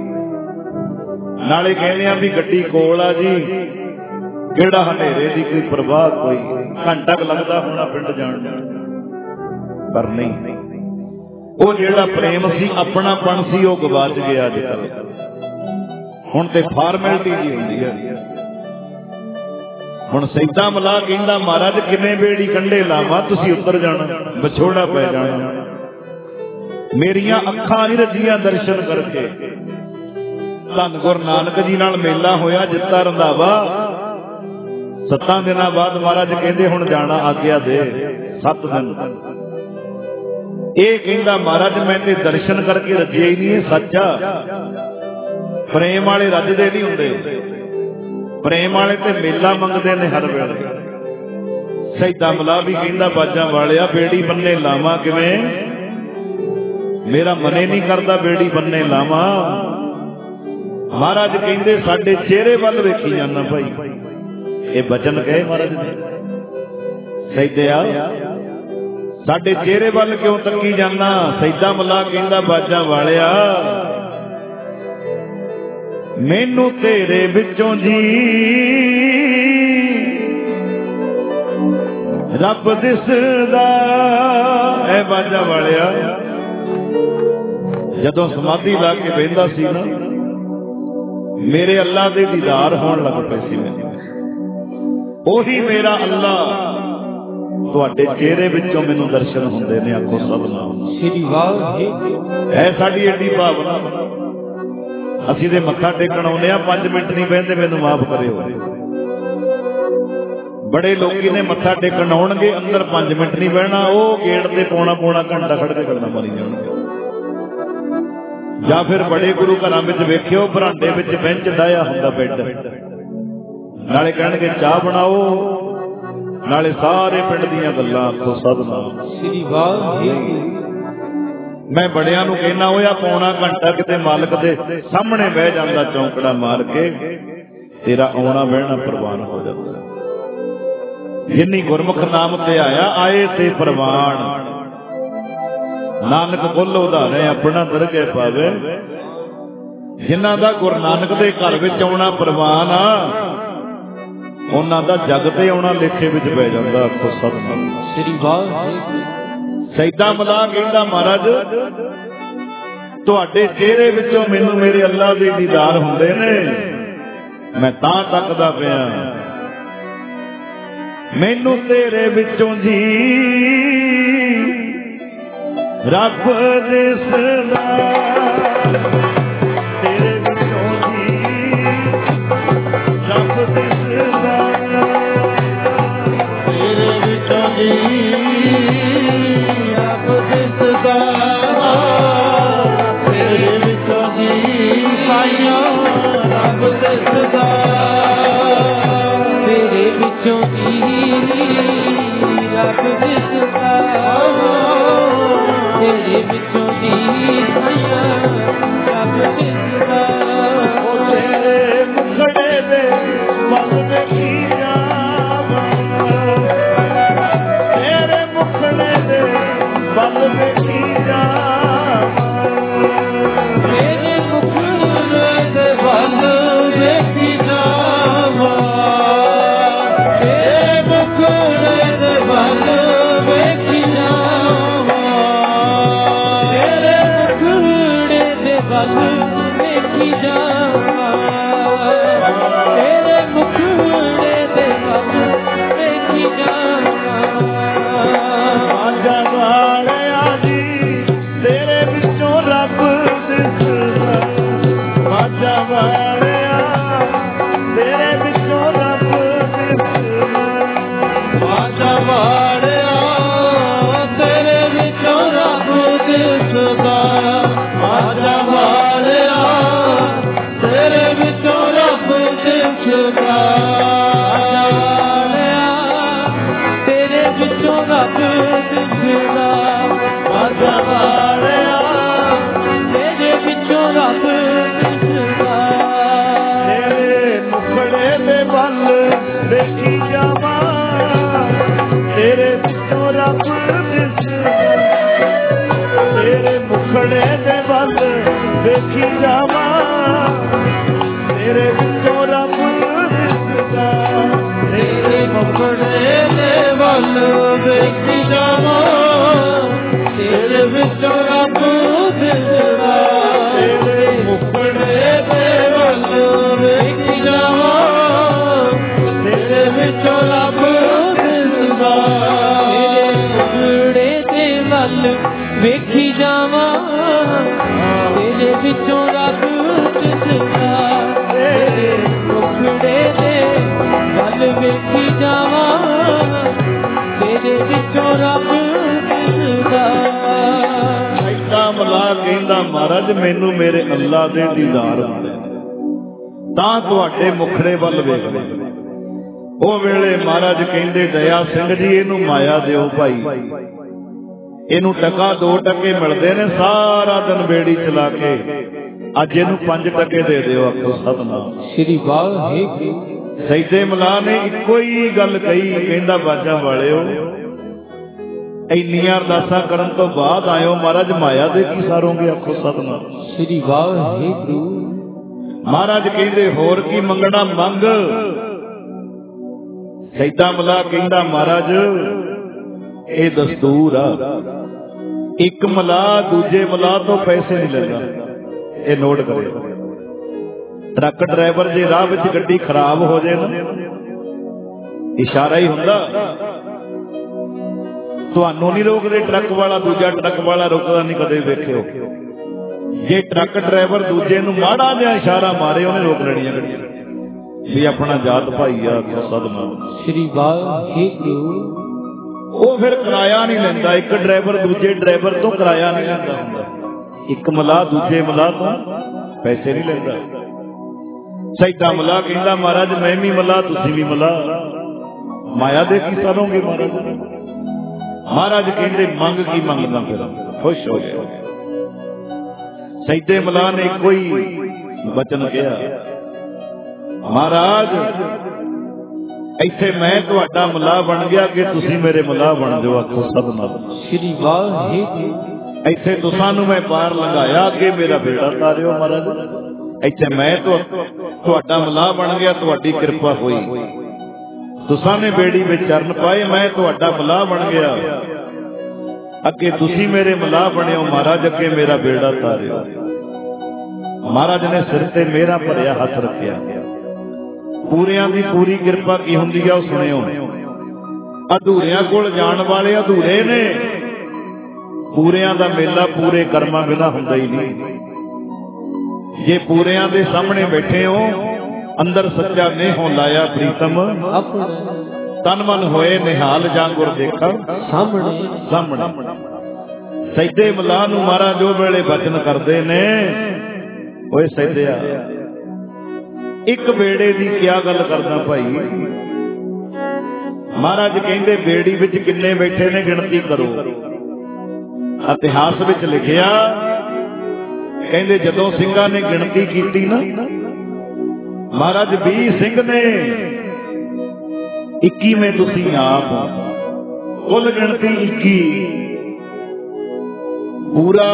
ਨਾਲੇ ਕਹਿੰਦੇ ਆ ਵੀ ਗੱਡੀ ਕੋਲ ਆ ਜੀ, ਕਿਹੜਾ ਹਨੇਰੇ ਦੀ ਕੋਈ ਪਰਵਾਹ ਕੋਈ। ਘੰਟਾ ਕੁ ਲੱਗਦਾ ਹੋਣਾ ਪਿੰਡ ਜਾਣ ਨੂੰ, ਪਰ ਨਹੀਂ। ਉਹ ਜਿਹੜਾ ਪ੍ਰੇਮ ਸੀ, ਆਪਣਾਪਣ ਸੀ, ਉਹ ਗਵਾਚ ਗਿਆ ਅੱਜ ਕੱਲ। ਹੁਣ ਤੇ ਫਾਰਮੈਲਿਟੀ ਜੀ ਹੁੰਦੀ ਹੈ। ਹੁਣ ਸੈਦਾ ਮੱਲਾ ਕਹਿੰਦਾ ਮਹਾਰਾਜ ਕਿਵੇਂ ਬੇੜੀ ਕੰਢੇ ਲਾਵਾਂ, ਤੁਸੀਂ ਉੱਤਰ ਜਾਣਾ, ਵਿਛੋੜਾ ਪੈ ਜਾਣਾ। ਮੇਰੀਆਂ ਅੱਖਾਂ ਨਹੀਂ ਰੱਜੀਆਂ ਦਰਸ਼ਨ ਕਰਕੇ। ਧੰਨ ਗੁਰੂ ਨਾਨਕ ਜੀ ਨਾਲ ਮੇਲਾ ਹੋਇਆ ਜਿੱਤਾ ਰੰਧਾਵਾ। 7 ਦਿਨਾਂ ਬਾਅਦ ਮਹਾਰਾਜ ਕਹਿੰਦੇ ਹੁਣ ਜਾਣਾ, ਆਗਿਆ ਦੇ। 7 ਦਿਨ ਇਹ ਕਹਿੰਦਾ ਮਹਾਰਾਜ ਮੈਂ ਤੇ ਦਰਸ਼ਨ ਕਰਕੇ ਰੱਜਿਆ ਹੀ ਨਹੀਂ। ਇਹ ਸੱਚ ਆ। ਪ੍ਰੇਮ ਵਾਲੇ ਰੱਜਦੇ ਨਹੀਂ ਹੁੰਦੇ। ਪ੍ਰੇਮ ਵਾਲੇ ਤੇ ਮੇਲਾ ਮੰਗਦੇ ਨੇ ਹਰ ਵੇਲੇ। ਸੈਦਾ ਮੱਲਾ ਵੀ ਕਹਿੰਦਾ ਬਾਜਾਂ ਵਾਲਿਆ ਬੇੜੀ ਬੰਨੇ ਲਾਵਾਂ ਕਿਵੇਂ? ਮੇਰਾ ਮਨੇ ਨਹੀਂ ਕਰਦਾ ਬੇੜੀ ਬੰਨੇ ਲਾਵਾਂ। ਮਹਾਰਾਜ ਕਹਿੰਦੇ ਸਾਡੇ ਚਿਹਰੇ ਵੱਲ ਵੇਖੀ ਜਾਂਦਾ ਭਾਈ। ਇਹ ਬਚਨ ਕਹੇ ਮਹਾਰਾਜ ਨੇ। ਸੈਦਿਆ ਸਾਡੇ ਚਿਹਰੇ ਵੱਲ ਕਿਉਂ ਤੱਕੀ ਜਾਂਦਾ? ਸੈਦਾ ਮੱਲਾ ਕਹਿੰਦਾ ਬਾਜਾਂ ਵਾਲਿਆ ਮੈਨੂੰ ਤੇਰੇ ਵਿੱਚੋਂ ਜੀ ਰੱਬ ਦਿਸਦਾ। ਐ ਬਾਜਾਂ ਵਾਲਿਆ ਜਦੋਂ ਸਮਾਧੀ ਲਾ ਕੇ ਬਹਿੰਦਾ ਸੀ ਨਾ, ਮੇਰੇ ਅੱਲਾ ਦੇ ਦੀਦਾਰ ਹੋਣ ਲੱਗ ਪਏ ਸੀ। ਉਹੀ ਮੇਰਾ ਅੱਲਾ ਤੁਹਾਡੇ ਚਿਹਰੇ ਵਿੱਚੋਂ ਮੈਨੂੰ ਦਰਸ਼ਨ ਹੁੰਦੇ ਨੇ। ਆਖੋ ਸਤਿਨਾਮ ਸ੍ਰੀ ਵਾਹਿਗੁਰੂ। ਹੈ ਸਾਡੀ ਐਡੀ ਭਾਵਨਾ। ਅਸੀਂ ਤੇ ਮੱਥਾ ਟੇਕਣ ਆਉਂਦੇ ਆ, 5 ਮਿੰਟ ਨਹੀਂ ਬਹਿੰਦੇ, ਮੈਨੂੰ ਮਾਫ ਕਰਿਓ। ਬੜੇ ਲੋਕੀ ਨੇ ਮੱਥਾ ਟੇਕਣ ਆਉਣਗੇ, ਅੰਦਰ 5 ਮਿੰਟ ਨਹੀਂ ਬਹਿਣਾ, ਉਹ ਗੇਟ ਤੇ ਪੌਣਾ ਘੰਟਾ ਖੜ ਕੇ ਗੱਲਾਂ ਮਾਰੀ ਜਾਣਗੇ। ਜਾਂ ਫਿਰ ਬੜੇ ਗੁਰੂ ਘਰਾਂ ਵਿੱਚ ਵੇਖਿਓ ਬਰਾਂਡੇ ਵਿੱਚ ਬੈਂਚ ਡਾਇਆ ਹੁੰਦਾ ਬੈੱਡ, ਨਾਲੇ ਕਹਿਣਗੇ ਚਾਹ ਬਣਾਓ, ਨਾਲੇ ਸਾਰੇ ਪਿੰਡ ਦੀਆਂ ਗੱਲਾਂ। ਆਖੋ ਸਤਿਨਾਮ ਸ੍ਰੀ ਵਾਹਿਗੁਰੂ। ਮੈਂ ਬੜਿਆਂ ਨੂੰ ਕਹਿਣਾ ਹੋਇਆ ਪੌਣਾ ਘੰਟਾ ਕਿਤੇ ਮਾਲਕ ਦੇ ਸਾਹਮਣੇ ਬਹਿ ਜਾਂਦਾ ਚੌਂਕੜਾ ਮਾਰ ਕੇ, ਤੇਰਾ ਆਉਣਾ ਬਹਿਣਾ ਪ੍ਰਵਾਨ ਹੋ ਜਾਂਦਾ। ਜਿਨੀ ਗੁਰਮੁਖ ਨਾਮ ਧਿਆਇਆ ਆਏ ਤੇ ਪ੍ਰਵਾਨ। ਨਾਨਕ ਕੁੱਲ ਉਧਾਰੇ ਆਪਣਾ ਦਰਗਹਿ ਪਾਵੇ। ਜਿਨ੍ਹਾਂ ਦਾ ਗੁਰੂ ਨਾਨਕ ਦੇ ਘਰ ਵਿੱਚ ਆਉਣਾ ਪ੍ਰਵਾਨ ਆ, ਉਹਨਾਂ ਦਾ ਜਗ ਤੇ ਆਉਣਾ ਲੇਖੇ ਵਿੱਚ ਪੈ ਜਾਂਦਾ। ਆਖੋ ਸਤਿਨਾਮ ਸ੍ਰੀ ਵਾਹਿਗੁਰੂ। ਸੈਦਾ ਮਲਾ ਕਹਿੰਦਾ ਮਹਾਰਾਜ ਤੁਹਾਡੇ ਚਿਹਰੇ ਵਿੱਚੋਂ ਮੈਨੂੰ ਮੇਰੇ ਅੱਲਾ ਦੇ ਦੀਦਾਰ ਹੁੰਦੇ ਨੇ, ਮੈਂ ਤਾਂ ਤੱਕਦਾ ਪਿਆ। ਮੈਨੂੰ ਤੇਰੇ ਵਿੱਚੋਂ ਜੀ ਰੱਬ ਦਿਸਦਾ, ਤੇਰੇ ਵਿੱਚੋਂ ਜੀ ਰੱਬ ਦਿਸਦਾ, ਤੇਰੇ ਵਿੱਚੋਂ ਜੀ ਰੱਬ ਦਿਸਦਾ, ਤੇਰੇ ਵਿੱਚੋਂ ਜੀ ਸਾਈਆਂ ਰੱਬ ਦਿਸਦਾ, ਤੇਰੇ ਵਿੱਚੋਂ ਜੀ ਰੱਬ ਦਿਸਦਾ, ਤੇਰੇ ਵਿੱਚੋਂ ਜੀ ਸਾਈਆਂ ਰੱਬ ਦਿਸਦਾ। ਉਹ ਤੇਰੇ ਮੁਖੜੇ ਦੇ ਵੱਲ ਵੇਖੀ ਜਾਵਾਂ, ਤੇਰੇ ਮੁਖੜੇ ਦੇ ਵੱਲ ਵੇਖੀ ਜਾਵਾਂ, ਤੇਰੇ ਮੁਖੜੇ ਦੇ ਵੱਲ ਵੇਖੀ ਜਾਵਾਂ, ਤੇਰੇ ਮੁਖੜੇ ਦੇ ਵੱਲ ਵੇਖੀ ਜਾਵਾਂ, ਤੇਰੇ ਮੁਖੜੇ ਦੇ ਵੱਲ ਵੇਖੀ ਜਾਵਾਂ, ਤੇਰੇ ਮੁਖੜੇ ਦੇ ਵੱਲ ਵੇਖੀ ਜਾਵਾਂ। ਆਜਾ ਵਾਲਿਆ ਜੀ ਤੇਰੇ ਵਿੱਚੋਂ ਰੱਬ ਦਿਸਦਾ, ਆਜਾ ਵਾਲਿਆ ਤੇਰੇ ਵਿੱਚੋਂ ਰੱਬ ਦਿਸਦਾ, ਆਜਾ ਵਾਲਿਆ ਤੇਰੇ ਵਿੱਚੋਂ ਰੱਬ ਦਿਸਦਾ, ਆਜਾ ਵਾਲਿਆ ਤੇਰੇ ਵਿੱਚੋਂ ਰੱਬ ਦਿਸਦਾ, ਆਜਾ ਵਾਲਿਆ ਤੇਰੇ ਵਿੱਚੋਂ ਰੱਬ ਦਿਸਦਾ, ਆਜਾ ਵਾਲਿਆ ਤੇਰੇ ਵਿੱਚੋਂ ਰੱਬ ਦਿਸਦਾ। ਤੇਰੇ ਮੁਖੜੇ ਦੇ ਵੱਲ ਵੇਖੀ ਜਾਵਾਂ, ਤੇਰੇ ਵਿੱਚੋਂ ਰੱਬ ਦਿਸਦਾ, ਤੇਰੇ ਮੁਖੜੇ ਦੇ ਵੱਲ ਵੇਖੀ ਜਾਵਾਂ, ਤੇਰੇ ਵਿੱਚੋਂ ਰੱਬ ਦਿਸਦਾ, ਤੇਰੇ ਮੁਖੜੇ ਦੇ ਵੱਲ ਵੇਖੀ ਜਾਵਾਂ, ਤੇਰੇ ਵਿੱਚੋਂ ਰੱਬ ਦਿਸਦਾ, ਤੇਰੇ ਮੁਖੜੇ ਦੇ ਵੱਲ ਵੇਖੀ ਜਾਵਾਂ, ਤੇਰੇ ਵਿੱਚੋਂ ਰੱਬ ਦਿਸਦਾ, ਤੇਰੇ ਮੁਖੜੇ ਦੇ ਵੱਲ ਵੇਖੀ ਜਾਵਾਂ, ਤੇਰੇ ਵਿੱਚੋਂ ਰੱਬ ਦਿਸਦਾ, ਤੇਰੇ ਮੁਖੜੇ ਦੇ ਵੱਲ ਵੇਖੀ ਜਾਵਾਂ, ਤੇਰੇ ਵਿੱਚੋਂ ਰੱਬ ਦਿਸਦਾ। ਐਡਾ ਮਲਾ ਕਹਿੰਦਾ ਮਹਾਰਾਜ ਮੈਨੂੰ ਮੇਰੇ ਅੱਲਾ ਦੇ ਦੀਦਾਰ ਹੁੰਦੇ ਤਾਂ ਤੁਹਾਡੇ ਮੁਖੜੇ ਵੱਲ ਵੇਖਦੇ। ਉਹ ਵੇਲੇ ਮਹਾਰਾਜ ਕਹਿੰਦੇ ਦਇਆ ਸਿੰਘ ਜੀ ਇਹਨੂੰ ਮਾਇਆ ਦਿਓ ਭਾਈ, ਇਹਨੂੰ ਟਕਾ 2 ਟਕੇ ਮਿਲਦੇ ਨੇ ਸਾਰਾ ਦਿਨ ਬੇੜੀ ਚਲਾ ਕੇ, ਅੱਜ ਇਹਨੂੰ 5 ਟਕੇ ਦੇ ਦਿਓ। ਆਖੋ ਸਤਿਨਾਮ ਸ੍ਰੀ ਵਾਹਿਗੁਰੂ। ਸੈਦੇ ਮਲਾ ਨੇ ਇੱਕੋ ਹੀ ਗੱਲ ਕਹੀ, ਕਹਿੰਦਾ ਬਾਜਾਂ ਵਾਲਿਓ ਇੰਨੀਆਂ ਅਰਦਾਸਾਂ ਕਰਨ ਤੋਂ ਬਾਅਦ ਆਇਓ ਮਹਾਰਾਜ ਮਾਇਆ ਦੇ ਕੀ ਸਾਰੋਗੇ। ਆਖੋ ਸਤਿਨਾਮ ਸ੍ਰੀ ਵਾਹਿਗੁਰੂ। ਮਹਾਰਾਜ ਕਹਿੰਦੇ ਹੋਰ ਕੀ ਮੰਗਣਾ ਮੰਗ। ਸੈਦਾ ਮਲਾ ਕਹਿੰਦਾ ਮਹਾਰਾਜ ਇਹ ਦਸਤੂਰ ਆ, ਇੱਕ ਮਲਾ ਦੂਜੇ ਮਲਾ ਤੋਂ ਪੈਸੇ ਨਹੀਂ ਲੈਂਦਾ, ਇਹ ਨੋਟ ਕਰਿਓ। ਟਰੱਕ ਡਰਾਈਵਰ ਜੇ ਰਾਹ ਵਿੱਚ ਗੱਡੀ ਖਰਾਬ ਹੋ ਜਾਏ ਨਾ, ਇਸ਼ਾਰਾ ਹੀ ਹੁੰਦਾ, ਤੁਹਾਨੂੰ ਨਹੀਂ ਰੋਕਦੇ ਟਰੱਕ ਵਾਲਾ, ਦੂਜਾ ਟਰੱਕ ਵਾਲਾ ਰੁਕਦਾ ਨਹੀਂ ਕਦੇ ਵੇਖਿਓ। ਜੇ ਟਰੱਕ ਡਰਾਈਵਰ ਦੂਜੇ ਨੂੰ ਮਾੜਾ ਜਿਹਾ ਇਸ਼ਾਰਾ ਮਾਰੇ ਉਹਨੇ ਰੋਕ ਲੈਣੀਆਂ ਗੱਡੀਆਂ ਵੀ ਆਪਣਾ ਜਾਤ ਭਾਈ ਆ। ਸਤਿਨਾਮ ਸ੍ਰੀ ਵਾਹਿਗੁਰੂ। ਉਹ ਫਿਰ ਕਿਰਾਇਆ ਨਹੀਂ ਲੈਂਦਾ, ਇੱਕ ਡਰਾਈਵਰ ਦੂਜੇ ਡਰਾਈਵਰ ਤੋਂ ਕਿਰਾਇਆ ਨਹੀਂ ਲੈਂਦਾ ਹੁੰਦਾ, ਇੱਕ ਮਲਾਹ ਦੂਜੇ ਮਲਾਹ ਤੋਂ ਪੈਸੇ ਨਹੀਂ ਲੈਂਦਾ। ਸੈਦਾ ਮਲਾਹ ਕਹਿੰਦਾ ਮਹਾਰਾਜ ਮੈਂ ਵੀ ਮਲਾਹ ਤੁਸੀਂ ਵੀ ਮਲਾਹ, ਮਾਇਆ ਦੇ ਕੀ ਸਾਰੋਗੇ ਮਹਾਰਾਜ। ਮਹਾਰਾਜ ਕਹਿੰਦੇ ਮੰਗ ਕੀ ਮੰਗਦਾ, ਫਿਰ ਖੁਸ਼ ਹੋ ਗਏ। ਸੈਦੇ ਮਲਾਹ ਨੇ ਕੋਈ ਬਚਨ ਕਿਹਾ, ਮਹਾਰਾਜ ਇੱਥੇ ਮੈਂ ਤੁਹਾਡਾ ਮਲਾਹ ਬਣ ਗਿਆ ਕਿ ਤੁਸੀਂ ਮੇਰੇ ਮਲਾਹ ਬਣ ਜਾਓ। ਆਖੋ ਸਤਿਨਾਮ ਸ੍ਰੀ ਵਾਹਿਗੁਰੂ। ਇੱਥੇ ਤੁਸਾਂ ਨੂੰ ਮੈਂ ਪਾਰ ਲੰਘਾਇਆ, ਅੱਗੇ ਮੇਰਾ ਬੇੜਾ ਤਾਰਿਓ ਮਹਾਰਾਜ। ਇੱਥੇ ਮੈਂ ਤੁਹਾਡਾ ਮਲਾਹ ਬਣ ਗਿਆ, ਤੁਹਾਡੀ ਕਿਰਪਾ ਹੋਈ, ਤੁਸਾਂ ਨੇ ਬੇੜੀ ਵਿੱਚ ਚਰਨ ਪਾਏ, ਮੈਂ ਤੁਹਾਡਾ ਮਲਾਹ ਬਣ ਗਿਆ, ਅੱਗੇ ਤੁਸੀਂ ਮੇਰੇ ਮਲਾਹ ਬਣਿਓ ਮਹਾਰਾਜ, ਅੱਗੇ ਮੇਰਾ ਬੇੜਾ ਤਾਰਿਓ। ਮਹਾਰਾਜ ਨੇ ਸਿਰ ਤੇ ਮੇਰਾ ਭਰਿਆ ਹੱਥ ਰੱਖਿਆ। ਪੂਰਿਆਂ ਦੀ ਪੂਰੀ ਕਿਰਪਾ ਕੀ ਹੁੰਦੀ ਆ ਉਹ ਸੁਣਿਓ। ਅਧੂਰਿਆਂ ਕੋਲ ਜਾਣ ਵਾਲੇ ਅਧੂਰੇ ਨੇ, ਪੂਰਿਆਂ ਦਾ ਮੇਲਾ ਪੂਰੇ ਕਰਮਾਂ ਬਿਨਾਂ ਹੁੰਦਾ ਹੀ ਨਹੀਂ। ਜੇ ਪੂਰਿਆਂ ਦੇ ਸਾਹਮਣੇ ਬੈਠੇ ਹੋ, ਅੰਦਰ ਸੱਚਾ ਨੇਹੋਂ ਲਾਇਆ ਪ੍ਰੀਤਮ, ਤਨ ਮਨ ਹੋਏ ਨਿਹਾਲ ਜਾਂ ਗੁਰ ਦੇਖਾ ਸਾਹਮਣੇ। ਸੈਦੇ ਮਲਾਹ ਨੂੰ ਮਹਾਰਾਜ ਜੋ ਵੇਲੇ ਬਚਨ ਕਰਦੇ ਨੇ, ਓਏ ਸੈਦਿਆ ਇੱਕ ਬੇੜੇ ਦੀ ਕਿਆ ਗੱਲ ਕਰਦਾ ਭਾਈ। ਮਹਾਰਾਜ ਕਹਿੰਦੇ ਬੇੜੀ ਵਿੱਚ ਕਿੰਨੇ ਬੈਠੇ ਨੇ ਗਿਣਤੀ ਕਰੋ। ਇਤਿਹਾਸ ਵਿੱਚ ਲਿਖਿਆ, ਕਹਿੰਦੇ ਜਦੋਂ ਸਿੰਘਾਂ ਨੇ ਗਿਣਤੀ ਕੀਤੀ ਨਾ, ਮਹਾਰਾਜ 20 ਸਿੰਘ ਨੇ, 21ਵੇਂ ਤੁਸੀਂ ਆਪ, ਕੁੱਲ ਗਿਣਤੀ 21। ਪੂਰਾ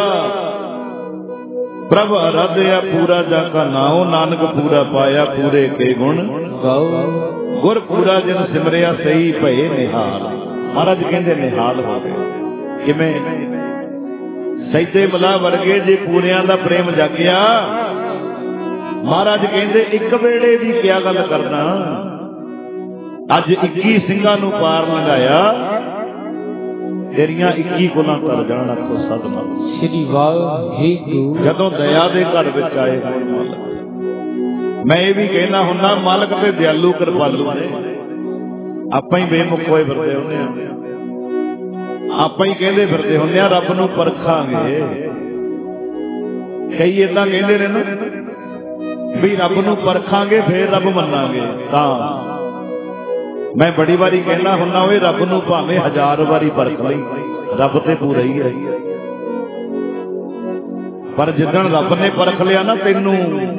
ਪ੍ਰਭ ਅਰਾਧਿਆ ਪੂਰਾ ਜਾ ਕਾ ਨਾਉ, ਨਾਨਕ ਪੂਰਾ ਪਾਇਆ ਪੂਰੇ ਕੇ ਗੁਣ ਗਾਓ। ਗੁਰ ਪੂਰਾ ਜਿਨ ਸਿਮਰਿਆ ਸਹੀ ਭਏ ਨਿਹਾਲ। ਮਹਾਰਾਜ ਕਹਿੰਦੇ ਨਿਹਾਲ ਹੋ ਗਏ। ਕਿਵੇਂ? ਸੈਦੇ ਮਲਾਹ ਵਰਗੇ ਜੇ ਪੂਰਿਆਂ ਦਾ ਪ੍ਰੇਮ ਜਾਗਿਆ, ਮਹਾਰਾਜ ਕਹਿੰਦੇ ਇੱਕ ਵੇੜੇ ਦੀ ਕਿਆ ਗੱਲ ਕਰਨਾ, ਅੱਜ 21 ਸਿੰਘਾਂ ਨੂੰ ਪਾਰ ਲੰਘਾਇਆ, ਤੇਰੀਆਂ 21 ਕੁਲਾਂ ਤਰ ਜਾਣ। ਆਖੋ ਸਤਿਨਾਮ ਸ੍ਰੀ ਵਾਹਿਗੁਰੂ। ਜਦੋਂ ਦਇਆ ਦੇ ਘਰ ਵਿੱਚ ਆਏ ਹੋਣ ਮਾਲਕ, ਮੈਂ ਇਹ ਵੀ ਕਹਿਣਾ ਹੁੰਦਾ ਮਾਲਕ ਤੇ ਦਿਆਲੂ ਕਿਰਪਾਲੂ ਨੇ। ਆਪਾਂ ਹੀ ਬੇਮੁਖ ਹੋਏ ਫਿਰਦੇ ਹੁੰਦੇ ਆ, ਆਪਾਂ ਹੀ ਕਹਿੰਦੇ ਫਿਰਦੇ ਹੁੰਦੇ ਆ ਰੱਬ ਨੂੰ ਪਰਖਾਂਗੇ। ਕਈ ਏਦਾਂ ਕਹਿੰਦੇ ਨੇ ਨਾ ਵੀ ਰੱਬ ਨੂੰ ਪਰਖਾਂਗੇ ਫੇਰ ਰੱਬ ਮੰਨਾਂਗੇ। ਤਾਂ ਮੈਂ ਬੜੀ ਵਾਰੀ ਕਹਿਣਾ ਹੁੰਦਾ, ਓਏ ਰੱਬ ਨੂੰ ਭਾਵੇਂ 1000 ਵਾਰੀ ਪਰਖ ਲਈ, ਰੱਬ ਤੇ ਪੂਰਾ ਹੀ ਹੈ। ਪਰ ਜਿੱਦਣ ਰੱਬ ਨੇ ਪਰਖ ਲਿਆ ਨਾ ਤੈਨੂੰ,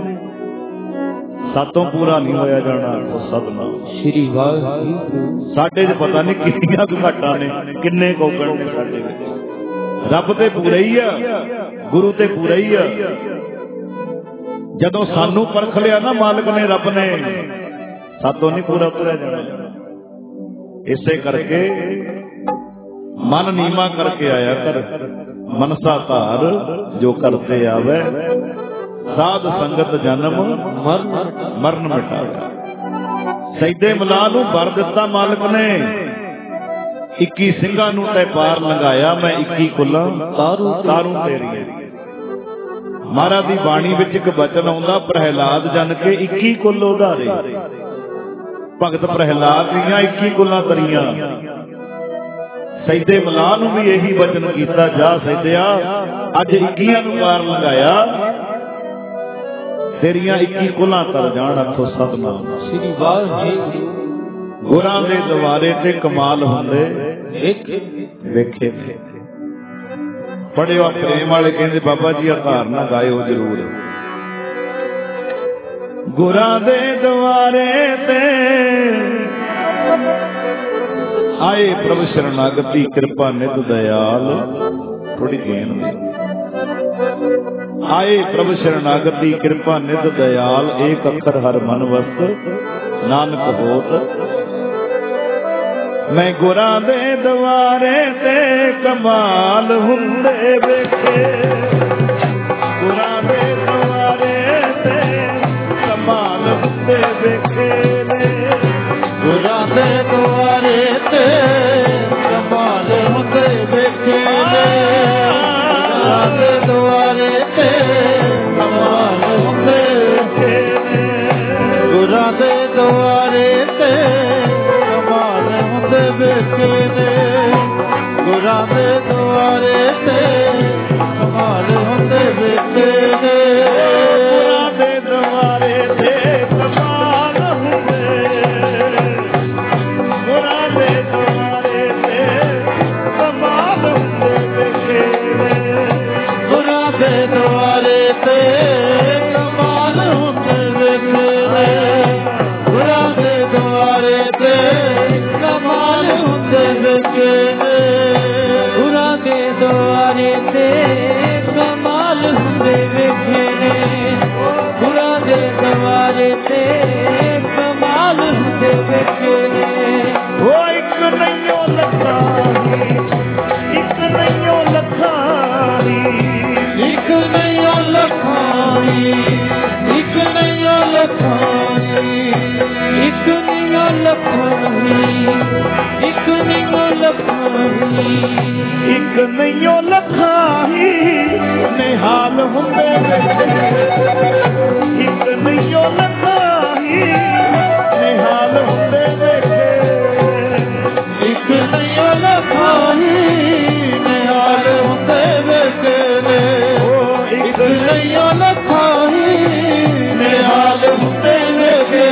ਸਾਤੋਂ ਪੂਰਾ ਨਹੀਂ ਹੋਇਆ ਜਾਣਾ। ਸਤਿਨਾਮ ਸ੍ਰੀ ਵਾਹਿਗੁਰੂ। ਸਾਡੇ 'ਚ ਪਤਾ ਨਹੀਂ ਕਿੰਨੀਆਂ ਕੁ ਘਾਟਾਂ ਨੇ, ਕਿੰਨੇ ਕੋਗਣ ਨੇ ਸਾਡੇ ਵਿੱਚ। ਰੱਬ ਤੇ ਪੂਰਾ ਹੀ ਆ, ਗੁਰੂ ਤੇ ਪੂਰਾ ਹੀ ਆ। ਜਦੋਂ ਸਾਨੂੰ ਪਰਖ ਲਿਆ ਨਾ ਮਾਲਕ ਨੇ, ਰੱਬ ਨੇ, ਸਾਤੋਂ ਨਹੀਂ ਪੂਰਾ ਉਤਰਿਆ ਜਾਣਾ। ਇਸੇ ਕਰਕੇ ਮਨ ਨੀਮਾ ਕਰਕੇ ਆਇਆ ਕਰ, ਮਨਸਾ ਧਾਰ ਜੋ ਕਰਤੇ ਆਵੇ, ਸਾਧ ਸੰਗਤ ਜਨਮ ਮਰਨ ਮਿਟਾਵੇ। ਸੈਦੇ ਮਲਾਹ ਨੂੰ ਵਰ ਦਿੱਤਾ ਮਾਲਕ ਨੇ, 21 ਸਿੰਘਾਂ ਨੂੰ ਤੈ ਪਾਰ ਲੰਘਾਇਆ, ਮੈਂ 21 ਕੁਲਾਂ ਤਾਰੂ ਤੇਰੀਆਂ। ਮਹਾਰਾਜ ਦੀ ਬਾਣੀ ਵਿੱਚ ਇੱਕ ਬਚਨ ਆਉਂਦਾ, ਪ੍ਰਹਿਲਾਦ ਜਨ ਕੇ 21 ਕੁੱਲ ਉਧਾਰੇ। ਭਗਤ ਪ੍ਰਹਿਲਾਦ ਦੀਆਂ 21 ਕੁਲਾਂ ਤਰੀਆਂ। ਸੈਦੇ ਮਲਾਹ ਨੂੰ ਵੀ ਇਹੀ ਬਚਨ ਕੀਤਾ, ਜਾ ਸੈਦਿਆ ਅੱਜ 21 ਨੂੰ ਪਾਰ ਲੰਘਾਇਆ, ਤੇਰੀਆਂ 21 ਕੁਲਾਂ ਤਰ ਜਾਣ। ਆਖੋ ਸਤਿਨਾਮ ਸ੍ਰੀ ਵਾਹਿਗੁਰੂ। ਗੁਰਾਂ ਦੇ ਦਵਾਰੇ ਤੇ ਕਮਾਲ ਹੁੰਦੇ ਵੇਖੇ। ਪੜਿਓ ਪ੍ਰੇਮ ਵਾਲੇ ਕਹਿੰਦੇ ਬਾਬਾ ਜੀ ਆ ਧਾਰਨਾ ਗਾਇਓ ਜ਼ਰੂਰ। ਗੁਰਾਂ ਦੇ ਦਵਾਰੇ ਤੇ ਆਏ ਪ੍ਰਭ ਸ਼ਰਨਾਗਤੀ, ਕਿਰਪਾ ਨਿਤ ਦਇਆਲ। ਥੋੜੀ ਦੇਣ ਆਏ ਪ੍ਰਭ ਸ਼ਰਨਾਗਤੀ, ਕਿਰਪਾ ਨਿਤ ਦਇਆਲ। ਏਕ ਅੱਖਰ ਹਰ ਮਨ ਵਸਤ ਨਾਨਕ ਹੋਤ। ਮੈਂ ਗੁਰਾਂ ਦੇ ਦਵਾਰੇ ਤੇ ਕਮਾਲ ਹੁੰਦੇ ਵੇਖੇ, ਗੁਰਾਂ ਦੇ ਦਵਾਰੇ ਤੇ ਕਮਾਲ ਹੁੰਦੇ ਵੇਖੇ ਨੇ। ਗੁਰਾਂ ਦੇ ਦਵਾਰੇ ਤੇ ਕਮਾਲ ਹੁੰਦੇ ਵੇਖੇ ਨੇ। ਗੁਰਾਂ ਦੇ ਦਵਾਰੇ ਤੇ ਕਮਾਲ ਹੁੰਦੇ ਵੇਖੇ ਨੇ। ਗੁਰਾਂ ਦੇ ਦਵਾਰੇ ਤੇ ਕਮਾਲ ਹੁੰਦੇ ਵੇਖੇ ਨੇ। ਗੁਰਾਂ ਦੇ ਦਵਾਰੇ ਤੇ ਕਮਾਲ ਹੁੰਦੇ ਵੇਖੇ ਨੇ। ਗੁਰਾਂ ਦੇ ਦਵਾਰੇ ਤੇ ਕਮਾਲ ਹੁੰਦੇ, ਗੁਰਾਂ ਦੇ ਦਵਾਰੇ ਤੇ ਕਮਾਲ ਹੁੰਦੇ ਵੇਖੇ ਨੇ। ਗੁਰਾਂ ਦੇ ਦਵਾਰੇ ਤੇ ਕਮਾਲ ਹੁੰਦੇ ਵੇਖੇ ਨੇ। ਗੁਰਾਂ ਦੇ ਦਵਾਰੇ ਤੇ ਇੱਕ ਨਹੀਂ ਲੱਖਾਂ ਇੱਕ ਨਹੀਂ ਲੱਖਾਂ ਇੱਕ ਨਹੀਂ ਲੱਖਾਂ ਹੀ ਨਿਹਾਲ ਹੁੰਦੇ ਇੱਕ ਨਹੀਂ ਲੱਖਾਂ ਹੀ ਨਿਹਾਲ ਹੁੰਦੇ ਵੇਖੇ ਇੱਕ ਨਹੀਂ ਲੱਖਾਂ ਹੀ ਨਿਹਾਲ ਹੁੰਦੇ ਵੇਖੇ ਇੱਕ ਨਹੀਂ ਲੱਖਾਂ ਹੀ ਨਿਹਾਲ ਹੁੰਦੇ ਵੇਖੇ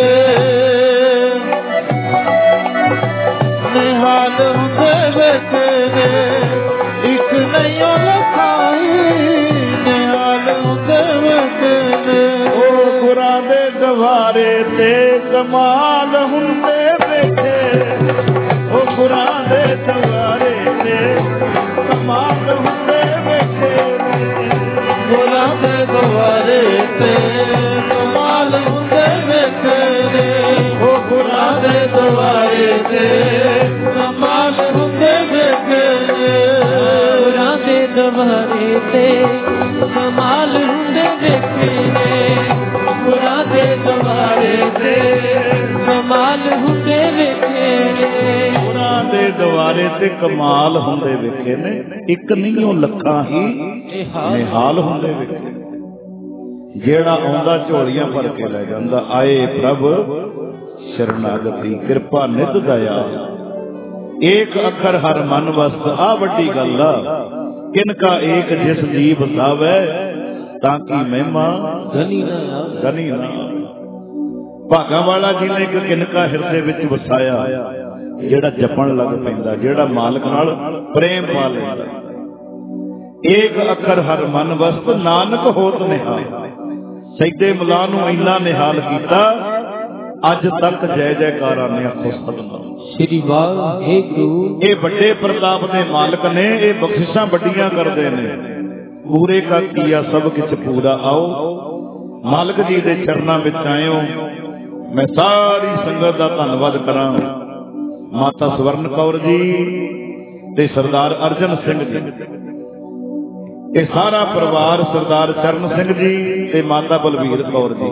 ਨਿਹਾਲ ਹੁੰਦੇ ਵੇਖੇ ਇੱਕ ਨਹੀਂ ਲੱਖਾਂ ਹੀ ਨਿਹਾਲ ਹੁੰਦੇ ਵੇਖੇ ਉਹ ਗੁਰਾਂ ਦੇ ਦਵਾਰੇ ਤੇ ਕਮਾਲ ਹੁੰਦੇ ਵੇਖੇ ਉਹ ਗੁਰਾਂ ਦੇ ਦਵਾਰੇ ਤੇ ਕਮਾਲ ਹੁੰਦੇ ਵੇਖੇ ਗੁਰਾਂ ਦੇ ਦਵਾਰੇ ਤੇ ਕਮਾਲ ਹੁੰਦੇ ਵੇਖੇ ਉਹ ਗੁਰਾਂ ਦੇ ਦਵਾਰੇ ਤੇ ਕਮਾਲ ਹੁੰਦੇ ਵੇਖੇ ਗੁਰਾਂ ਦੇ ਦਵਾਰੇ ਤੇ ਕਮਾਲ ਹੁੰਦੇ ਵੇਖੇ ਗੁਰਾਂ ਦੇ ਦਵਾਰੇ ਤੇ ਕਮਾਲ ਹੁੰਦੇ ਵੇਖੇ ਗੁਰਾਂ ਦੇ ਦਵਾਰੇ ਤੇ ਕਮਾਲ ਹੁੰਦੇ ਵੇਖੇ ਨੇ ਇੱਕ ਨਹੀਂ ਉਹ ਲੱਖਾਂ ਹੀ ਨਿਹਾਲ ਹੁੰਦੇ ਵੇਖੇ ਜਿਹੜਾ ਆਉਂਦਾ ਝੋਲੀਆਂ ਭਰ ਕੇ ਲੈ ਜਾਂਦਾ ਆਏ ਪ੍ਰਭ ਸ਼ਰਨਾਗਤੀ ਕਿਰਪਾ ਨਿਧ ਦਇਆ ਏਕ ਅੱਖਰ ਹਰ ਮਨ ਵਸਤ ਆ ਵੱਡੀ ਗੱਲ ਆ ਕਿਨਕਾ ਏਕ ਜਿਸ ਜੀਵ ਸਾਵੈ ਤਾਂ ਕੀ ਮਹਿਮਾ ਗਨੀ ਨਾ ਭਾਗਾਂ ਵਾਲਾ ਜਿਹਨੇ ਇੱਕ ਕਿਨਕਾ ਹਿਰਦੇ ਵਿੱਚ ਵਸਾਇਆ ਜਿਹੜਾ ਜਪਣ ਲੱਗ ਪੈਂਦਾ ਜਿਹੜਾ ਮਾਲਕ ਨਾਲ ਪ੍ਰੇਮ ਪਾ ਲੈਂਦਾ ਏਕ ਅੱਖਰ ਹਰ ਮਨ ਵਸਤ ਨਾਨਕ ਹੋਤ ਨਿਹਾਲ ਸੈਦੇ ਮੁਲਾ ਨੂੰ ਇੰਨਾ ਨਿਹਾਲ ਕੀਤਾ ਅੱਜ ਤੱਕ ਜੈ ਜੈਕਾਰਾਂ ਨੇ ਆਖੋ ਸਤਿਨਾਮ ਸ੍ਰੀ ਵਾਹਿਗੁਰੂ ਇਹ ਵੱਡੇ ਪ੍ਰਤਾਪ ਦੇ ਮਾਲਕ ਨੇ ਇਹ ਬਖਸ਼ਿਸ਼ਾਂ ਵੱਡੀਆਂ ਕਰਦੇ ਨੇ ਪੂਰੇ ਕਾ ਕੀਆ ਸਭ ਕੁਝ ਪੂਰਾ ਆਓ ਮਾਲਕ ਜੀ ਦੇ ਚਰਨਾਂ ਵਿੱਚ ਆਇਓ ਮੈਂ ਸਾਰੀ ਸੰਗਤ ਦਾ ਧੰਨਵਾਦ ਕਰਾਂ ਮਾਤਾ ਸਵਰਨ ਕੌਰ ਜੀ ਤੇ ਸਰਦਾਰ ਅਰਜਨ ਸਿੰਘ ਜੀ ਇਹ ਸਾਰਾ ਪਰਿਵਾਰ ਸਰਦਾਰ ਚਰਨ ਸਿੰਘ ਜੀ ਤੇ ਮਾਤਾ ਬਲਵੀਰ ਕੌਰ ਜੀ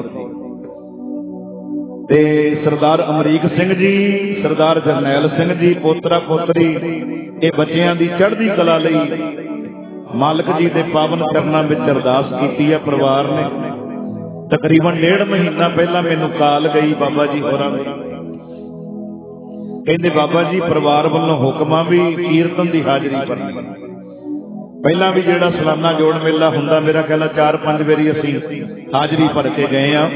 ਤੇ ਸਰਦਾਰ ਅਮਰੀਕ ਸਿੰਘ ਜੀ ਸਰਦਾਰ ਜਰਨੈਲ ਸਿੰਘ ਜੀ ਪੋਤਰਾ ਪੋਤਰੀ ਇਹ ਬੱਚਿਆਂ ਦੀ ਚੜ੍ਹਦੀ ਕਲਾ ਲਈ ਮਾਲਕ ਜੀ ਦੇ ਪਾਵਨ ਚਰਨਾਂ ਵਿੱਚ ਅਰਦਾਸ ਕੀਤੀ ਹੈ ਪਰਿਵਾਰ ਨੇ ਤਕਰੀਬਨ 1.5 ਮਹੀਨਾ ਪਹਿਲਾਂ ਮੈਨੂੰ ਕਾਲ ਗਈ ਬਾਬਾ ਜੀ ਹੋਰਾਂ ਦੀ ਕਹਿੰਦੇ ਬਾਬਾ ਜੀ ਪਰਿਵਾਰ ਵੱਲੋਂ ਹੁਕਮਾਂ ਵੀ ਕੀਰਤਨ ਦੀ ਹਾਜ਼ਰੀ ਭਰਨੀ ਪਹਿਲਾਂ ਵੀ ਜਿਹੜਾ ਸਾਲਾਨਾ ਜੋੜ ਮੇਲਾ ਹੁੰਦਾ ਮੇਰਾ ਖਿਆਲ 4-5 ਵਾਰੀ ਅਸੀਂ ਹਾਜ਼ਰੀ ਭਰ ਕੇ ਗਏ ਆ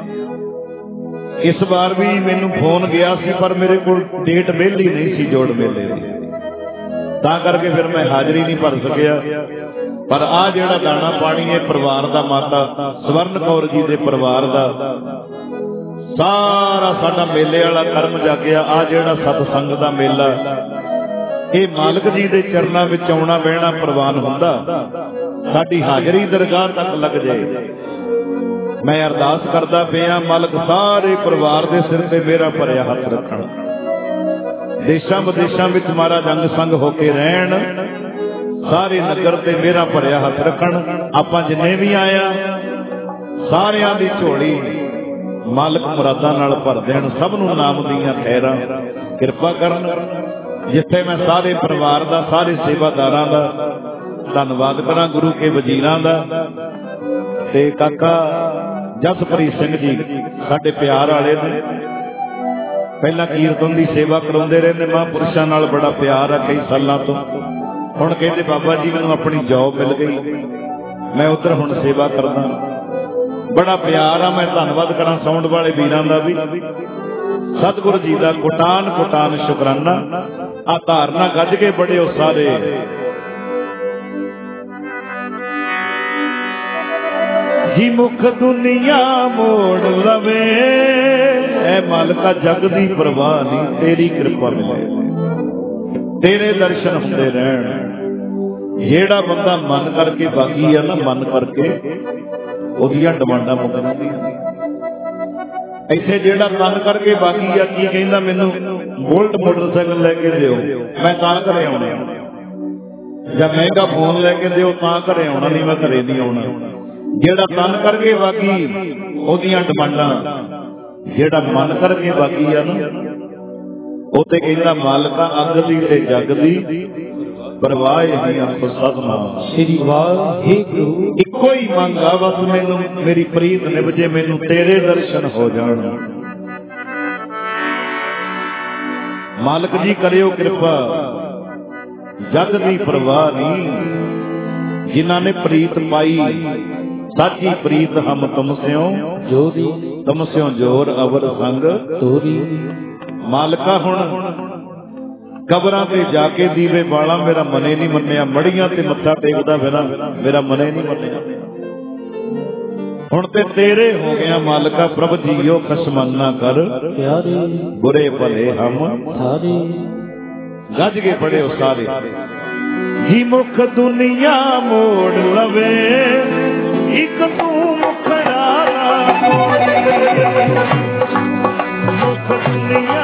ਇਸ ਵਾਰ ਵੀ ਮੈਨੂੰ ਫੋਨ ਗਿਆ ਸੀ ਪਰ ਮੇਰੇ ਕੋਲ ਡੇਟ ਵਿਹਲੀ ਨਹੀਂ ਸੀ ਜੋੜ ਮੇਲੇ ਦੀ ਤਾਂ ਕਰਕੇ ਫਿਰ ਮੈਂ ਹਾਜ਼ਰੀ ਨਹੀਂ ਭਰ ਸਕਿਆ ਪਰ ਆ ਜਿਹੜਾ ਦਾਣਾ ਪਾਣੀ ਹੈ ਪਰਿਵਾਰ ਦਾ ਮਾਤਾ ਸਵਰਨ ਕੌਰ ਜੀ ਦੇ ਪਰਿਵਾਰ ਦਾ ਸਾਰਾ ਸਾਡਾ ਮੇਲੇ ਵਾਲਾ ਕਰਮ ਜਾਗਿਆ ਆ ਜਿਹੜਾ ਸਤਸੰਗ ਦਾ ਮੇਲਾ ਇਹ ਮਾਲਕ ਜੀ ਦੇ ਚਰਨਾਂ ਵਿੱਚ ਆਉਣਾ ਬਹਿਣਾ ਪ੍ਰਵਾਨ ਹੁੰਦਾ ਸਾਡੀ ਹਾਜ਼ਰੀ ਦਰਗਾਹ ਤੱਕ ਲੱਗ ਜਾਏ ਮੈਂ ਅਰਦਾਸ ਕਰਦਾ ਪਿਆ ਮਾਲਕ ਸਾਰੇ ਪਰਿਵਾਰ ਦੇ ਸਿਰ ਤੇ ਮੇਰਾ ਭਰਿਆ ਹੱਥ ਰੱਖਣ ਦੇਸ਼ਾਂ ਵਿਦੇਸ਼ਾਂ ਵਿੱਚ ਮਹਾਰਾਜ ਅੰਗ ਸੰਗ ਹੋ ਕੇ ਰਹਿਣ ਸਾਰੇ ਨਗਰ ਤੇ ਮੇਰਾ ਭਰਿਆ ਹੱਥ ਰੱਖਣ ਆਪਾਂ ਜਿੰਨੇ ਵੀ ਆਇਆ ਸਾਰਿਆਂ ਦੀ ਝੋਲੀ ਮਾਲਕ ਮੁਰਾਦਾਂ ਨਾਲ ਭਰ ਦੇਣ ਸਭ ਨੂੰ ਨਾਮ ਦੀਆਂ ਖੈਰਾਂ ਕਿਰਪਾ ਕਰਨ ਜਿੱਥੇ ਮੈਂ ਸਾਰੇ ਪਰਿਵਾਰ ਦਾ ਸਾਰੇ ਸੇਵਾਦਾਰਾਂ ਦਾ ਧੰਨਵਾਦ ਕਰਾਂ ਗੁਰੂ ਕੇ ਵਜ਼ੀਰਾਂ ਦਾ ਤੇ ਕਾਕਾ ਜਸਪ੍ਰੀਤ ਸਿੰਘ ਜੀ ਸਾਡੇ ਪਿਆਰ ਵਾਲੇ ਨੇ ਪਹਿਲਾਂ ਕੀਰਤਨ ਦੀ ਸੇਵਾ ਕਰਾਉਂਦੇ ਰਹੇ ਨੇ ਮਹਾਂਪੁਰਸ਼ਾਂ ਨਾਲ ਬੜਾ ਪਿਆਰ ਆ ਕਈ ਸਾਲਾਂ ਤੋਂ ਹੁਣ ਕਹਿੰਦੇ ਬਾਬਾ ਜੀ ਮੈਨੂੰ ਆਪਣੀ ਜੌਬ ਮਿਲ ਗਈ ਮੈਂ ਉੱਧਰ ਹੁਣ ਸੇਵਾ ਕਰਦਾ ਬੜਾ ਪਿਆਰ ਆ ਮੈਂ ਧੰਨਵਾਦ ਕਰਾਂ ਸਾਊਂਡ ਵਾਲੇ ਵੀਰਾਂ ਦਾ ਵੀ ਸਤਿਗੁਰੂ ਜੀ ਦਾ ਕੋਟਾਨ ਕੋਟਾਨ ਸ਼ੁਕਰਾਨਾ ਆ ਧਾਰਨਾ ਗੱਜ ਕੇ ਬੜਿਓ ਸਾਰੇ ਜੀ ਮੁਖ ਦੁਨੀਆ ਮੋੜ ਲਵੇ ਐ ਮਾਲਕਾ ਜਗ ਦੀ ਪਰਵਾਹ ਨਹੀਂ ਤੇਰੀ ਕਿਰਪਾ ਮਿਲੇ ਤੇਰੇ ਦਰਸ਼ਨ ਹੁੰਦੇ ਰਹਿਣ ਜਿਹੜਾ ਬੰਦਾ ਮਨ ਕਰਕੇ ਬਾਗੀ ਆ ਨਾ ਮਨ ਕਰਕੇ ਉਹਦੀਆਂ ਡਿਮਾਂਡਾਂ ਮੁੱਕ ਜਾਂਦੀਆਂ ਇੱਥੇ ਜਿਹੜਾ ਤਨ ਕਰਕੇ ਬਾਗੀ ਆ ਕੀ ਕਹਿੰਦਾ ਮੈਨੂੰ ਬੁਲਟ ਮੋਟਰਸਾਈਕਲ ਲੈ ਕੇ ਦਿਓ ਮੈਂ ਤਾਂ ਘਰੇ ਆਉਣਾ ਜਾਂ ਮਹਿੰਗਾ ਫੋਨ ਲੈ ਕੇ ਦਿਓ ਤਾਂ ਘਰੇ ਆਉਣਾ ਨਹੀਂ ਮੈਂ ਘਰੇ ਨਹੀਂ ਆਉਣਾ ਜਿਹੜਾ ਤਨ ਕਰਕੇ ਬਾਗੀ ਉਹਦੀਆਂ ਡਿਮਾਂਡਾਂ ਜਿਹੜਾ ਮਨ ਕਰਕੇ ਬਾਕੀ ਆ ਨਾ, ਉਹ ਤੇ ਕਹਿੰਦਾ ਮਾਲਕਾ ਅੱਗ ਦੀ ਤੇ ਜੱਗ ਦੀ ਪਰਵਾਹ ਨਹੀਂ ਅੰਤ ਸਤਨਾਮ ਸ੍ਰੀ ਵਾਹਿਗੁਰੂ। ਇੱਕੋ ਹੀ ਮੰਗ ਆ ਬਸ, ਮੈਨੂੰ ਮੇਰੀ ਪ੍ਰੀਤ ਨਿਭਜੇ, ਮੈਨੂੰ ਤੇਰੇ ਦਰਸ਼ਨ ਹੋ ਜਾਣ। ਮਾਲਕ ਜੀ ਕਰਿਓ ਕਿਰਪਾ, ਜੱਗ ਦੀ ਪਰਵਾਹ ਨਹੀਂ, ਜਿਨ੍ਹਾਂ ਨੇ ਪ੍ਰੀਤ ਪਾਈ ਸਾਚੀ ਪ੍ਰੀਤ ਹਮ ਤੁਮ ਸਿਓ ਜੋਰੀ, ਤੁਮ ਸਿਓ ਜੋਰ ਅਵਰ ਸੰਗ ਤੋਰੀ। ਮਾਲਕਾ ਹੁਣ ਕਬਰਾਂ ਤੇ ਜਾ ਕੇ ਦੀਵੇ ਬਾਲਾ, ਮੇਰਾ ਮਨੇ ਨਹੀਂ ਮੰਨਿਆ, ਮੜੀਆਂ ਤੇ ਮੱਥਾ ਟੇਕਦਾ ਮੇਰਾ ਮਨੇ ਨਹੀਂ ਮੰਨਿਆ। ਹੁਣ ਤੇ ਤੇਰੇ ਹੋ ਗਿਆ ਮਾਲਕਾ, ਪ੍ਰਭ ਜੀਓ ਖਸਮਾਨਾ ਕਰ ਪਿਆਰੇ ਬੁਰੇ ਭਲੇ ਹਮ ਸਾਰੇ। ਗੱਜ ਕੇ ਪੜਿਓ ਸਾਰੇ। ਜੀ ਮੁਖ ਦੁਨੀਆ ਮੋੜ ਲਵੇ, ਇੱਕ ਤੂੰ ਮੁਖੜਾ ਮੋੜੇ। ਮੁਖ ਦੁਨੀਆ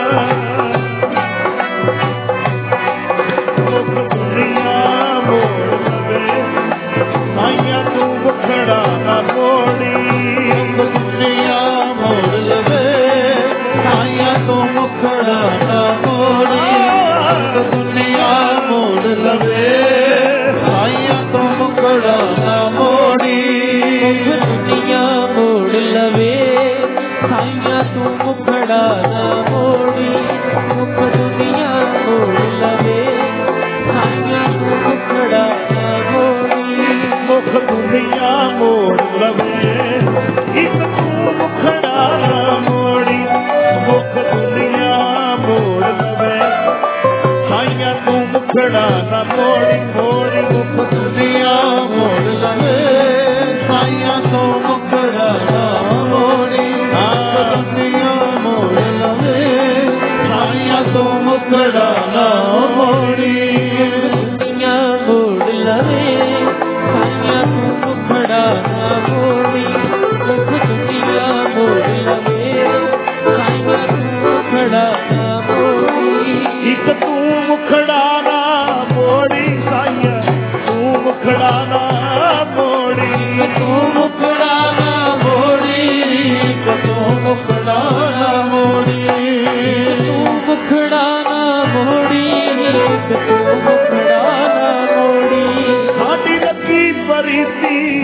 ਮੋੜ ਲਵੇ, ਸਾਈਆਂ ਤੂੰ ਮੁਖੜਾ ਨਾ ਮੋੜੀ। ਮੁਖ ਦੁਨੀਆ ਮੋੜ ਲਵੇ, ਸਾਈਆਂ ਤੂੰ ਮੁਖੜਾ ਨਾ ਮੋੜੀ। ਮੁਖ ਦੁਨੀਆ ਮੋੜ ਲਵੇ, ਸਾਈਆਂ ਤੂੰ ਮੁਖੜਾ ਨਾ ਮੋੜੀ। ਮੁਖ ਦੁਨੀਆ ਮੋੜ ਲਵੇ, ਸਾਈਆਂ ਤੂੰ ਮੁਖੜਾ ਨਾ ਮੋੜੀ। ਮੁਖ ਦੁਨੀਆ ਮੋੜ ਲਵੇ, ਸਾਈਆਂ ਤੂੰ ਮੁਖੜਾ ਨਾ ਮੋੜੀ। ਮੁਖ ਦੁਨੀਆ ਮੋੜ ਲਵੇ, ਇੱਕ ਤੂੰ ਮੁਖੜਾ ਨਾ ਮੋੜੀ। ਮੁਖ ਦੁਨੀਆ ਮੋੜ ਲਵੇ, ਸਾਈਆਂ ਤੂੰ ਮੁਖੜਾ ਨਾ ਮੋੜੀ ਮੋੜੀ। ਮੁਖ ਦੁਨੀਆ ਮੋੜ ਲਵੇ, ਸਾਈਆਂ ਤੂੰ ਮੁਖੜਾ ਨਾ ਮੋੜੀ। ਮੁਖ ਦੁਨੀਆ ਮੋੜ ਲਵੇ, ਸਾਈਆਂ ਤੂੰ ਮੁਖੜਾ ਨਾ ਮੋੜੀ। ਦੁਨੀਆ ਮੋੜ ਲਵੇ, ਸਾਈਆਂ ਤੂੰ ਮੁਖੜਾ ਨਾ ਮੋੜੀ। ਮੁਖ ਦੁਨੀਆ ਮੋੜ ਲਵੇ, ਸਾਈਆਂ ਤੂੰ ਮੁਖੜਾ ਨਾ ਮੋੜੀ। ਇੱਕ ਤੂੰ ਮੁਖੜਾ ਨਾ ਮੋੜੀ, ਸਾਈਆਂ ਤੂੰ ਮੁਖੜਾ ਨਾ ਮੋੜੀ। ਤੂੰ ਮੁਖੜਾ ਨਾ ਮੋੜੀ, ਤੂੰ ਮੁਖੜਾ ਨਾ ਮੋੜੀ। ਤੂੰ ਮੁਖੜਾ ਨਾ ਮੋੜੀ, ਤੂੰ ਮੁਖੜਾ ਨਾ ਮੋੜੀ। ਸਾਡੀ ਲੱਗੀ ਪਰੀਤੀ,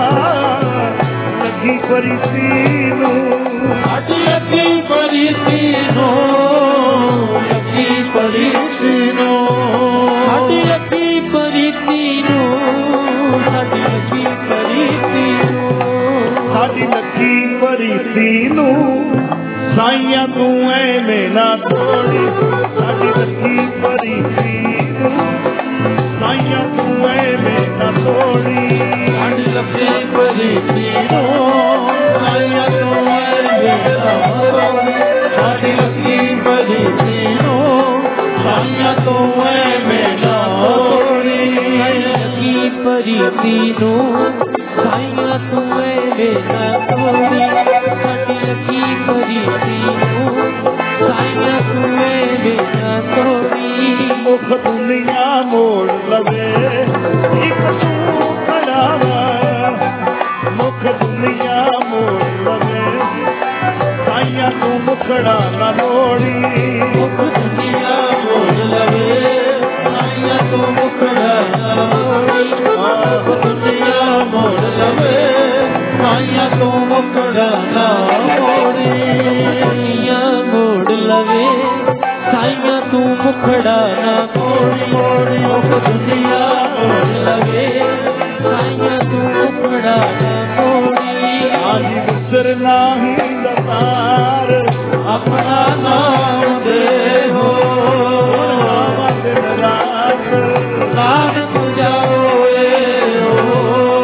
ਲੱਗੀ ਪਰੀਤੀ ਨੂੰ, ਸਾਡੀ ਲੱਗੀ ਪਰੀਤੀ ਨੂੰ, ਲੱਗੀ ਪਰੀਤੀ ਨੂੰ। ਸਾਡੀ ਲੱਗੀ ਪਰੀਤੀ ਨੂੰ, ਸਾਡੀ ਲੱਗੀ ਪਰੀਤੀ ਨੂੰ। ਸਾਡੀ ਲੱਗੀ ਪਰੀਤੀ ਨੂੰ, ਸਾਈਆਂ ਤੂੰ ਐਵੇਂ ਨਾ ਤੋੜੀ। ਸਾਡੀ ਲੱਗੀ ਪਰੀਤੀ ਨੂੰ, ਸਾਈਆਂ ਤੂੰ ਐਵੇਂ ਨਾ ਤੋੜੀ। ਸਾਡੀ ਲੱਗੀ ਪਰੀਤੀ ਨੂੰ, ਸਾਈਆਂ ਤੂੰ ਐਵੇਂ ਨਾ ਤੋੜੀ। ਸਾਡੀ ਲੱਗੀ ਪਰੀਤੀ ਨੂੰ, ਸਾਈਆਂ ਤੂੰ ਐਵੇਂ ਨਾ ਤੋੜੀ। ਲੱਗੀ ਪਰੀਤੀ ਨੂੰ, ਸਾਈਆਂ ਤੂੰ ਐਵੇਂ ਨਾ ਤੋੜੀ। ਸਾਡੀ ਲੱਗੀ ਪਰੀਤੀ ਨੂੰ, ਸਾਈਆਂ ਤੂੰ ਐਵੇਂ ਨਾ ਤੋੜੀ। ਮੁਖ ਦੁਨੀਆ ਮੋੜ ਲਵੇ, ਇੱਕ ਤੂੰ ਖੜਾ ਵਾ। ਮੁਖ ਦੁਨੀਆ ਮੋੜ ਲਵੇ, ਸਾਈਆਂ ਤੂੰ ਮੁਖੜਾ ਨਾ ਮੋੜੀ। ਮੁਖ ਦੁਨੀਆ ਮੋੜ ਲਵੇ, ਸਾਈਆਂ ਤੂੰ ਮੁਖੜਾ ਨਾ ਮੋੜੀ। ਮੁਖ ਦੁਨੀਆ ਮੋੜ ਲਵੇ, ਸਾਈਆਂ ਤੂੰ ਮੁਖੜਾ ਨਾ ਮੋੜੀ। ਦੁਨੀਆ ਮੋੜ ਲਵੇ, ਸਾਈਆਂ ਤੂੰ ਮੁਖੜਾ ਨਾ ਮੋੜੀ। ਮੁਖ ਦੁਨੀਆ ਮੋੜ ਲਵੇ, ਸਾਈਆਂ ਤੂੰ ਮੁਖੜਾ ਨਾ ਮੋੜੀ। ਆਹੀ ਗੁਸਰ ਨਾਹੀ ਦਤਾਰ, ਆਪਣਾ ਨਾਮ ਦੇ ਹੋ। ਨਾਵਾਂ ਦਿਨ ਰਾਤ, ਨਾਨਕ ਜਾਓਏ ਹੋ।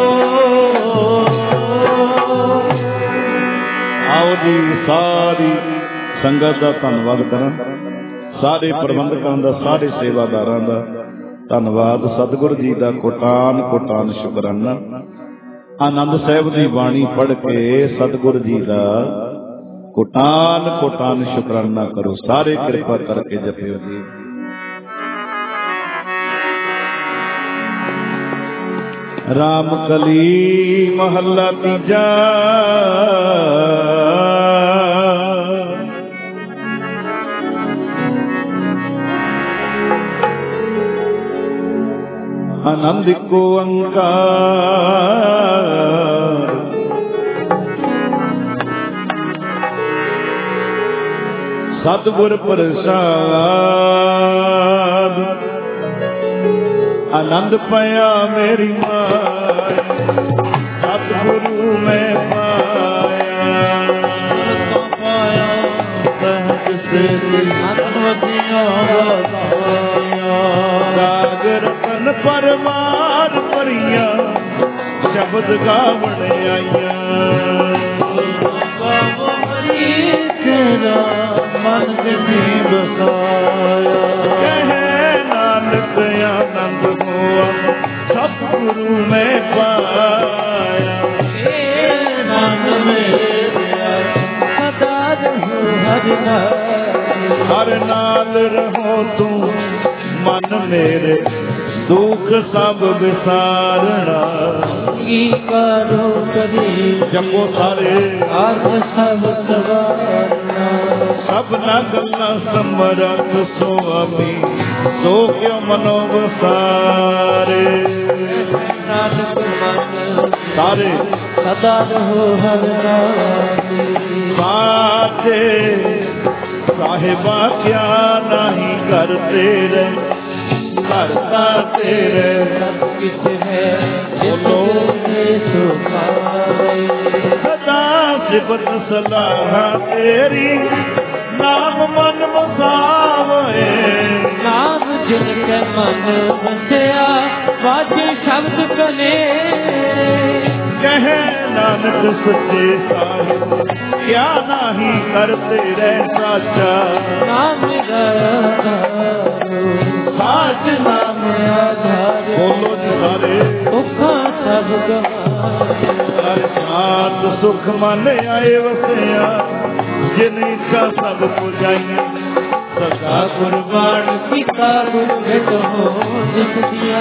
ਆਓ ਜੀ ਸਾਰੀ ਸੰਗਤ ਦਾ ਧੰਨਵਾਦ ਕਰਾਂ, ਸਾਰੇ ਪ੍ਰਬੰਧਕਾਂ ਦਾ, ਸਾਰੇ ਸੇਵਾਦਾਰਾਂ ਦਾ ਧੰਨਵਾਦ। ਸਤਿਗੁਰੂ ਜੀ ਦਾ ਕੋਟਾਨ ਕੋਟਾਨ ਸ਼ੁਕਰਾਨਾ। ਆਨੰਦ ਸਾਹਿਬ ਦੀ ਬਾਣੀ ਪੜ੍ਹ ਕੇ ਸਤਿਗੁਰੂ ਜੀ ਦਾ ਕੋਟਾਨ ਕੋਟਾਨ ਸ਼ੁਕਰਾਨਾ ਕਰੋ। ਸਾਰੇ ਕਿਰਪਾ ਕਰਕੇ ਜਪਿਓ ਜੀ। ਰਾਮ ਕਲੀ ਮਹੱਲਾ ਤੀਜਾ। ਆਨੰਦ ਇੱਕੋ ਓੰਕਾਰ। ਸਤਿਗੁਰ ਪ੍ਰਸਾਦ ਆਨੰਦ ਪਿਆ ਮੇਰੀ ਮਾਇਆ, ਸਤਿਗੁਰੂ ਮੈਂ ਪਾਇਆ ਸਹਿਜ ਸੇਤੀ ਅਨਵਦੀਆਂ ਵਾਇਆ। ਰਾਗ ਰਤਨ ਪਰਮਾਰ ਭਰੀਆਂ ਸ਼ਬਦ ਗਾਵਣ ਆਈਆਂ। ਮਨ ਜਿਨੀ ਬਸਾਇਆ ਕਹੇ ਨਾਨਕ ਆਨੰਦ ਹੋਆ ਸਤਿਗੁਰੂ ਮੈਂ ਪਾਇਆ। ਨਾਮ ਮੇਰਿਆ ਸਦਾ ਰਹੋ ਹਰਿ ਨਾਲ, ਹਰ ਨਾਲ ਰਹੋ ਤੂੰ ਮਨ ਮੇਰੇ ਦੁਖ ਸਭ ਵਿਸਾਰਣਾ। ਕੀ ਕਰੋ ਕਰੀ ਜਪੋ ਸਾਰੇ ਆਪ ਸਭ ਸਵਾਰਨਾ। ਸਭਨਾ ਗੱਲਾਂ ਸਮਰੱਥ ਸੁਆਮੀ ਸੋ ਕਿਉ ਮਨੋ ਵਸਾਰੇ। ਨਾਨਕ ਮਨ ਸਾਰੇ ਸਦਾ ਰਹੋ ਹਰਿ ਨਾਮ। ਸਾਚੇ ਸਾਹਿਬਾ ਕਿਆ ਨਹੀਂ ਕਰਤੇ ਰਹੇ, ਕਰਤਾ ਤੇਰੇ ਸਭ ਕਿਛ ਹੈ ਬੋਲੋ ਸੁਖਾਏ। ਸਦਾ ਸਿਫਤ ਸਲਾਹ ਤੇਰੀ ਨਾਮ ਮਨ ਵਸਾਵੇ। ਨਾਮ ਜਿਨ ਕੇ ਮਨ ਵਸਿਆ ਵਾਜੇ ਸ਼ਬਦ ਕਨੇ। ਕਹੇ ਨਾਨਕ ਸੱਚੇ ਸਾਹਿਬ ਕਿਆ ਨਹੀਂ ਕਰਤੇ ਰਹਿ ਸਾਚਾ। ਨਾਮ ਮੇਰਾ ਸਾਚ ਨਾਮ ਆਧਾਰ ਬੋਲੋ ਜੀ ਸਾਰੇ ਦੁੱਖਾਂ ਸਭ ਗਵਾਏ। ਸਾਤ ਸੁਖ ਮਨ ਆਏ ਵਸਿਆ ਜਿਨ ਇੱਛਾ ਸਭ ਪੁਜਾਈਆਂ। ਸਦਾ ਕੁਰਬਾਨ ਕੀਤਾ ਗੁਰ ਭੇਟ ਹੋ ਜਿਸ ਦੀਆਂ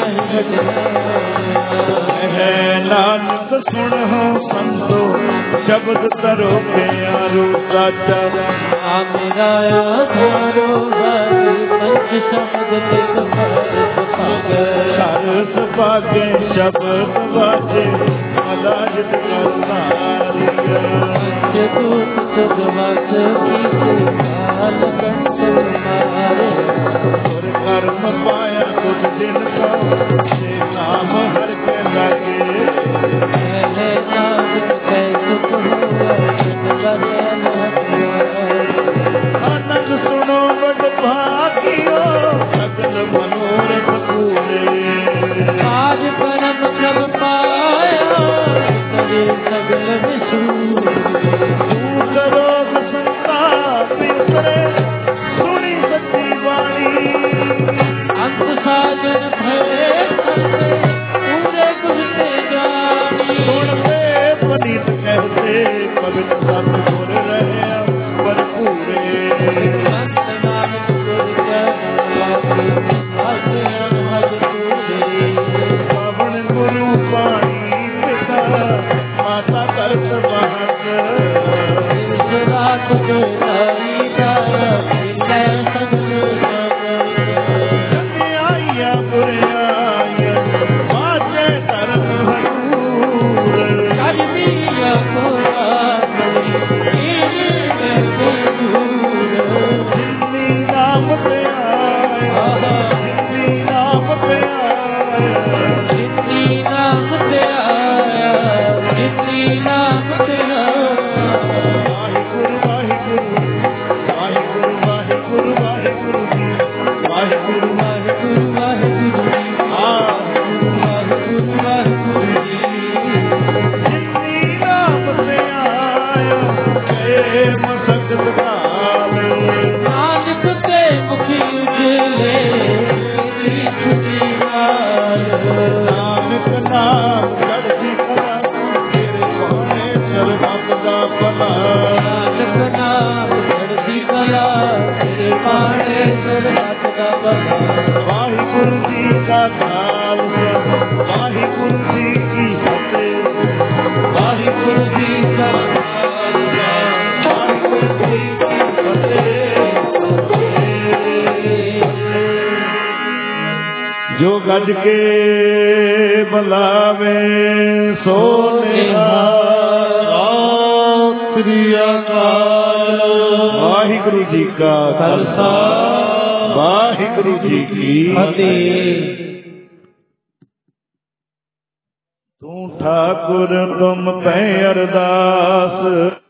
ਹੈ। ਨਾਨਕ ਸੁਣ ਹੋ ਸੰਤੋ ਸ਼ਬਦ ਤਰੋ ਪਿਆਰੋ ਸਾਚਾ। ਆ ਮੇਰਾ ਆਧਾਰੋ ਪੰਚ ਸ਼ਬਦ ਤੇ ਸਰਸ ਭਾਗੇ ਸ਼ਬਦ ਵਾਜੇ ਅਲਾਜਤ ਕਰਤਾਰੀ। ਜਗਤ ਸਦਵਸ ਕੀਤੇ ਕਾਲ ਕੰਠ ਮਾਰੇ। ਗੁਰ ਕਰਮ ਪਾਇਆ ਤੁਧ ਦਿਨ ਕੋ ਤੇ ਨਾਮ ਹਰ ਕੇ ਲਾਗੇ। ਪਹਿਲੇ ਨਾਮ ਕੈ ਸੁਖ ਹੋਆ ਆਨੰਦ ਸੁਣੋ ਬੜ ਭਾਗਿਓ ਸਗਲ ਮਨੋਰਥ ਪੂਰੇ। ਆਜ ਕਰਮ ਪ੍ਰਭ ਪਾਇਆ ਕਰੇ ਸਗਲ ਵਿਸੂਰੇ। ਦੂਤ ਰੋਗ ਸੰਤਾਪ ਵਿਸਰੇ ਸੁਣੀ ਸੱਚੀ ਬਾਣੀ। ਅੰਤ ਸਾਜਨ ਭਏ ਪੂਰੇ ਗੁਰਤੇ ਜਾਣੀ। ਸੁਣਦੇ ਪਨੀਤ ਕਹਤੇ ਪਵਿੱਤ ਸਤਿਗੁਰ ਰਹਿਆ ਭਰਪੂਰੇ। ਸੰਤ ਨਾਨਕ ਗੁਰ ਕੈ ਪਵਨ ਗੁਰੂ ਪਾਣੀ ਪਿਤਾ ਮਾਤਾ ਕਰਤ ਮਹਤ। ਰਾਤ ਕੋਈ ਦਾਇਆ ਜੋ ਗੱਜ ਕੇ ਬੁਲਾਵੇ ਸੋ ਨਿਹਾਲ। ਸ੍ਰੀ ਅਕਾਲ। ਵਾਹਿਗੁਰੂ ਜੀ ਕਾ ਖਾਲਸਾ ਵਾਹਿਗੁਰੂ ਜੀ ਕੀ ਫਤਿਹ। ਤੂੰ ਠਾਕੁਰ ਤੁਮ ਪੈ ਅਰਦਾਸ